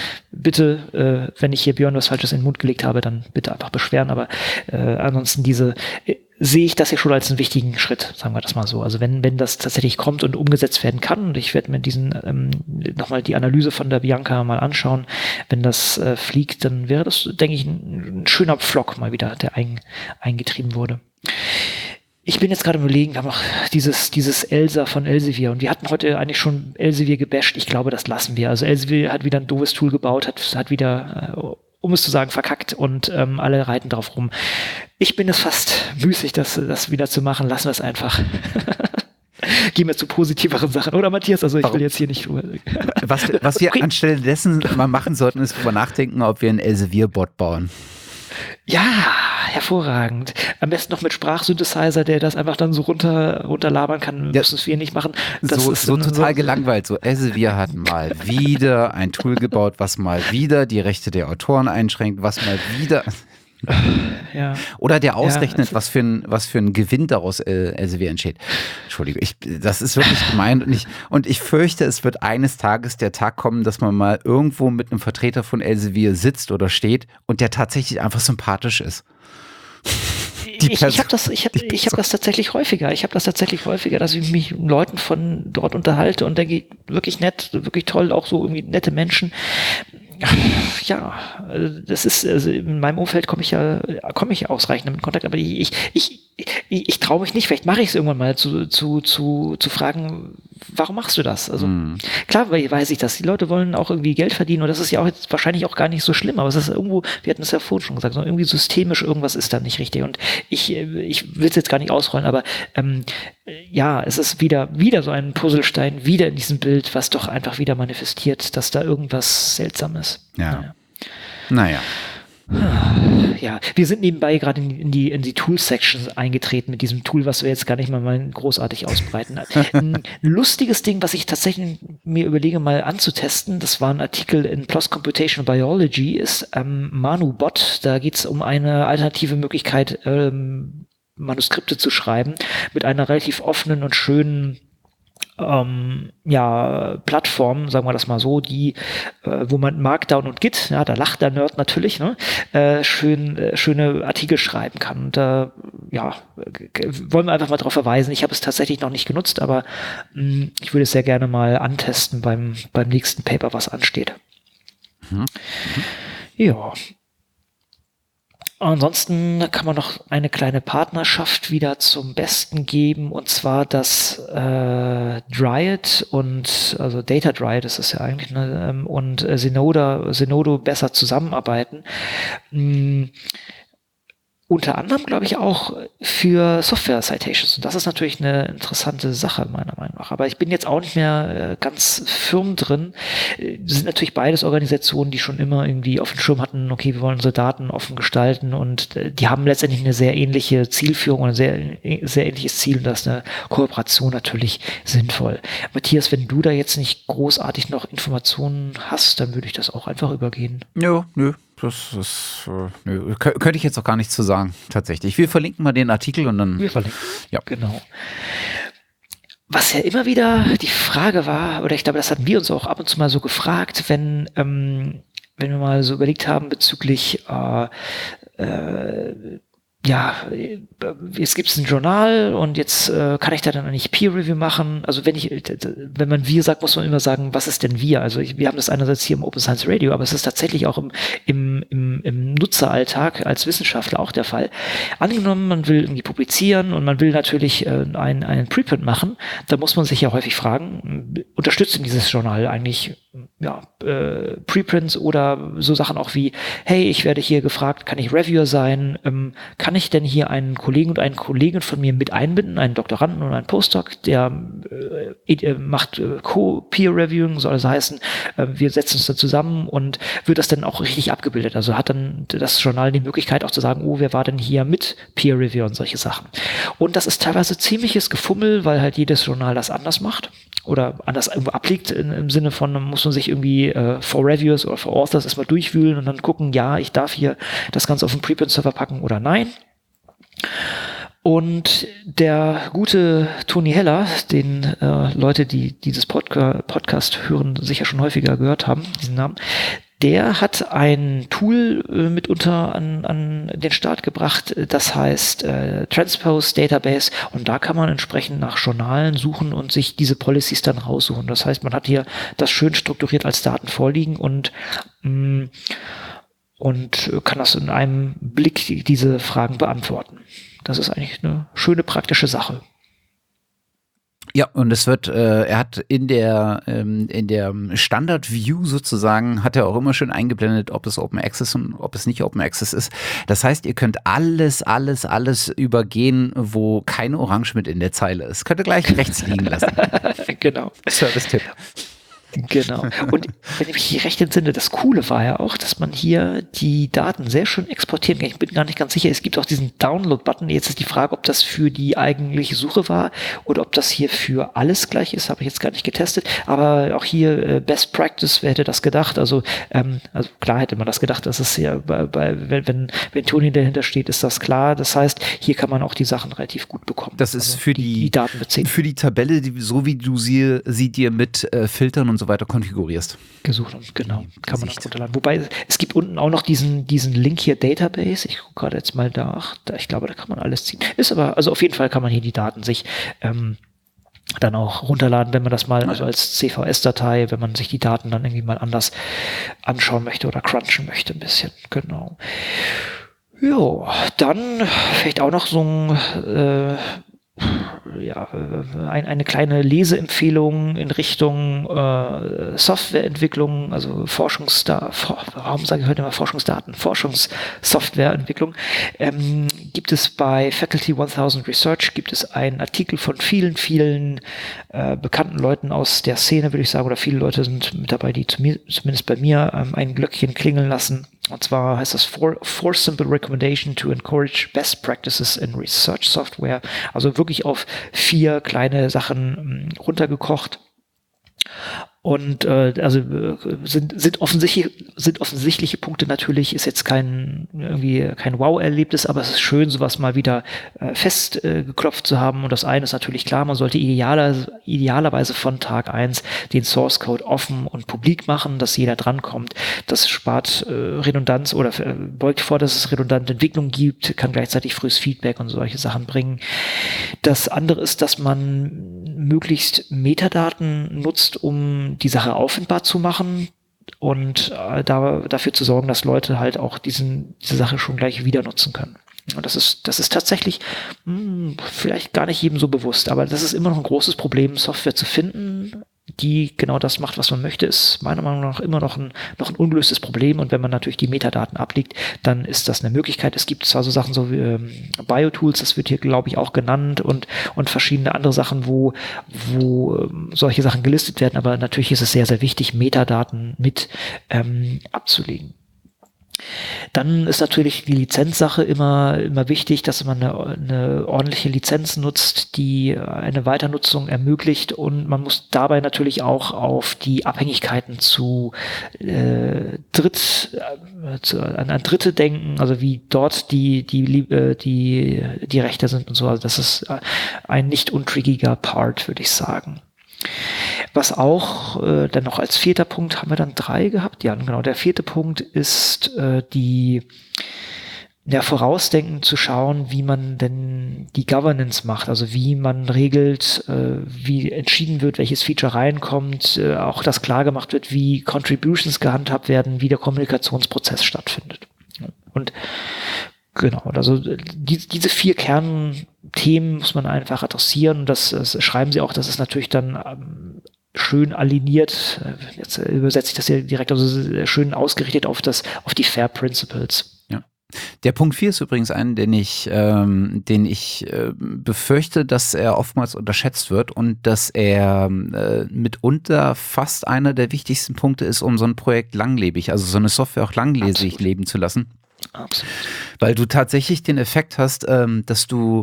bitte, wenn ich hier Björn was Falsches in den Mund gelegt habe, dann bitte einfach beschweren. Aber ansonsten sehe ich das ja schon als einen wichtigen Schritt, sagen wir das mal so. Also wenn das tatsächlich kommt und umgesetzt werden kann, und ich werde mir nochmal die Analyse von der Bianca mal anschauen, wenn das fliegt, dann wäre das, denke ich, ein schöner Pflock mal wieder, der eingetrieben wurde. Ich bin jetzt gerade überlegen, wir haben noch dieses Elsa von Elsevier und wir hatten heute eigentlich schon Elsevier gebasht. Ich glaube, das lassen wir. Also Elsevier hat wieder ein doofes Tool gebaut, hat wieder um es zu sagen, verkackt und alle reiten drauf rum. Ich bin es fast müßig, das wieder zu machen. Lassen wir es einfach. Gehen wir zu positiveren Sachen. Oder Matthias, also ich will jetzt hier nicht drüber. Was wir anstelle dessen mal machen sollten, ist drüber nachdenken, ob wir einen Elsevier-Bot bauen. Ja, hervorragend. Am besten noch mit Sprachsynthesizer, der das einfach dann so runterlabern kann. Ja, müssen es wir nicht machen. Das ist total gelangweilt. So, Elsevier hat mal wieder ein Tool gebaut, was mal wieder die Rechte der Autoren einschränkt, was mal wieder... Ja. Oder der ausrechnet, was für ein Gewinn daraus Elsevier entsteht. Entschuldigung, das ist wirklich gemein und ich fürchte, es wird eines Tages der Tag kommen, dass man mal irgendwo mit einem Vertreter von Elsevier sitzt oder steht und der tatsächlich einfach sympathisch ist. Ich habe das tatsächlich häufiger. Dass ich mich mit Leuten von dort unterhalte und denke, wirklich nett, wirklich toll, auch so irgendwie nette Menschen. Ja, das ist, also in meinem Umfeld komme ich ausreichend mit Kontakt, aber ich traue mich nicht, vielleicht mache ich es irgendwann mal zu fragen, warum machst du das? Also klar weiß ich das, die Leute wollen auch irgendwie Geld verdienen und das ist ja auch jetzt wahrscheinlich auch gar nicht so schlimm, aber es ist irgendwo, wir hatten es ja vorhin schon gesagt, so irgendwie systemisch irgendwas ist da nicht richtig und ich will es jetzt gar nicht ausrollen, aber ja, es ist wieder so ein Puzzlestein, wieder in diesem Bild, was doch einfach wieder manifestiert, dass da irgendwas seltsam ist. Ja. Naja. Ja, wir sind nebenbei gerade in die Tool-Sections eingetreten mit diesem Tool, was wir jetzt gar nicht mal großartig ausbreiten. Ein lustiges Ding, was ich tatsächlich mir überlege, mal anzutesten, das war ein Artikel in PLOS Computational Biology, ist ManuBot. Da geht es um eine alternative Möglichkeit, Manuskripte zu schreiben, mit einer relativ offenen und schönen Plattform, sagen wir das mal so, die, wo man Markdown und Git, ja, da lacht der Nerd natürlich, ne, schöne Artikel schreiben kann. Und wollen wir einfach mal darauf verweisen. Ich habe es tatsächlich noch nicht genutzt, aber ich würde es sehr gerne mal antesten beim nächsten Paper, was ansteht. Ja. Ansonsten kann man noch eine kleine Partnerschaft wieder zum Besten geben, und zwar, dass Dryad und, also Data Dryad ist es ja eigentlich, ne, und Zenodo besser zusammenarbeiten. Unter anderem, glaube ich, auch für Software-Citations. Und das ist natürlich eine interessante Sache, meiner Meinung nach. Aber ich bin jetzt auch nicht mehr ganz firm drin. Das sind natürlich beides Organisationen, die schon immer irgendwie auf dem Schirm hatten, okay, wir wollen unsere Daten offen gestalten, und die haben letztendlich eine sehr ähnliche Zielführung und ein sehr ähnliches Ziel, und da ist eine Kooperation natürlich sinnvoll. Matthias, wenn du da jetzt nicht großartig noch Informationen hast, dann würde ich das auch einfach übergehen. Nö. Könnte ich jetzt auch gar nichts zu sagen, tatsächlich. Wir verlinken mal den Artikel und dann. Wir verlinken. Ja, genau. Was ja immer wieder die Frage war, oder ich glaube, das hatten wir uns auch ab und zu mal so gefragt, wenn wir mal so überlegt haben bezüglich jetzt gibt es ein Journal, und jetzt kann ich da dann eigentlich Peer-Review machen. Also wenn man wir sagt, muss man immer sagen, was ist denn wir? Also wir haben das einerseits hier im Open Science Radio, aber es ist tatsächlich auch im Nutzeralltag als Wissenschaftler auch der Fall. Angenommen, man will irgendwie publizieren und man will natürlich einen Preprint machen, da muss man sich ja häufig fragen, unterstützt denn dieses Journal eigentlich Preprints oder so Sachen auch wie, hey, ich werde hier gefragt, kann ich Reviewer sein? Kann ich denn hier einen Kollegen und eine Kollegin von mir mit einbinden, einen Doktoranden und einen Postdoc, der macht Co-Peer-Reviewing, soll das heißen, wir setzen uns da zusammen, und wird das dann auch richtig abgebildet? Also hat dann das Journal die Möglichkeit auch zu sagen, oh, wer war denn hier mit Peer-Review und solche Sachen. Und das ist teilweise ziemliches Gefummel, weil halt jedes Journal das anders macht oder anders irgendwo abliegt, im Sinne von, dann muss man sich irgendwie for Reviewers oder for Authors erstmal durchwühlen und dann gucken, ja, ich darf hier das Ganze auf den Preprint-Server packen oder nein. Und der gute Toni Heller, den Leute, die dieses Podcast hören, sicher schon häufiger gehört haben, diesen Namen, der hat ein Tool mitunter an den Start gebracht, das heißt Transpose Database, und da kann man entsprechend nach Journalen suchen und sich diese Policies dann raussuchen. Das heißt, man hat hier das schön strukturiert als Daten vorliegen und kann das in einem Blick diese Fragen beantworten. Das ist eigentlich eine schöne praktische Sache. Ja, und es wird, er hat in der Standard View sozusagen, hat er auch immer schön eingeblendet, ob es Open Access und ob es nicht Open Access ist. Das heißt, ihr könnt alles übergehen, wo keine Orange mit in der Zeile ist. Könnt ihr gleich rechts liegen lassen. Genau. Service-Tipp. Genau. Und wenn ich mich recht entsinne, das Coole war ja auch, dass man hier die Daten sehr schön exportieren kann. Ich bin gar nicht ganz sicher. Es gibt auch diesen Download-Button. Jetzt ist die Frage, ob das für die eigentliche Suche war oder ob das hier für alles gleich ist. Habe ich jetzt gar nicht getestet. Aber auch hier Best Practice, wer hätte das gedacht? Also klar hätte man das gedacht. Das ist ja, wenn Toni dahinter steht, ist das klar. Das heißt, hier kann man auch die Sachen relativ gut bekommen. Das ist also für die Daten beziehen. Für die Tabelle, so wie du sie dir mit Filtern und so weiter konfigurierst. Gesucht und genau, kann man das runterladen. Wobei, es gibt unten auch noch diesen Link hier, Database. Ich gucke gerade jetzt mal nach. Ich glaube, da kann man alles ziehen. Ist aber, also auf jeden Fall kann man hier die Daten sich dann auch runterladen, wenn man das mal, also als CVS-Datei, wenn man sich die Daten dann irgendwie mal anders anschauen möchte oder crunchen möchte ein bisschen. Genau. Jo, dann vielleicht auch noch so eine kleine Leseempfehlung in Richtung Softwareentwicklung, also warum sage ich heute immer Forschungsdaten? Forschungssoftwareentwicklung. Gibt es bei Faculty 1000 Research, gibt es einen Artikel von vielen bekannten Leuten aus der Szene, würde ich sagen, oder viele Leute sind mit dabei, die zumindest bei mir ein Glöckchen klingeln lassen. Und zwar heißt das Four Simple Recommendation to Encourage Best Practices in Research Software. Also wirklich auf 4 kleine Sachen runtergekocht. Und sind offensichtliche Punkte natürlich, ist jetzt kein Wow-Erlebnis, aber es ist schön, sowas mal wieder festgeklopft zu haben. Und das eine ist natürlich klar, man sollte idealerweise von Tag 1 den Source Code offen und publik machen, dass jeder drankommt. Das spart Redundanz oder beugt vor, dass es redundante Entwicklung gibt, kann gleichzeitig frühes Feedback und solche Sachen bringen. Das andere ist, dass man möglichst Metadaten nutzt, um die Sache auffindbar zu machen. und dafür zu sorgen, dass Leute halt auch diese Sache schon gleich wieder nutzen können. Und das ist tatsächlich vielleicht gar nicht jedem so bewusst, aber das ist immer noch ein großes Problem, Software zu finden, die genau das macht, was man möchte, ist meiner Meinung nach immer noch ein ungelöstes Problem. Und wenn man natürlich die Metadaten ablegt, dann ist das eine Möglichkeit. Es gibt zwar so Sachen so wie Biotools, das wird hier, glaube ich, auch genannt und verschiedene andere Sachen, wo solche Sachen gelistet werden. Aber natürlich ist es sehr, sehr wichtig, Metadaten mit abzulegen. Dann ist natürlich die Lizenzsache immer wichtig, dass man eine ordentliche Lizenz nutzt, die eine Weiternutzung ermöglicht, und man muss dabei natürlich auch auf die Abhängigkeiten an Dritte denken, also wie dort die Rechte sind und so. Also das ist ein nicht untrickiger Part, würde ich sagen. Was auch dann noch als vierter Punkt, haben wir dann 3 gehabt? Ja, genau. Der 4. Punkt ist vorausdenkend zu schauen, wie man denn die Governance macht, also wie man regelt, wie entschieden wird, welches Feature reinkommt, auch dass klar gemacht wird, wie Contributions gehandhabt werden, wie der Kommunikationsprozess stattfindet. Und genau, also diese 4 Kernthemen muss man einfach adressieren, und das schreiben sie auch, das ist natürlich dann schön aligniert, jetzt übersetze ich das hier direkt, also schön ausgerichtet auf die Fair Principles. Ja. Der Punkt 4 ist übrigens einen, den ich befürchte, dass er oftmals unterschätzt wird und dass er mitunter fast einer der wichtigsten Punkte ist, um so ein Projekt langlebig, also so eine Software auch langlebig leben zu lassen. Absolut. Weil du tatsächlich den Effekt hast, dass du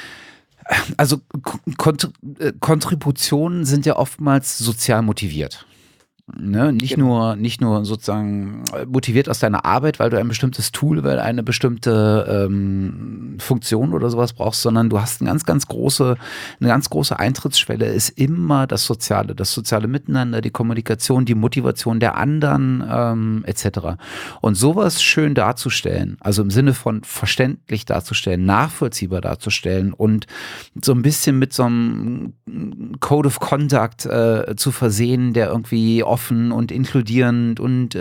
Kontributionen sind ja oftmals sozial motiviert. Ne? Nicht nur sozusagen motiviert aus deiner Arbeit, weil du ein bestimmtes Tool, weil eine bestimmte Funktion oder sowas brauchst, sondern du hast eine ganz große Eintrittsschwelle, ist immer das soziale Miteinander, die Kommunikation, die Motivation der anderen etc. Und sowas schön darzustellen, also im Sinne von verständlich darzustellen, nachvollziehbar darzustellen und so ein bisschen mit so einem Code of Conduct zu versehen, der irgendwie offen und inkludierend und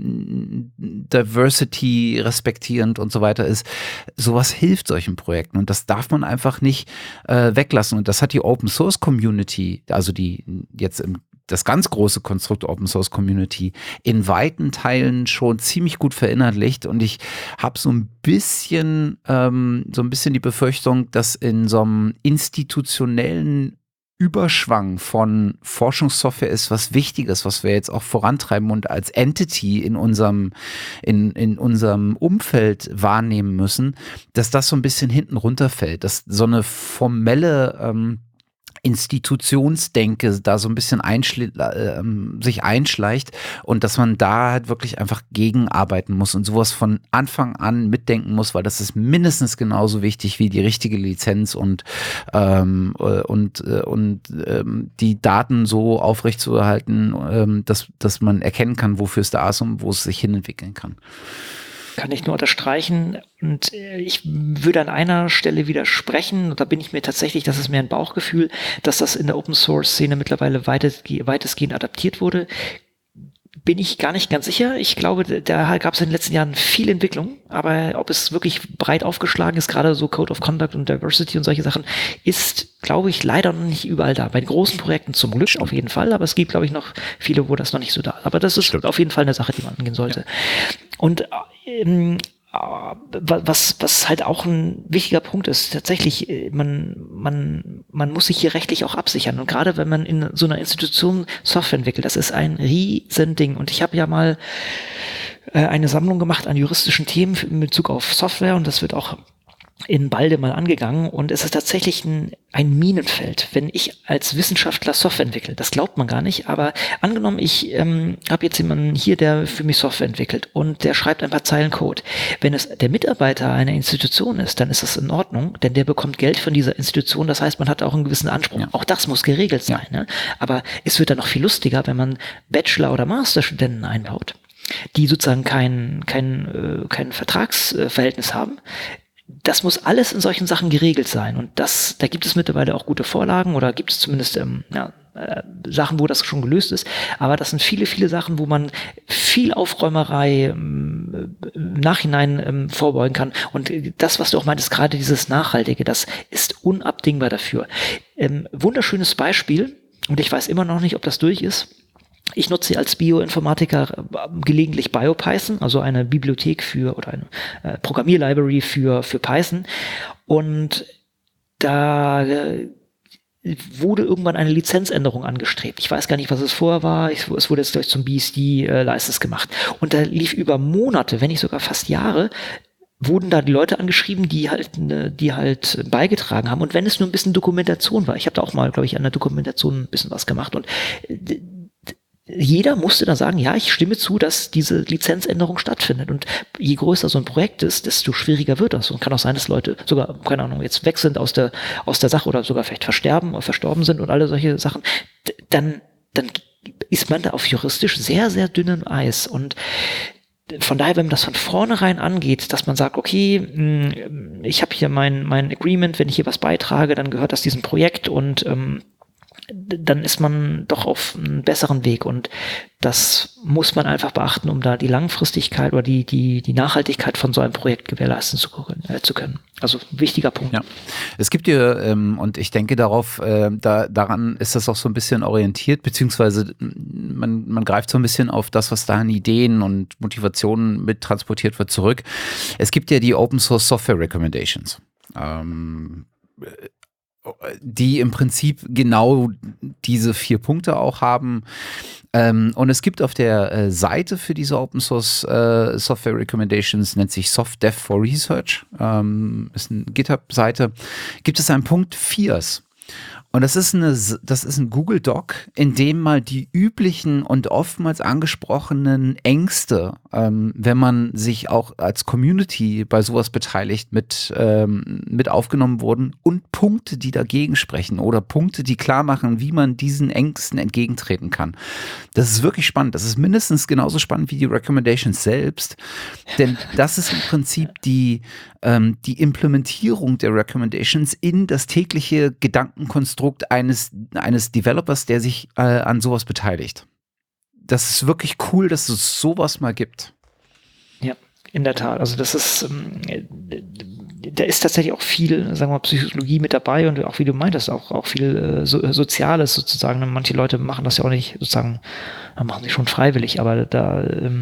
Diversity respektierend und so weiter ist. Sowas hilft solchen Projekten, und das darf man einfach nicht weglassen. Und das hat die Open Source Community, also das ganz große Konstrukt Open Source Community, in weiten Teilen schon ziemlich gut verinnerlicht, und ich habe so ein bisschen die Befürchtung, dass in so einem institutionellen Überschwang von Forschungssoftware ist was Wichtiges, was wir jetzt auch vorantreiben und als Entity in unserem Umfeld wahrnehmen müssen, dass das so ein bisschen hinten runterfällt, dass so eine formelle Institutionsdenke da so ein bisschen sich einschleicht, und dass man da halt wirklich einfach gegenarbeiten muss und sowas von Anfang an mitdenken muss, weil das ist mindestens genauso wichtig wie die richtige Lizenz und die Daten so aufrechtzuerhalten, dass man erkennen kann, wofür es da ist und wo es sich hinentwickeln kann. Kann ich nur unterstreichen, und ich würde an einer Stelle widersprechen, und da bin ich mir tatsächlich, das ist mir ein Bauchgefühl, dass das in der Open-Source-Szene mittlerweile weitestgehend adaptiert wurde. Bin ich gar nicht ganz sicher. Ich glaube, da gab es in den letzten Jahren viel Entwicklung, aber ob es wirklich breit aufgeschlagen ist, gerade so Code of Conduct und Diversity und solche Sachen, ist, glaube ich, leider noch nicht überall da. Bei den großen Projekten zum Glück auf jeden Fall, aber es gibt, glaube ich, noch viele, wo das noch nicht so da ist. Aber das ist auf jeden Fall eine Sache, die man angehen sollte. Ja. Und was halt auch ein wichtiger Punkt ist, tatsächlich, man muss sich hier rechtlich auch absichern. Und gerade wenn man in so einer Institution Software entwickelt, das ist ein Riesending. Und ich habe ja mal eine Sammlung gemacht an juristischen Themen in Bezug auf Software, und das wird auch in Balde mal angegangen, und es ist tatsächlich ein Minenfeld, wenn ich als Wissenschaftler Software entwickle. Das glaubt man gar nicht, aber angenommen, ich habe jetzt jemanden hier, der für mich Software entwickelt, und der schreibt ein paar Zeilen Code. Wenn es der Mitarbeiter einer Institution ist, dann ist das in Ordnung, denn der bekommt Geld von dieser Institution, das heißt, man hat auch einen gewissen Anspruch. Ja. Auch das muss geregelt sein. Ja. Ne? Aber es wird dann noch viel lustiger, wenn man Bachelor- oder Masterstudenten einbaut, die sozusagen kein Vertragsverhältnis haben. Das muss alles in solchen Sachen geregelt sein, und da gibt es mittlerweile auch gute Vorlagen, oder gibt es zumindest Sachen, wo das schon gelöst ist, aber das sind viele, viele Sachen, wo man viel Aufräumerei im Nachhinein vorbeugen kann. Und das, was du auch meintest, gerade dieses Nachhaltige, das ist unabdingbar dafür. Wunderschönes Beispiel, und ich weiß immer noch nicht, ob das durch ist. Ich nutze als Bioinformatiker gelegentlich BioPython, also eine Bibliothek oder eine Programmierlibrary für Python. Und da wurde irgendwann eine Lizenzänderung angestrebt. Ich weiß gar nicht, was es vorher war. Es wurde jetzt gleich zum BSD-License gemacht. Und da lief über Monate, wenn nicht sogar fast Jahre, wurden da die Leute angeschrieben, die halt beigetragen haben. Und wenn es nur ein bisschen Dokumentation war, ich habe da auch mal, glaube ich, an der Dokumentation ein bisschen was gemacht. Und jeder musste dann sagen, ja, ich stimme zu, dass diese Lizenzänderung stattfindet. Und je größer so ein Projekt ist, desto schwieriger wird das. Und kann auch sein, dass Leute sogar, keine Ahnung, jetzt weg sind aus der Sache oder sogar vielleicht versterben oder verstorben sind und alle solche Sachen. Dann ist man da auf juristisch sehr, sehr dünnem Eis. Und von daher, wenn man das von vornherein angeht, dass man sagt, okay, ich habe hier mein Agreement, wenn ich hier was beitrage, dann gehört das diesem Projekt und dann ist man doch auf einem besseren Weg, und das muss man einfach beachten, um da die Langfristigkeit oder die Nachhaltigkeit von so einem Projekt gewährleisten zu können. Also wichtiger Punkt. Ja, es gibt ja, und ich denke daran ist das auch so ein bisschen orientiert, beziehungsweise man greift so ein bisschen auf das, was da an Ideen und Motivationen mit transportiert wird, zurück. Es gibt ja die Open Source Software Recommendations, die im Prinzip genau diese 4 Punkte auch haben. Und es gibt auf der Seite für diese Open Source Software Recommendations, nennt sich SoftDev for Research, ist eine GitHub-Seite, gibt es einen Punkt 4. Und das ist ein Google Doc, in dem mal die üblichen und oftmals angesprochenen Ängste, wenn man sich auch als Community bei sowas beteiligt, mit aufgenommen wurden, und Punkte, die dagegen sprechen oder Punkte, die klar machen, wie man diesen Ängsten entgegentreten kann. Das ist wirklich spannend. Das ist mindestens genauso spannend wie die Recommendations selbst, denn das ist im Prinzip die Implementierung der Recommendations in das tägliche Gedankenkonstrukt eines Developers, der sich an sowas beteiligt. Das ist wirklich cool, dass es sowas mal gibt. Ja, in der Tat. Also das ist, da ist tatsächlich auch viel, sagen wir mal, Psychologie mit dabei und auch, wie du meintest, auch viel Soziales sozusagen. Manche Leute machen das ja auch nicht sozusagen, machen sie schon freiwillig, aber da,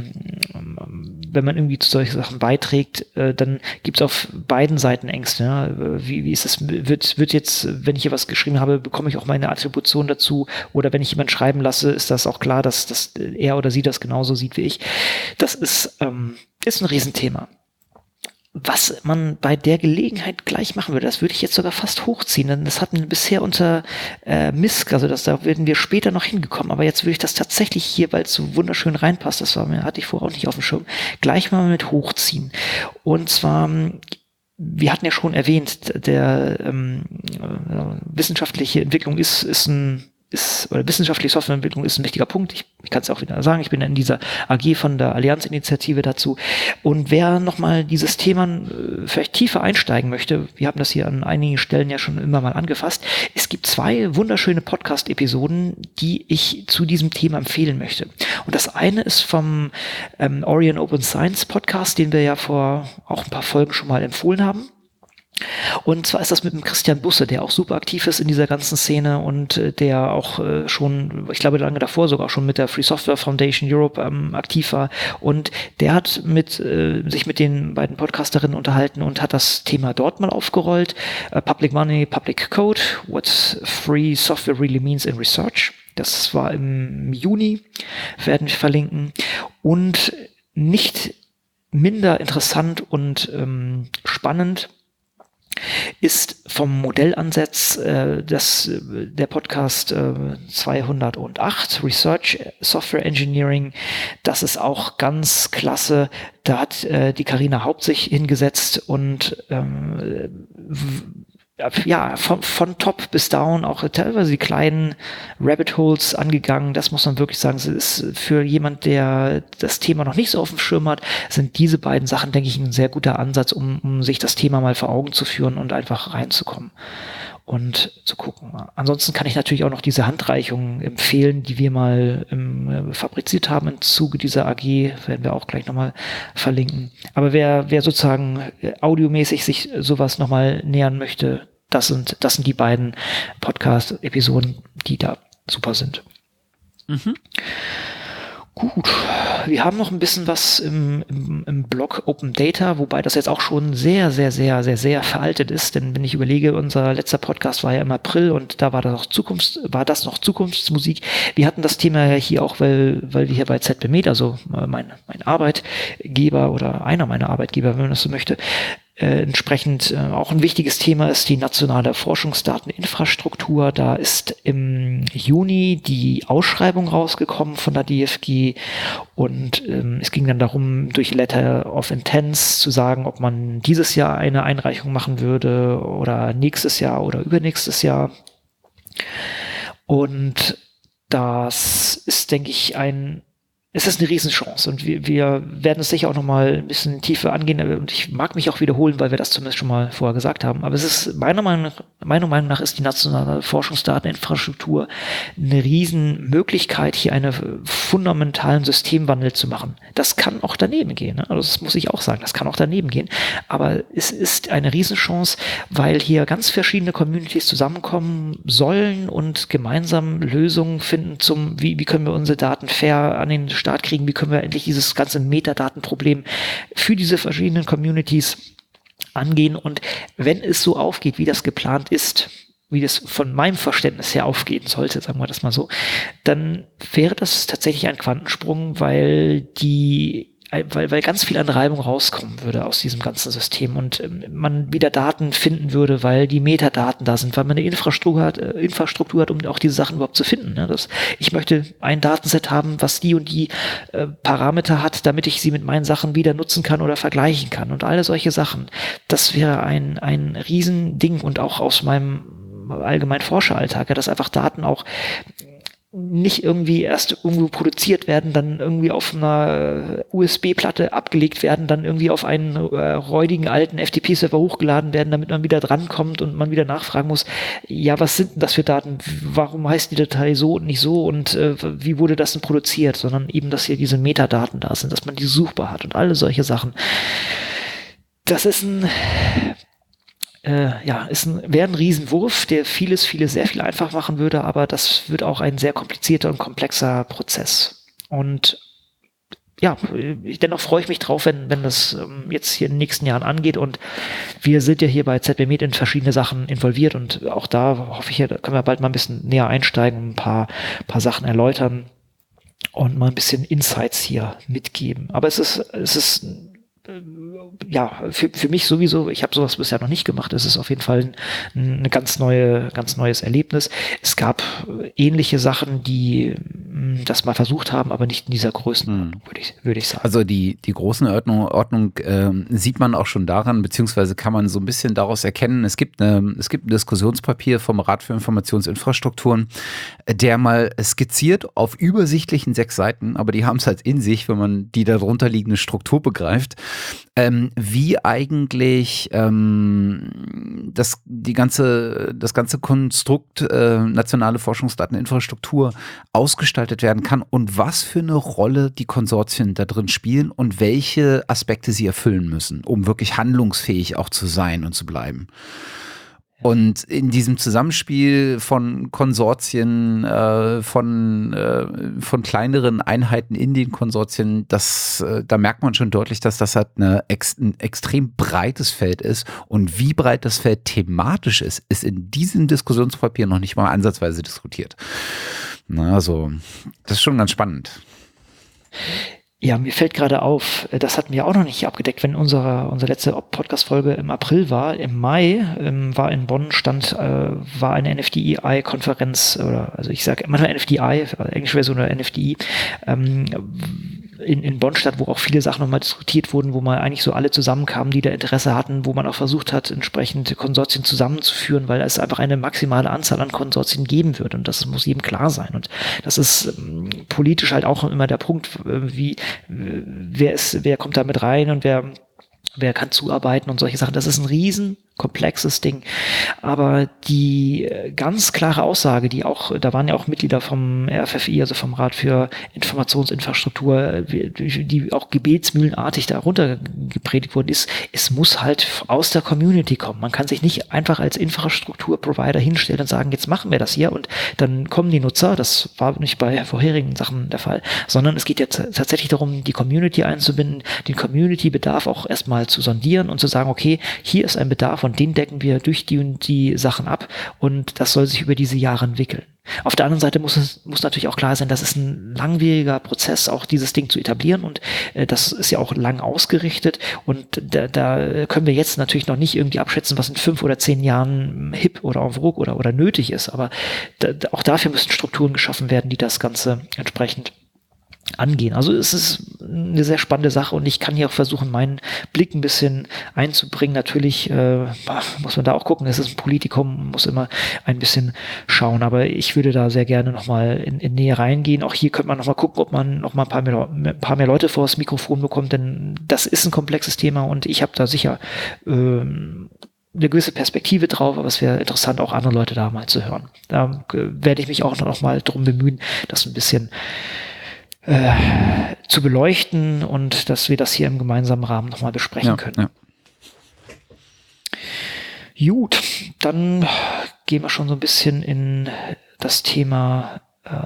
wenn man irgendwie zu solchen Sachen beiträgt, dann gibt es auf beiden Seiten Ängste. Ja? Wie ist es, wird jetzt, wenn ich hier was geschrieben habe, bekomme ich auch meine Attribution dazu, oder wenn ich jemanden schreiben lasse, ist das auch klar, dass er oder sie das genauso sieht wie ich. Das ist ein Riesenthema. Was man bei der Gelegenheit gleich machen würde, das würde ich jetzt sogar fast hochziehen, denn das hatten wir bisher unter MISC, also da werden wir später noch hingekommen, aber jetzt würde ich das tatsächlich hier, weil es so wunderschön reinpasst, hatte ich vorher auch nicht auf dem Schirm, gleich mal mit hochziehen. Und zwar, wir hatten ja schon erwähnt, der wissenschaftliche Entwicklung oder wissenschaftliche Softwareentwicklung ist ein wichtiger Punkt. Ich kann es auch wieder sagen, ich bin in dieser AG von der Allianz-Initiative dazu. Und wer nochmal dieses Thema vielleicht tiefer einsteigen möchte, wir haben das hier an einigen Stellen ja schon immer mal angefasst, es gibt 2 wunderschöne Podcast-Episoden, die ich zu diesem Thema empfehlen möchte. Und das eine ist vom Orion Open Science Podcast, den wir ja vor auch ein paar Folgen schon mal empfohlen haben. Und zwar ist das mit dem Christian Busse, der auch super aktiv ist in dieser ganzen Szene und der auch schon, ich glaube lange davor sogar schon mit der Free Software Foundation Europe aktiv war. Und der hat sich mit den beiden Podcasterinnen unterhalten und hat das Thema dort mal aufgerollt. Public Money, Public Code, what Free Software really means in research. Das war im Juni, werden wir verlinken. Und nicht minder interessant und spannend ist vom Modellansatz der Podcast 208, Research Software Engineering. Das ist auch ganz klasse. Da hat die Carina Haupt sich hingesetzt und von top bis down auch teilweise die kleinen Rabbit Holes angegangen. Das muss man wirklich sagen. Es ist für jemand, der das Thema noch nicht so auf dem Schirm hat, sind diese beiden Sachen, denke ich, ein sehr guter Ansatz, um sich das Thema mal vor Augen zu führen und einfach reinzukommen. und zu gucken. Ansonsten kann ich natürlich auch noch diese Handreichungen empfehlen, die wir mal fabriziert haben im Zuge dieser AG, werden wir auch gleich nochmal verlinken. Aber wer sozusagen audiomäßig sich sowas nochmal nähern möchte, das sind die beiden Podcast-Episoden, die da super sind. Gut, wir haben noch ein bisschen was im Blog Open Data, wobei das jetzt auch schon sehr, sehr, sehr, sehr, sehr veraltet ist, denn wenn ich überlege, unser letzter Podcast war ja im April und da war das noch Zukunftsmusik. Wir hatten das Thema hier auch, weil wir hier bei ZB Med, also mein Arbeitgeber oder einer meiner Arbeitgeber, wenn man das so möchte, entsprechend auch ein wichtiges Thema ist die nationale Forschungsdateninfrastruktur. Da ist im Juni die Ausschreibung rausgekommen von der DFG und es ging dann darum, durch Letter of Intents zu sagen, ob man dieses Jahr eine Einreichung machen würde oder nächstes Jahr oder übernächstes Jahr. Und das ist, denke ich, es ist eine Riesenchance und wir werden es sicher auch nochmal ein bisschen tiefer angehen und ich mag mich auch wiederholen, weil wir das zumindest schon mal vorher gesagt haben. Aber es ist meiner Meinung nach ist die nationale Forschungsdateninfrastruktur eine Riesenmöglichkeit, hier einen fundamentalen Systemwandel zu machen. Das kann auch daneben gehen, ne? Also das muss ich auch sagen, das kann auch daneben gehen. Aber es ist eine Riesenchance, weil hier ganz verschiedene Communities zusammenkommen sollen und gemeinsam Lösungen finden wie können wir unsere Daten fair an den Start kriegen, wie können wir endlich dieses ganze Metadatenproblem für diese verschiedenen Communities angehen und wenn es so aufgeht, wie das geplant ist, wie das von meinem Verständnis her aufgehen sollte, sagen wir das mal so, dann wäre das tatsächlich ein Quantensprung, weil ganz viel an Reibung rauskommen würde aus diesem ganzen System und man wieder Daten finden würde, weil die Metadaten da sind, weil man eine Infrastruktur hat, um auch diese Sachen überhaupt zu finden. Ne? Ich möchte ein Datenset haben, was die und die Parameter hat, damit ich sie mit meinen Sachen wieder nutzen kann oder vergleichen kann und alle solche Sachen. Das wäre ein Riesending und auch aus meinem allgemeinen Forscheralltag, dass einfach Daten auch nicht irgendwie erst irgendwo produziert werden, dann irgendwie auf einer USB-Platte abgelegt werden, dann irgendwie auf einen räudigen alten FTP-Server hochgeladen werden, damit man wieder drankommt und man wieder nachfragen muss, ja, was sind denn das für Daten? Warum heißt die Datei so und nicht so und wie wurde das denn produziert? Sondern eben, dass hier diese Metadaten da sind, dass man die suchbar hat und alle solche Sachen. Das ist wäre ein Riesenwurf, der vieles sehr viel einfacher machen würde, aber das wird auch ein sehr komplizierter und komplexer Prozess. Und ja, dennoch freue ich mich drauf, wenn das jetzt hier in den nächsten Jahren angeht und wir sind ja hier bei ZB Med in verschiedene Sachen involviert und auch da hoffe ich, da können wir bald mal ein bisschen näher einsteigen und ein paar Sachen erläutern und mal ein bisschen Insights hier mitgeben. Aber es ist für mich sowieso, ich habe sowas bisher noch nicht gemacht, es ist auf jeden Fall ein ganz neues Erlebnis. Es gab ähnliche Sachen, die das mal versucht haben, aber nicht in dieser Größenordnung, würde ich sagen. Also die großen Ordnung sieht man auch schon daran, beziehungsweise kann man so ein bisschen daraus erkennen, es gibt ein Diskussionspapier vom Rat für Informationsinfrastrukturen, der mal skizziert auf übersichtlichen 6 Seiten, aber die haben es halt in sich, wenn man die darunter liegende Struktur begreift, wie eigentlich das ganze Konstrukt nationale Forschungsdateninfrastruktur ausgestaltet werden kann und was für eine Rolle die Konsortien da drin spielen und welche Aspekte sie erfüllen müssen, um wirklich handlungsfähig auch zu sein und zu bleiben. Und in diesem Zusammenspiel von Konsortien, von kleineren Einheiten in den Konsortien, da merkt man schon deutlich, dass das halt ein extrem breites Feld ist. Und wie breit das Feld thematisch ist in diesem Diskussionspapier noch nicht mal ansatzweise diskutiert. Also, das ist schon ganz spannend. Ja, mir fällt gerade auf, das hatten wir auch noch nicht abgedeckt, wenn unsere letzte Podcast-Folge im April war. Im Mai war in Bonn war eine NFDI-Konferenz, also ich sage manchmal NFDI, englische Version oder NFDI, in Bonn statt, wo auch viele Sachen nochmal diskutiert wurden, wo man eigentlich so alle zusammenkamen, die da Interesse hatten, wo man auch versucht hat, entsprechend Konsortien zusammenzuführen, weil es einfach eine maximale Anzahl an Konsortien geben wird und das muss jedem klar sein. Und das ist politisch halt auch immer der Punkt, wer kommt da mit rein und wer kann zuarbeiten und solche Sachen. Das ist ein komplexes Ding. Aber die ganz klare Aussage, die auch, da waren ja auch Mitglieder vom RFFI, also vom Rat für Informationsinfrastruktur, die auch gebetsmühlenartig da runtergepredigt wurden, ist, es muss halt aus der Community kommen. Man kann sich nicht einfach als Infrastrukturprovider hinstellen und sagen, jetzt machen wir das hier und dann kommen die Nutzer, das war nicht bei vorherigen Sachen der Fall, sondern es geht jetzt tatsächlich darum, die Community einzubinden, den Community-Bedarf auch erstmal zu sondieren und zu sagen, okay, hier ist ein Bedarf und den decken wir durch die und die Sachen ab und das soll sich über diese Jahre entwickeln. Auf der anderen Seite muss natürlich auch klar sein, dass es ein langwieriger Prozess, auch dieses Ding zu etablieren und das ist ja auch lang ausgerichtet und da können wir jetzt natürlich noch nicht irgendwie abschätzen, was in 5 oder 10 Jahren hip oder en vogue oder nötig ist, aber auch dafür müssen Strukturen geschaffen werden, die das Ganze entsprechend angehen. Also es ist eine sehr spannende Sache und ich kann hier auch versuchen, meinen Blick ein bisschen einzubringen. Natürlich muss man da auch gucken, es ist ein Politikum, muss immer ein bisschen schauen, aber ich würde da sehr gerne nochmal in Nähe reingehen. Auch hier könnte man nochmal gucken, ob man nochmal ein paar mehr Leute vor das Mikrofon bekommt, denn das ist ein komplexes Thema und ich habe da sicher eine gewisse Perspektive drauf, aber es wäre interessant, auch andere Leute da mal zu hören. Da werde ich mich auch noch mal drum bemühen, das ein bisschen zu beleuchten und dass wir das hier im gemeinsamen Rahmen nochmal besprechen können. Ja. Gut, dann gehen wir schon so ein bisschen in das Thema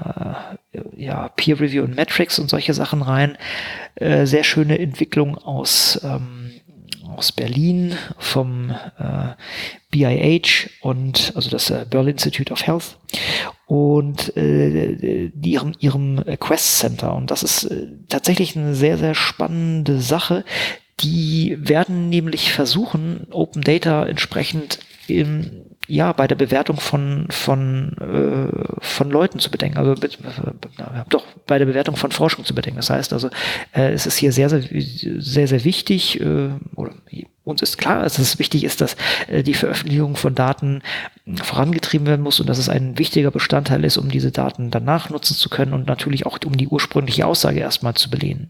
Peer Review und Metrics und solche Sachen rein. Sehr schöne Entwicklung aus Berlin vom BIH und also das Berlin Institute of Health und ihrem Quest Center. Und das ist tatsächlich eine sehr, sehr spannende Sache. Die werden nämlich versuchen, Open Data entsprechend bei der Bewertung von Leuten zu bedenken, also bei der Bewertung von Forschung zu bedenken. Das heißt also, es ist hier sehr, sehr, sehr, sehr wichtig, oder uns ist klar, dass es wichtig ist, dass die Veröffentlichung von Daten vorangetrieben werden muss und dass es ein wichtiger Bestandteil ist, um diese Daten danach nutzen zu können und natürlich auch um die ursprüngliche Aussage erstmal zu belegen.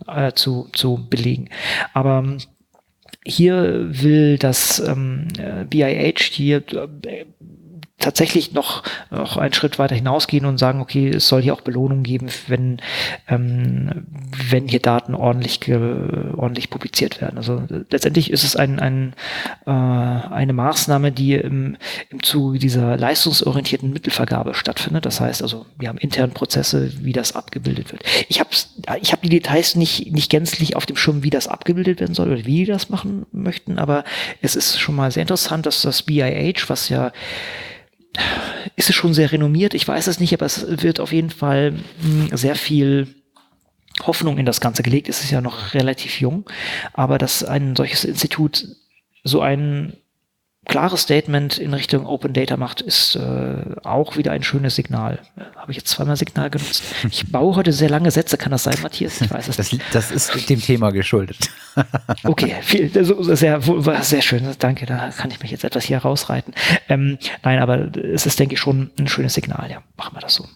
Aber hier will das BIH hier tatsächlich noch einen Schritt weiter hinausgehen und sagen, okay, es soll hier auch Belohnung geben, wenn hier Daten ordentlich publiziert werden. Also letztendlich ist es eine Maßnahme, die im Zuge dieser leistungsorientierten Mittelvergabe stattfindet. Das heißt also, wir haben interne Prozesse, wie das abgebildet wird. Ich habe die Details nicht gänzlich auf dem Schirm, wie das abgebildet werden soll oder wie die das machen möchten, aber es ist schon mal sehr interessant, dass das BIH, was ja ist es schon sehr renommiert, ich weiß es nicht, aber es wird auf jeden Fall sehr viel Hoffnung in das Ganze gelegt. Es ist ja noch relativ jung, aber dass ein solches Institut so ein klares Statement in Richtung Open Data macht, ist auch wieder ein schönes Signal. Habe ich jetzt zweimal Signal genutzt. Ich baue heute sehr lange Sätze, kann das sein, Matthias? Ich weiß es nicht. Das ist dem Thema geschuldet. Okay, war sehr schön, danke, da kann ich mich jetzt etwas hier rausreiten. Nein, aber es ist, denke ich, schon ein schönes Signal, ja, machen wir das so.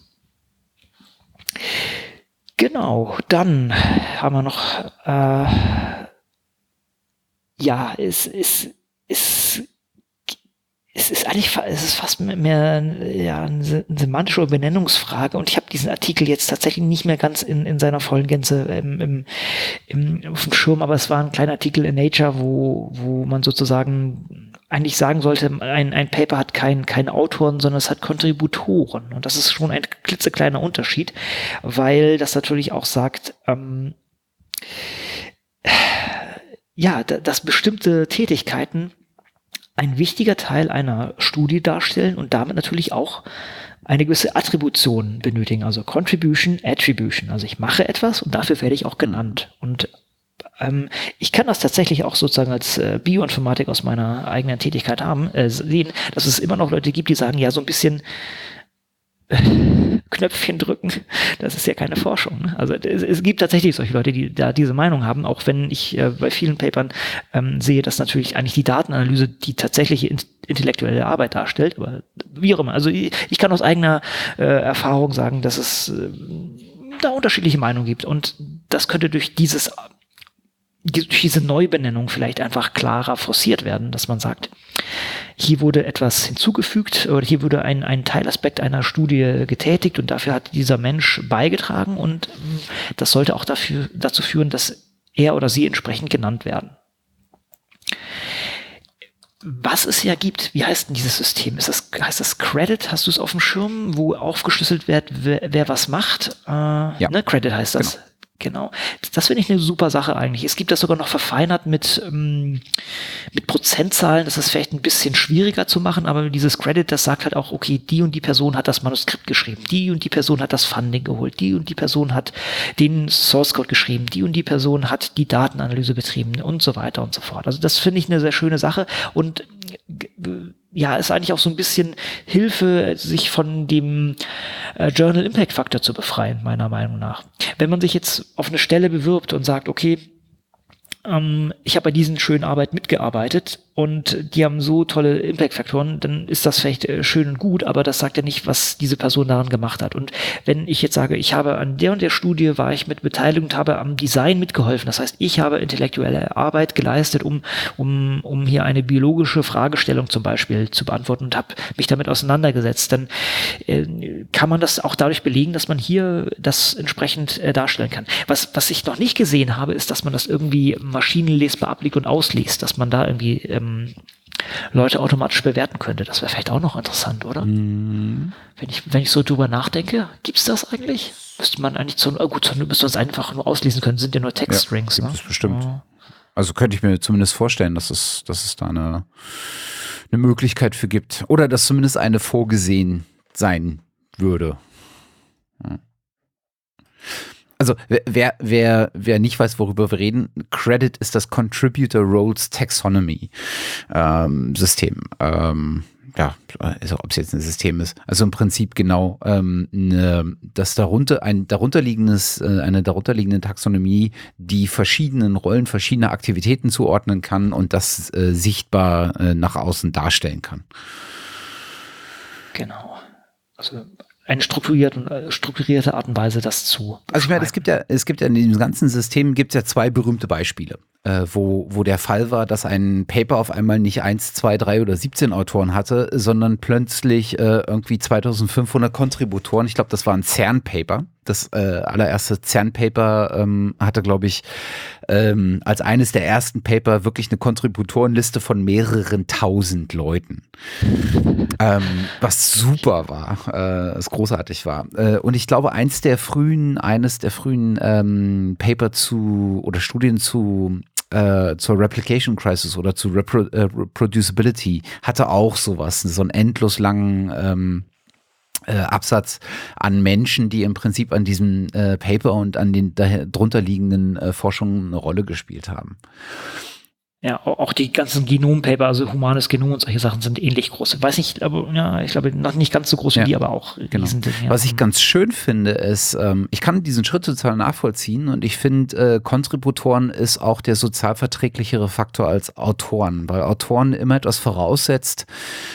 Genau, dann haben wir noch, es ist fast mehr eine semantische Benennungsfrage und ich habe diesen Artikel jetzt tatsächlich nicht mehr ganz in seiner vollen Gänze auf dem Schirm, aber es war ein kleiner Artikel in Nature, wo man sozusagen eigentlich sagen sollte, ein Paper hat keine Autoren, sondern es hat Kontributoren und das ist schon ein klitzekleiner Unterschied, weil das natürlich auch sagt, dass bestimmte Tätigkeiten ein wichtiger Teil einer Studie darstellen und damit natürlich auch eine gewisse Attribution benötigen, also Contribution, Attribution. Also ich mache etwas und dafür werde ich auch genannt. Und ich kann das tatsächlich auch sozusagen als Bioinformatik aus meiner eigenen Tätigkeit sehen, dass es immer noch Leute gibt, die sagen, ja, so ein bisschen Knöpfchen drücken, das ist ja keine Forschung. Ne? Also es gibt tatsächlich solche Leute, die da diese Meinung haben, auch wenn ich bei vielen Papern sehe, dass natürlich eigentlich die Datenanalyse die tatsächliche intellektuelle Arbeit darstellt, aber wie auch immer. Also ich kann aus eigener Erfahrung sagen, dass es da unterschiedliche Meinungen gibt und das könnte durch dieses durch diese Neubenennung vielleicht einfach klarer forciert werden, dass man sagt, hier wurde etwas hinzugefügt oder hier wurde ein Teilaspekt einer Studie getätigt und dafür hat dieser Mensch beigetragen und das sollte auch dazu führen, dass er oder sie entsprechend genannt werden. Was es ja gibt, wie heißt denn dieses System? Heißt das Credit? Hast du es auf dem Schirm, wo aufgeschlüsselt wird, wer was macht? Ja. Ne, Credit heißt das. Genau. Das finde ich eine super Sache eigentlich. Es gibt das sogar noch verfeinert mit Prozentzahlen. Das ist vielleicht ein bisschen schwieriger zu machen, aber dieses Credit, das sagt halt auch, okay, die und die Person hat das Manuskript geschrieben, die und die Person hat das Funding geholt, die und die Person hat den Source Code geschrieben, die und die Person hat die Datenanalyse betrieben und so weiter und so fort. Also das finde ich eine sehr schöne Sache und ja, ist eigentlich auch so ein bisschen Hilfe, sich von dem Journal Impact Factor zu befreien, meiner Meinung nach. Wenn man sich jetzt auf eine Stelle bewirbt und sagt, okay, ich habe bei diesen schönen Arbeit mitgearbeitet und die haben so tolle Impact-Faktoren, dann ist das vielleicht schön und gut, aber das sagt ja nicht, was diese Person daran gemacht hat. Und wenn ich jetzt sage, ich habe an der und der Studie war ich mit beteiligt und habe am Design mitgeholfen, das heißt, ich habe intellektuelle Arbeit geleistet, um hier eine biologische Fragestellung zum Beispiel zu beantworten und habe mich damit auseinandergesetzt, dann kann man das auch dadurch belegen, dass man hier das entsprechend darstellen kann. Was ich noch nicht gesehen habe, ist, dass man das irgendwie maschinenlesbar abliest und ausliest, dass man da irgendwie Leute automatisch bewerten könnte. Das wäre vielleicht auch noch interessant, oder? Wenn ich so drüber nachdenke, gibt's das eigentlich? Müsste man eigentlich müsste man es einfach nur auslesen können, sind ja nur Textstrings. Ja, gibt es bestimmt. Also könnte ich mir zumindest vorstellen, dass es da eine Möglichkeit für gibt. Oder dass zumindest eine vorgesehen sein würde. Ja. Also wer nicht weiß, worüber wir reden, Credit ist das Contributor Roles Taxonomy System. Ja, also ob es jetzt ein System ist. Also im Prinzip genau das eine darunterliegende Taxonomie, die verschiedenen Rollen, verschiedene Aktivitäten zuordnen kann und das sichtbar nach außen darstellen kann. Genau. Also eine strukturierte Art und Weise, das zu beschreiben. Also ich meine, es gibt ja in diesem ganzen System gibt's ja zwei berühmte Beispiele, wo der Fall war, dass ein Paper auf einmal nicht 1, 2, 3 oder 17 Autoren hatte, sondern plötzlich irgendwie 2500 Kontributoren. Ich glaube, das war ein CERN-Paper. Das allererste CERN-Paper hatte, glaube ich, als eines der ersten Paper wirklich eine Kontributorenliste von mehreren tausend Leuten. Was super war, was großartig war. Und ich glaube, eines der frühen Paper oder Studien zur Replication Crisis oder zu Reproducibility hatte auch sowas, so einen endlos langen Absatz an Menschen, die im Prinzip an diesem Paper und an den darunter liegenden Forschungen eine Rolle gespielt haben. Ja, auch die ganzen Genompaper, also humanes Genom und solche Sachen sind ähnlich groß. Weiß nicht, aber ja, ich glaube noch nicht ganz so groß wie die, aber auch Riesending. Ja. Was ich ganz schön finde, ist, ich kann diesen Schritt total nachvollziehen und ich finde, Kontributoren ist auch der sozialverträglichere Faktor als Autoren, weil Autoren immer etwas voraussetzt,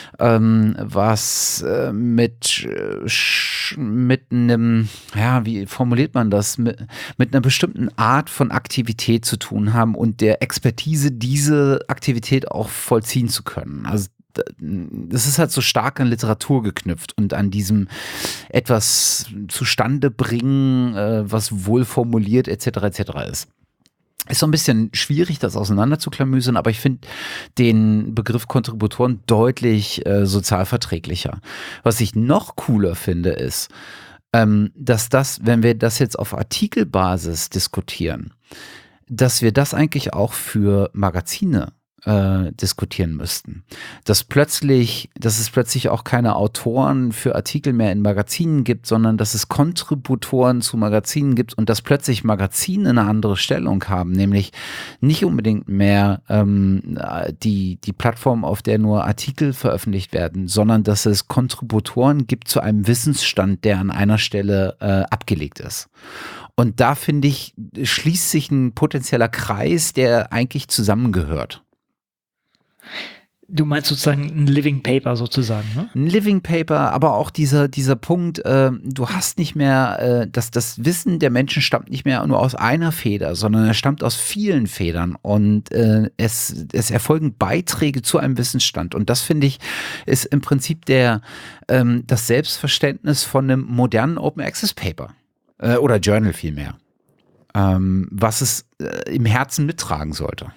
was mit einem, ja, wie formuliert man das, mit einer bestimmten Art von Aktivität zu tun haben und der Expertise, diese Aktivität auch vollziehen zu können. Also das ist halt so stark an Literatur geknüpft und an diesem etwas zustande bringen, was wohl formuliert etc. ist. Ist so ein bisschen schwierig, das auseinanderzuklamüsern, aber ich finde den Begriff Kontributoren deutlich sozialverträglicher. Was ich noch cooler finde, ist, dass wenn wir das jetzt auf Artikelbasis diskutieren, dass wir das eigentlich auch für Magazine diskutieren müssten. Dass es plötzlich auch keine Autoren für Artikel mehr in Magazinen gibt, sondern dass es Kontributoren zu Magazinen gibt und dass plötzlich Magazine eine andere Stellung haben, nämlich nicht unbedingt mehr die Plattform, auf der nur Artikel veröffentlicht werden, sondern dass es Kontributoren gibt zu einem Wissensstand, der an einer Stelle abgelegt ist. Und da, finde ich, schließt sich ein potenzieller Kreis, der eigentlich zusammengehört. Du meinst sozusagen ein Living Paper sozusagen, ne? Ein Living Paper, aber auch dieser Punkt, du hast nicht mehr, das Wissen der Menschen stammt nicht mehr nur aus einer Feder, sondern es stammt aus vielen Federn und es erfolgen Beiträge zu einem Wissensstand und das, finde ich, ist im Prinzip das Selbstverständnis von einem modernen Open Access Paper oder Journal vielmehr, was es im Herzen mittragen sollte.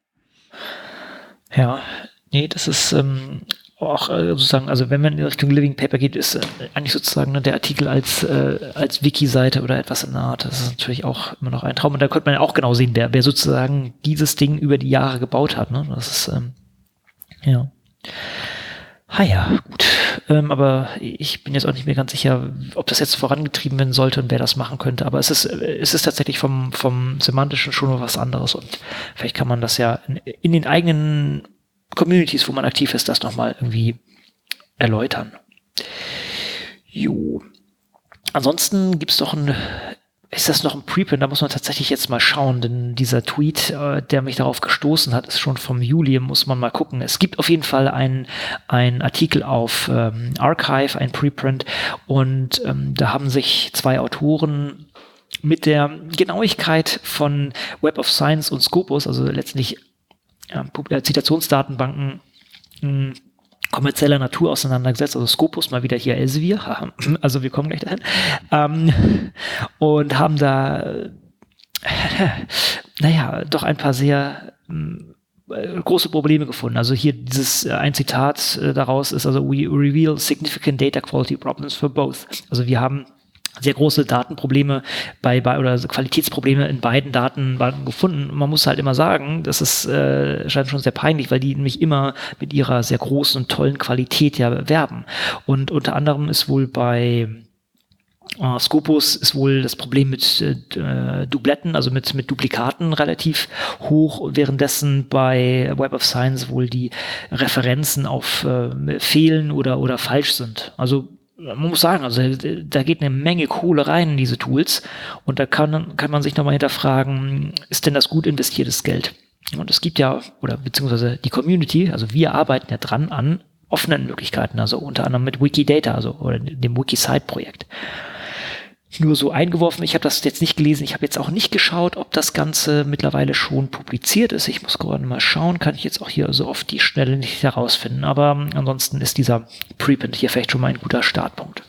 Ja, nee, das ist auch sozusagen, also wenn man in Richtung Living Paper geht, ist eigentlich sozusagen der Artikel als Wiki-Seite oder etwas in der Art. Das ist natürlich auch immer noch ein Traum. Und da könnte man ja auch genau sehen, wer sozusagen dieses Ding über die Jahre gebaut hat. Ne? Das ist, ja. Ja, gut. Aber ich bin jetzt auch nicht mehr ganz sicher, ob das jetzt vorangetrieben werden sollte und wer das machen könnte. Aber es ist tatsächlich vom Semantischen schon was anderes. Und vielleicht kann man das ja in den eigenen Communities, wo man aktiv ist, das nochmal irgendwie erläutern. Jo. Ansonsten gibt's doch ist das noch ein Preprint? Da muss man tatsächlich jetzt mal schauen, denn dieser Tweet, der mich darauf gestoßen hat, ist schon vom Juli, muss man mal gucken. Es gibt auf jeden Fall einen Artikel auf Archive, ein Preprint, und da haben sich 2 Autoren mit der Genauigkeit von Web of Science und Scopus, also letztendlich Zitationsdatenbanken kommerzieller Natur auseinandergesetzt, also Scopus, mal wieder hier Elsevier, also wir kommen gleich dahin, und haben da, doch ein paar sehr große Probleme gefunden. Also hier ein Zitat daraus ist, also we reveal significant data quality problems for both. Also wir haben sehr große Datenprobleme oder Qualitätsprobleme in beiden Datenbanken gefunden. Man muss halt immer sagen, das ist scheint schon sehr peinlich, weil die nämlich immer mit ihrer sehr großen und tollen Qualität ja werben. Und unter anderem ist wohl bei Scopus ist wohl das Problem mit Dubletten, also mit Duplikaten relativ hoch, währenddessen bei Web of Science wohl die Referenzen auf fehlen oder falsch sind. Also man muss sagen, also da geht eine Menge Kohle rein in diese Tools und da kann man sich nochmal hinterfragen, ist denn das gut investiertes Geld? Und es gibt ja, oder beziehungsweise die Community, also wir arbeiten ja dran an offenen Möglichkeiten, also unter anderem mit Wikidata, also oder dem Wikisite-Projekt. Nur so eingeworfen, ich habe das jetzt nicht gelesen, ich habe jetzt auch nicht geschaut, ob das Ganze mittlerweile schon publiziert ist. Ich muss gerade mal schauen, kann ich jetzt auch hier so auf die Schnelle nicht herausfinden. Aber ansonsten ist dieser Preprint hier vielleicht schon mal ein guter Startpunkt.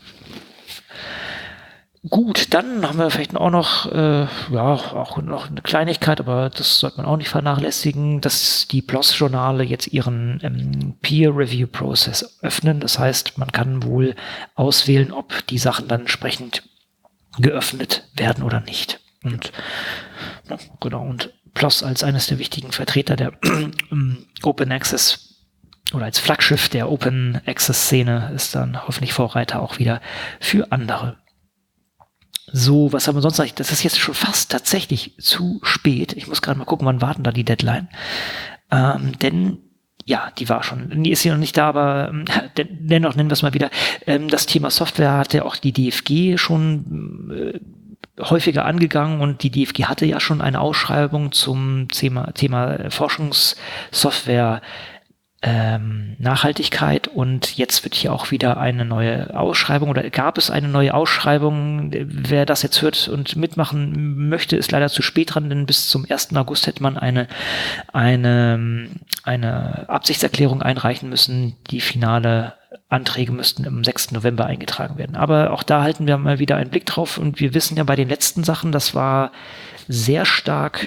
Gut, dann haben wir vielleicht auch noch, auch noch eine Kleinigkeit, aber das sollte man auch nicht vernachlässigen, dass die PLOS-Journale jetzt ihren Peer-Review-Prozess öffnen. Das heißt, man kann wohl auswählen, ob die Sachen dann entsprechend geöffnet werden oder nicht. Und genau, und PLOS als eines der wichtigen Vertreter der Open Access oder als Flaggschiff der Open Access Szene ist dann hoffentlich Vorreiter auch wieder für andere. So, was haben wir sonst noch? Das ist jetzt schon fast tatsächlich zu spät. Ich muss gerade mal gucken, wann warten da die Deadline. Denn ja, die war schon, die ist hier noch nicht da, aber dennoch nennen wir es mal wieder. Das Thema Software hatte auch die DFG schon häufiger angegangen und die DFG hatte ja schon eine Ausschreibung zum Thema Forschungssoftware Nachhaltigkeit und jetzt wird hier auch wieder eine neue Ausschreibung oder gab es eine neue Ausschreibung. Wer das jetzt hört und mitmachen möchte, ist leider zu spät dran, denn bis zum 1. August hätte man eine Absichtserklärung einreichen müssen. Die finale Anträge müssten am 6. November eingetragen werden. Aber auch da halten wir mal wieder einen Blick drauf und wir wissen ja bei den letzten Sachen, das war sehr stark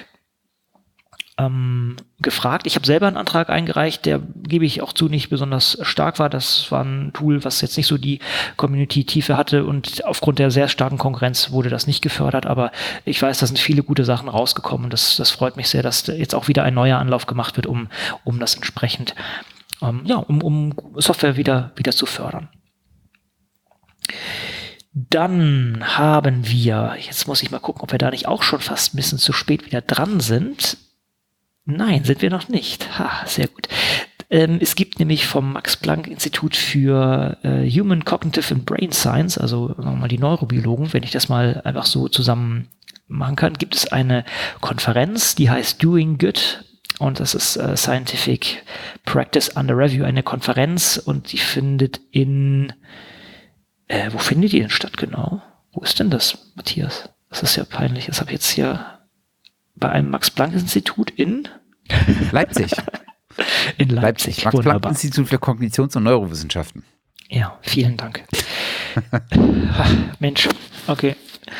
gefragt. Ich habe selber einen Antrag eingereicht, der, gebe ich auch zu, nicht besonders stark war. Das war ein Tool, was jetzt nicht so die Community-Tiefe hatte und aufgrund der sehr starken Konkurrenz wurde das nicht gefördert, aber ich weiß, da sind viele gute Sachen rausgekommen und das freut mich sehr, dass jetzt auch wieder ein neuer Anlauf gemacht wird, um das entsprechend, um Software wieder zu fördern. Dann haben wir, jetzt muss ich mal gucken, ob wir da nicht auch schon fast ein bisschen zu spät wieder dran sind. Nein, sind wir noch nicht. Sehr gut. Es gibt nämlich vom Max-Planck-Institut für Human Cognitive and Brain Science, also sagen wir mal die Neurobiologen, wenn ich das mal einfach so zusammen machen kann, gibt es eine Konferenz, die heißt Doing Good und das ist Scientific Practice Under Review, eine Konferenz, und die findet wo findet die denn statt genau? Wo ist denn das, Matthias? Das ist ja peinlich. Das habe ich jetzt hier bei einem Max-Planck-Institut in Leipzig. In Leipzig. Max-Planck-Institut für Kognitions- und Neurowissenschaften. Ja, vielen Dank. Mensch, okay.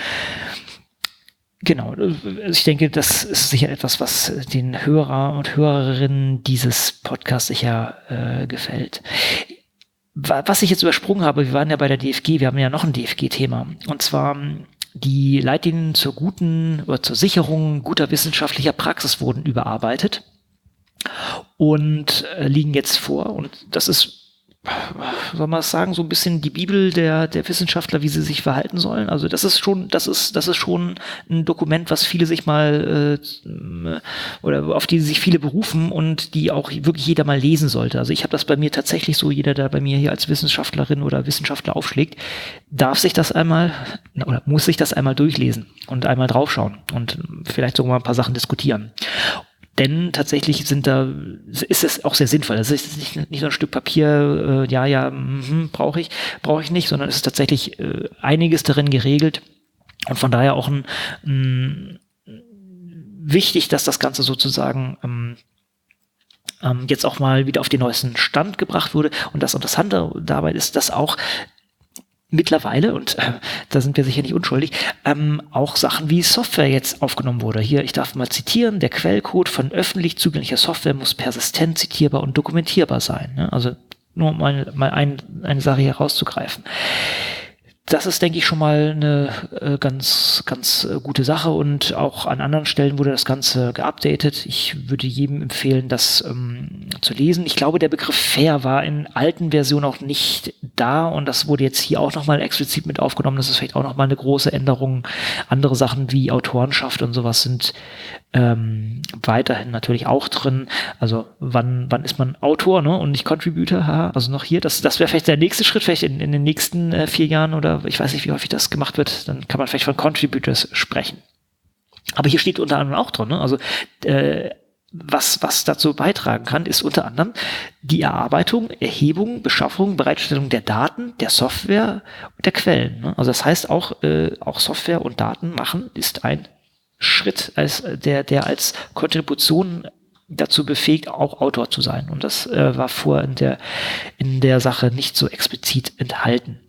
Genau, ich denke, das ist sicher etwas, was den Hörer und Hörerinnen dieses Podcasts sicher gefällt. Was ich jetzt übersprungen habe, wir waren ja bei der DFG, wir haben ja noch ein DFG-Thema, und zwar die Leitlinien zur Sicherung guter wissenschaftlicher Praxis wurden überarbeitet und liegen jetzt vor, und das ist, soll man es sagen, so ein bisschen die Bibel der Wissenschaftler, wie sie sich verhalten sollen. Also das ist schon ein Dokument, was viele sich mal oder auf die sich viele berufen und die auch wirklich jeder mal lesen sollte. Also ich habe das bei mir tatsächlich so, jeder, der bei mir hier als Wissenschaftlerin oder Wissenschaftler aufschlägt, muss sich das einmal durchlesen und einmal draufschauen und vielleicht sogar mal ein paar Sachen diskutieren. Denn tatsächlich ist es auch sehr sinnvoll. Das ist nicht so ein Stück Papier, brauche ich nicht, sondern es ist tatsächlich einiges darin geregelt. Und von daher auch wichtig, dass das Ganze sozusagen jetzt auch mal wieder auf den neuesten Stand gebracht wurde. Und das Interessante dabei ist, dass auch mittlerweile, und da sind wir sicher nicht unschuldig, auch Sachen wie Software jetzt aufgenommen wurde. Hier, ich darf mal zitieren, der Quellcode von öffentlich zugänglicher Software muss persistent, zitierbar und dokumentierbar sein. Ne? Also nur um mal eine Sache hier rauszugreifen. Das ist, denke ich, schon mal eine ganz, ganz gute Sache, und auch an anderen Stellen wurde das Ganze geupdatet. Ich würde jedem empfehlen, das zu lesen. Ich glaube, der Begriff fair war in alten Versionen auch nicht da, und das wurde jetzt hier auch nochmal explizit mit aufgenommen. Das ist vielleicht auch nochmal eine große Änderung. Andere Sachen wie Autorenschaft und sowas sind weiterhin natürlich auch drin. Also wann ist man Autor, ne, und nicht Contributor? Haha. Also noch hier, das wäre vielleicht der nächste Schritt, vielleicht in den nächsten 4 Jahren, oder ich weiß nicht, wie häufig das gemacht wird, dann kann man vielleicht von Contributors sprechen. Aber hier steht unter anderem auch drin, ne? Also was dazu beitragen kann, ist unter anderem die Erarbeitung, Erhebung, Beschaffung, Bereitstellung der Daten, der Software und der Quellen. Ne? Also das heißt auch Software und Daten machen ist ein Schritt, der als Kontribution dazu befähigt, auch Autor zu sein. Und das war vorher in der Sache nicht so explizit enthalten.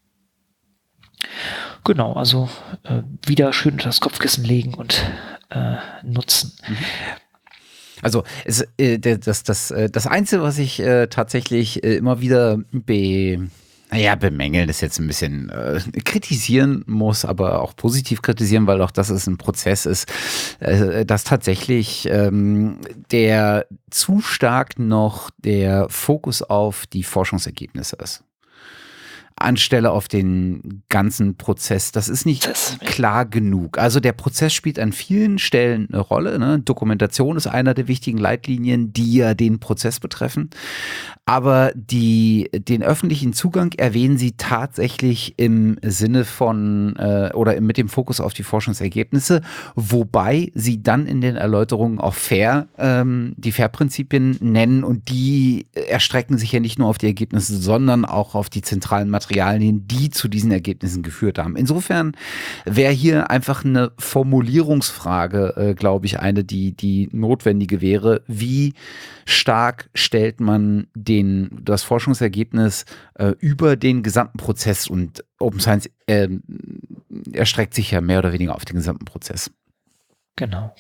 Genau, also wieder schön unter das Kopfkissen legen und nutzen. Also das Einzige, was ich tatsächlich immer wieder bemängeln ist jetzt ein bisschen kritisieren muss, aber auch positiv kritisieren, weil auch das ist ein Prozess ist, dass tatsächlich der zu stark noch der Fokus auf die Forschungsergebnisse ist. Anstelle auf den ganzen Prozess. Das ist nicht klar genug. Also der Prozess spielt an vielen Stellen eine Rolle. Ne? Dokumentation ist einer der wichtigen Leitlinien, die ja den Prozess betreffen. Aber den öffentlichen Zugang erwähnen sie tatsächlich im Sinne von oder mit dem Fokus auf die Forschungsergebnisse, wobei sie dann in den Erläuterungen auch die FAIR-Prinzipien nennen, und die erstrecken sich ja nicht nur auf die Ergebnisse, sondern auch auf die zentralen Materialien, die zu diesen Ergebnissen geführt haben. Insofern wäre hier einfach eine Formulierungsfrage, glaube ich, eine, die notwendige wäre. Wie stark stellt man das Forschungsergebnis über den gesamten Prozess, und Open Science erstreckt sich ja mehr oder weniger auf den gesamten Prozess. Genau.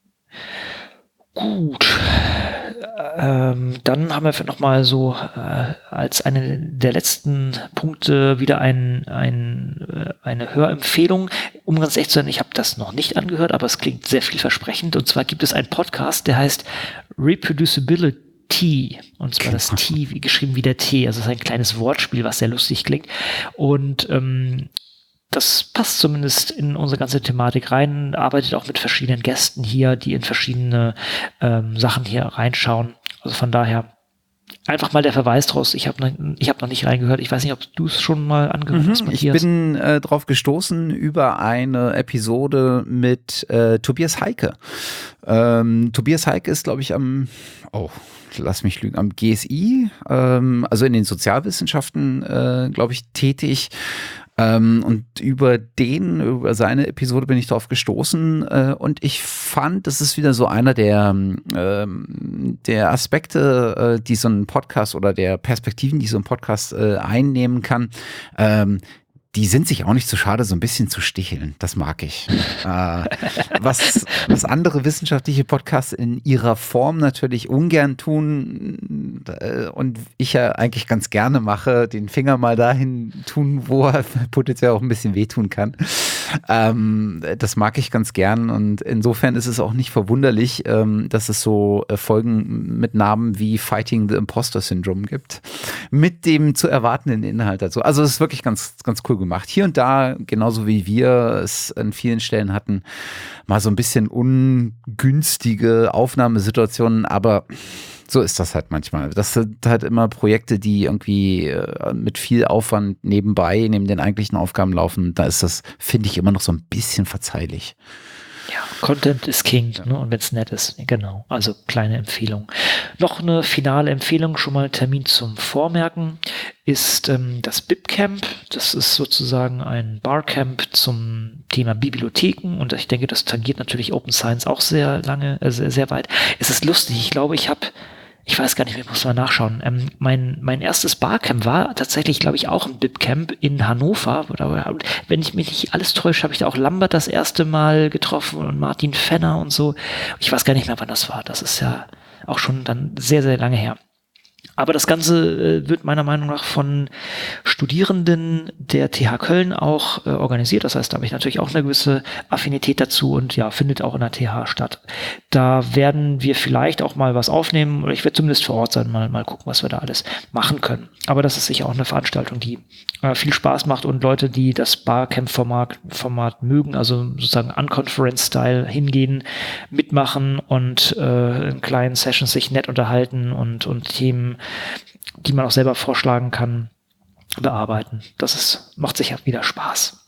Gut. Dann haben wir nochmal so als eine der letzten Punkte wieder eine Hörempfehlung. Um ganz ehrlich zu sein, ich habe das noch nicht angehört, aber es klingt sehr vielversprechend. Und zwar gibt es einen Podcast, der heißt Reproducibility. Und zwar das T, wie geschrieben wie der T. Also es ist ein kleines Wortspiel, was sehr lustig klingt. Und das passt zumindest in unsere ganze Thematik rein, arbeitet auch mit verschiedenen Gästen hier, die in verschiedene Sachen hier reinschauen. Also von daher einfach mal der Verweis draus. Ich hab noch nicht reingehört. Ich weiß nicht, ob du es schon mal angehört hast, Matthias. Ich bin drauf gestoßen über eine Episode mit Tobias Heike. Tobias Heike ist, glaube ich, am GSI, also in den Sozialwissenschaften, glaube ich, tätig. Und über seine Episode bin ich drauf gestoßen und ich fand, das ist wieder so einer der Aspekte, die so ein Podcast oder der Perspektiven, die so ein Podcast einnehmen kann. Die sind sich auch nicht zu schade, so ein bisschen zu sticheln. Das mag ich. Was andere wissenschaftliche Podcasts in ihrer Form natürlich ungern tun und ich ja eigentlich ganz gerne mache, den Finger mal dahin tun, wo er potenziell auch ein bisschen wehtun kann. Das mag ich ganz gern und insofern ist es auch nicht verwunderlich, dass es so Folgen mit Namen wie Fighting the Imposter Syndrome gibt, mit dem zu erwartenden Inhalt dazu. Also es ist wirklich ganz, ganz cool gemacht. Hier und da, genauso wie wir es an vielen Stellen hatten, mal so ein bisschen ungünstige Aufnahmesituationen, aber so ist das halt manchmal. Das sind halt immer Projekte, die irgendwie mit viel Aufwand nebenbei, neben den eigentlichen Aufgaben laufen. Da ist das, finde ich, immer noch so ein bisschen verzeihlich. Ja, Content ist King, ne? Und wenn es nett ist, genau. Also kleine Empfehlung. Noch eine finale Empfehlung, schon mal Termin zum Vormerken, ist das BibCamp. Das ist sozusagen ein Barcamp zum Thema Bibliotheken und ich denke, das tangiert natürlich Open Science auch sehr lange, sehr weit. Es ist lustig, ich glaube, ich weiß gar nicht mehr, ich muss mal nachschauen. Mein erstes Barcamp war tatsächlich, glaube ich, auch ein BibCamp in Hannover. Oder wenn ich mich nicht alles täusche, habe ich da auch Lambert das erste Mal getroffen und Martin Fenner und so. Ich weiß gar nicht mehr, wann das war. Das ist ja auch schon dann sehr, sehr lange her. Aber das Ganze wird meiner Meinung nach von Studierenden der TH Köln auch organisiert. Das heißt, da habe ich natürlich auch eine gewisse Affinität dazu und ja, findet auch in der TH statt. Da werden wir vielleicht auch mal was aufnehmen oder ich werde zumindest vor Ort sein, mal gucken, was wir da alles machen können. Aber das ist sicher auch eine Veranstaltung, die viel Spaß macht und Leute, die das Barcamp-Format mögen, also sozusagen Unconference-Style hingehen, mitmachen und in kleinen Sessions sich nett unterhalten und Themen, die man auch selber vorschlagen kann, bearbeiten. Macht sicher wieder Spaß.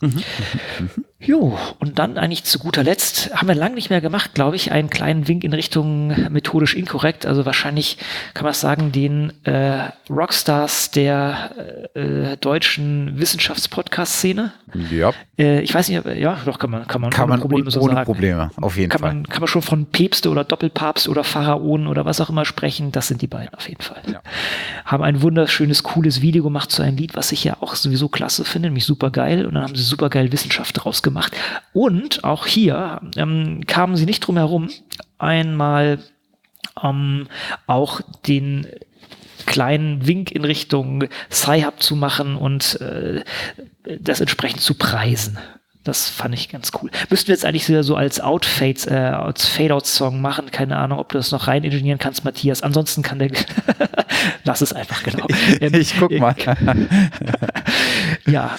Jo, und dann eigentlich zu guter Letzt, haben wir lange nicht mehr gemacht, glaube ich, einen kleinen Wink in Richtung methodisch inkorrekt, also wahrscheinlich kann man sagen, den Rockstars der deutschen Wissenschaftspodcast-Szene. Ja. Ich weiß nicht, ja, doch kann man ohne Probleme so sagen. Ohne Probleme, auf jeden Fall. Kann man schon von Päpste oder Doppelpapst oder Pharaonen oder was auch immer sprechen, das sind die beiden auf jeden Fall. Ja. Haben ein wunderschönes, cooles Video gemacht zu einem Lied, was ich ja auch sowieso klasse finde, nämlich super geil und dann haben sie super geil Wissenschaft draus gemacht. Und auch hier kamen sie nicht drum herum, einmal auch den kleinen Wink in Richtung Sci-Hub zu machen und das entsprechend zu preisen. Das fand ich ganz cool. Müssten wir jetzt eigentlich so als Outfades, als Fade-Out-Song machen. Keine Ahnung, ob du das noch rein ingenieren kannst, Matthias. Ansonsten kann der lass es einfach, genau. Ich guck mal. Ja,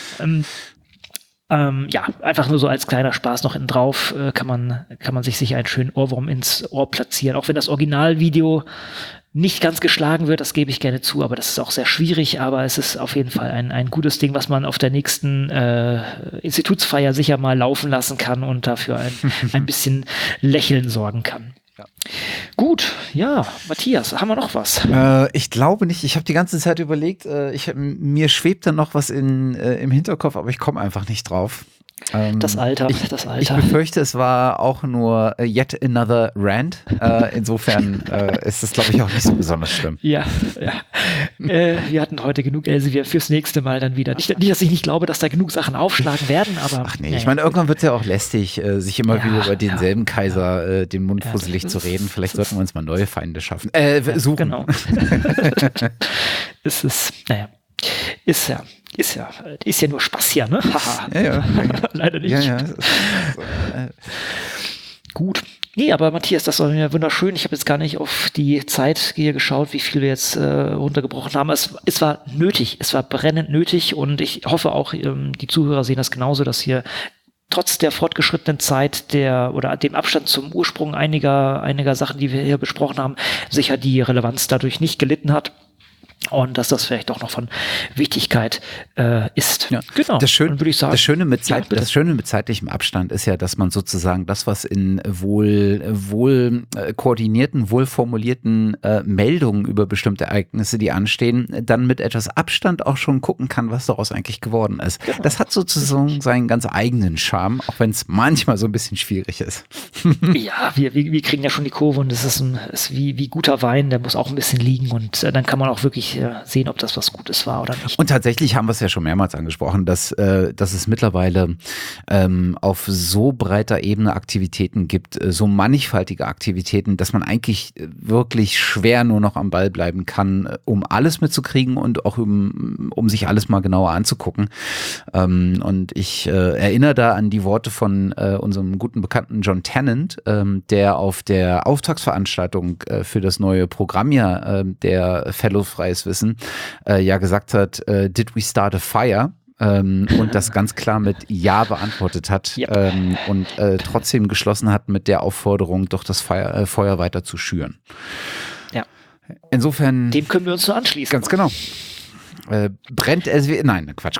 ja, einfach nur so als kleiner Spaß noch innen drauf kann man sich sicher einen schönen Ohrwurm ins Ohr platzieren. Auch wenn das Originalvideo nicht ganz geschlagen wird, das gebe ich gerne zu, aber das ist auch sehr schwierig, aber es ist auf jeden Fall ein gutes Ding, was man auf der nächsten Institutsfeier sicher mal laufen lassen kann und dafür ein bisschen Lächeln sorgen kann. Ja. Gut, ja, Matthias, haben wir noch was? Ich glaube nicht. Ich habe die ganze Zeit überlegt, mir schwebt da noch was im Hinterkopf, aber ich komme einfach nicht drauf. Das Alter. Ich befürchte, es war auch nur yet another rant. Insofern ist das, glaube ich, auch nicht so besonders schlimm. Ja. Wir hatten heute genug Elsevier fürs nächste Mal dann wieder. Nicht, dass ich nicht glaube, dass da genug Sachen aufschlagen werden, aber... Ach nee, ich meine, irgendwann wird es ja auch lästig, sich immer wieder über denselben Kaiser den Mund fusselig zu reden. Vielleicht sollten wir uns mal neue Feinde suchen. Genau. Ist ja nur Spaß hier, ne? Ja. Leider nicht. Ja. Gut. Nee, aber Matthias, das war ja wunderschön. Ich habe jetzt gar nicht auf die Zeit hier geschaut, wie viel wir jetzt runtergebrochen haben. Es war nötig, es war brennend nötig und ich hoffe auch, die Zuhörer sehen das genauso, dass hier trotz der fortgeschrittenen Zeit oder dem Abstand zum Ursprung einiger Sachen, die wir hier besprochen haben, sicher die Relevanz dadurch nicht gelitten hat. Und dass das vielleicht auch noch von Wichtigkeit ist. Ja. Genau. Das würde ich sagen, das Schöne mit zeitlichem Abstand ist ja, dass man sozusagen das, was in wohl koordinierten, wohl formulierten Meldungen über bestimmte Ereignisse, die anstehen, dann mit etwas Abstand auch schon gucken kann, was daraus eigentlich geworden ist. Genau. Das hat sozusagen seinen ganz eigenen Charme, auch wenn es manchmal so ein bisschen schwierig ist. Ja, wir kriegen ja schon die Kurve und das ist wie guter Wein, der muss auch ein bisschen liegen und dann kann man auch wirklich sehen, ob das was Gutes war oder nicht. Und tatsächlich haben wir es ja schon mehrmals angesprochen, dass es mittlerweile auf so breiter Ebene Aktivitäten gibt, so mannigfaltige Aktivitäten, dass man eigentlich wirklich schwer nur noch am Ball bleiben kann, um alles mitzukriegen und auch um sich alles mal genauer anzugucken. Und ich erinnere da an die Worte von unserem guten Bekannten John Tennant, der auf der Auftragsveranstaltung für das neue Programm der Fellow Freies Wissen ja gesagt hat, did we start a fire? Und das ganz klar mit Ja beantwortet hat und trotzdem geschlossen hat mit der Aufforderung, doch das Feuer weiter zu schüren. Ja. Insofern. Dem können wir uns nur anschließen. Ganz genau. Brennt es wie. Nein, Quatsch.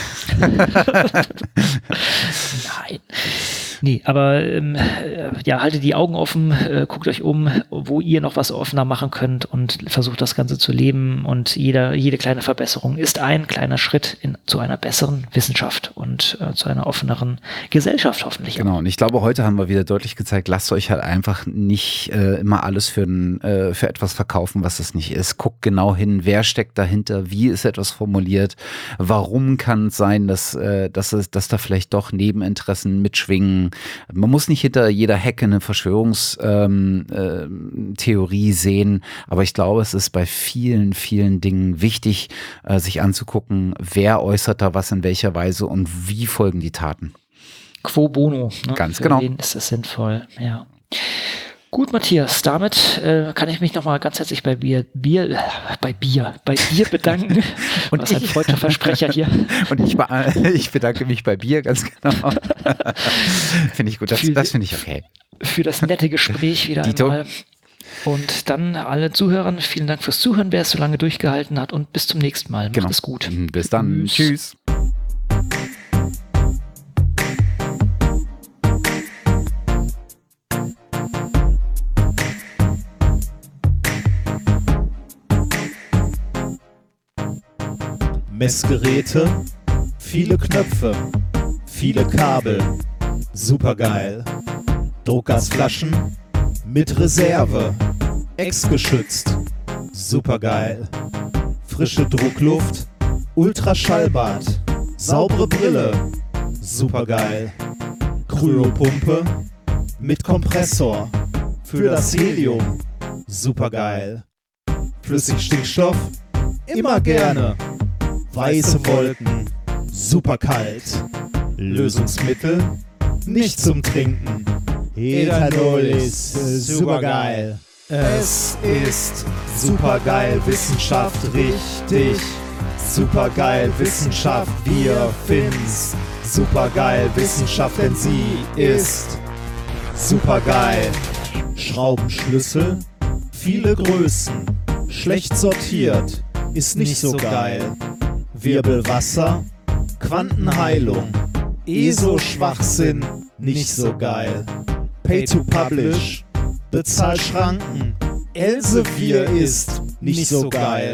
Nein. Nee, aber haltet die Augen offen, guckt euch um, wo ihr noch was offener machen könnt und versucht das Ganze zu leben und jede kleine Verbesserung ist ein kleiner Schritt zu einer besseren Wissenschaft und zu einer offeneren Gesellschaft hoffentlich. Genau, und ich glaube, heute haben wir wieder deutlich gezeigt, lasst euch halt einfach nicht immer alles für etwas verkaufen, was es nicht ist. Guckt genau hin, wer steckt dahinter, wie ist etwas formuliert, warum kann es sein, dass da vielleicht doch Nebeninteressen mitschwingen. Man muss nicht hinter jeder Hecke eine Verschwörungstheorie sehen, aber ich glaube, es ist bei vielen, vielen Dingen wichtig, sich anzugucken, wer äußert da was in welcher Weise und wie folgen die Taten. Quo bono. Ne? Ganz Für genau. wen ist es sinnvoll, ja. Gut, Matthias, damit kann ich mich nochmal ganz herzlich bei dir bedanken. Und was ein freudscher Versprecher hier. Und ich bedanke mich bei Bier, ganz genau. Finde ich gut, das finde ich okay. Für das nette Gespräch wieder einmal. Und dann alle Zuhörern, vielen Dank fürs Zuhören, wer es so lange durchgehalten hat und bis zum nächsten Mal. Macht es gut. Bis dann. Tschüss. Messgeräte, viele Knöpfe, viele Kabel, supergeil. Druckgasflaschen mit Reserve, exgeschützt, supergeil. Frische Druckluft, Ultraschallbad, saubere Brille, supergeil. Kryopumpe mit Kompressor für das Helium, supergeil. Flüssigstickstoff, immer gerne. Weiße Wolken, super kalt. Lösungsmittel, nicht zum Trinken. Ethanol ist supergeil. Es ist supergeil Wissenschaft, richtig. Supergeil Wissenschaft, wir finden's. Supergeil Wissenschaft, denn sie ist supergeil. Schraubenschlüssel, viele Größen, schlecht sortiert, ist nicht so geil. Wirbelwasser, Quantenheilung, ESO-Schwachsinn, nicht so geil. Pay to Publish, Bezahlschranken, Elsevier ist nicht so geil.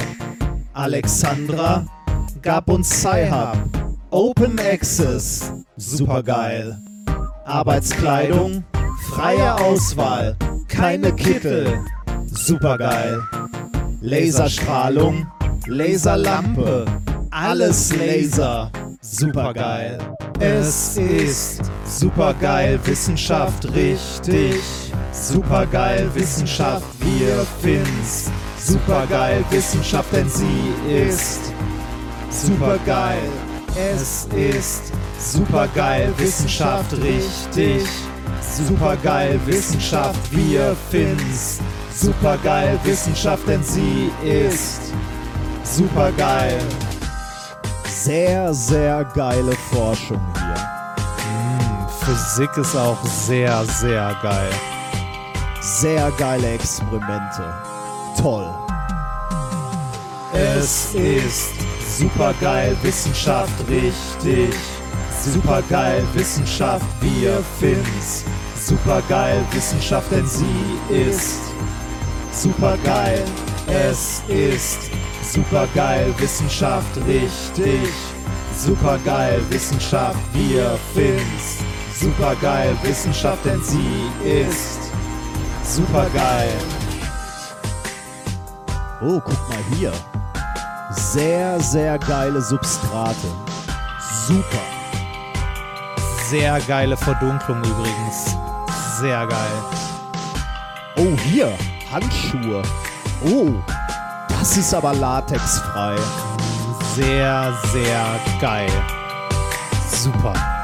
Alexandra gab uns Sci-Hub, Open Access, supergeil. Arbeitskleidung, freie Auswahl, keine Kittel, supergeil. Laserstrahlung, Laserlampe, alles Laser, supergeil. Es ist supergeil Wissenschaft, richtig. Supergeil Wissenschaft, wir finden's. Supergeil Wissenschaft, denn sie ist supergeil. Es ist supergeil Wissenschaft, richtig. Supergeil Wissenschaft, wir finden's. Supergeil Wissenschaft, denn sie ist supergeil. Sehr, sehr geile Forschung hier. Physik ist auch sehr, sehr geil. Sehr geile Experimente. Toll. Es ist supergeil, Wissenschaft richtig. Supergeil, Wissenschaft, wir finden's. Supergeil, Wissenschaft, denn sie ist supergeil. Es ist supergeil, Wissenschaft richtig. Supergeil, Wissenschaft, wir finden's. Supergeil, Wissenschaft, denn sie ist supergeil. Oh, guck mal hier. Sehr, sehr geile Substrate. Super. Sehr geile Verdunklung übrigens. Sehr geil. Oh, hier. Handschuhe. Oh, das ist aber latexfrei. Sehr, sehr geil. Super.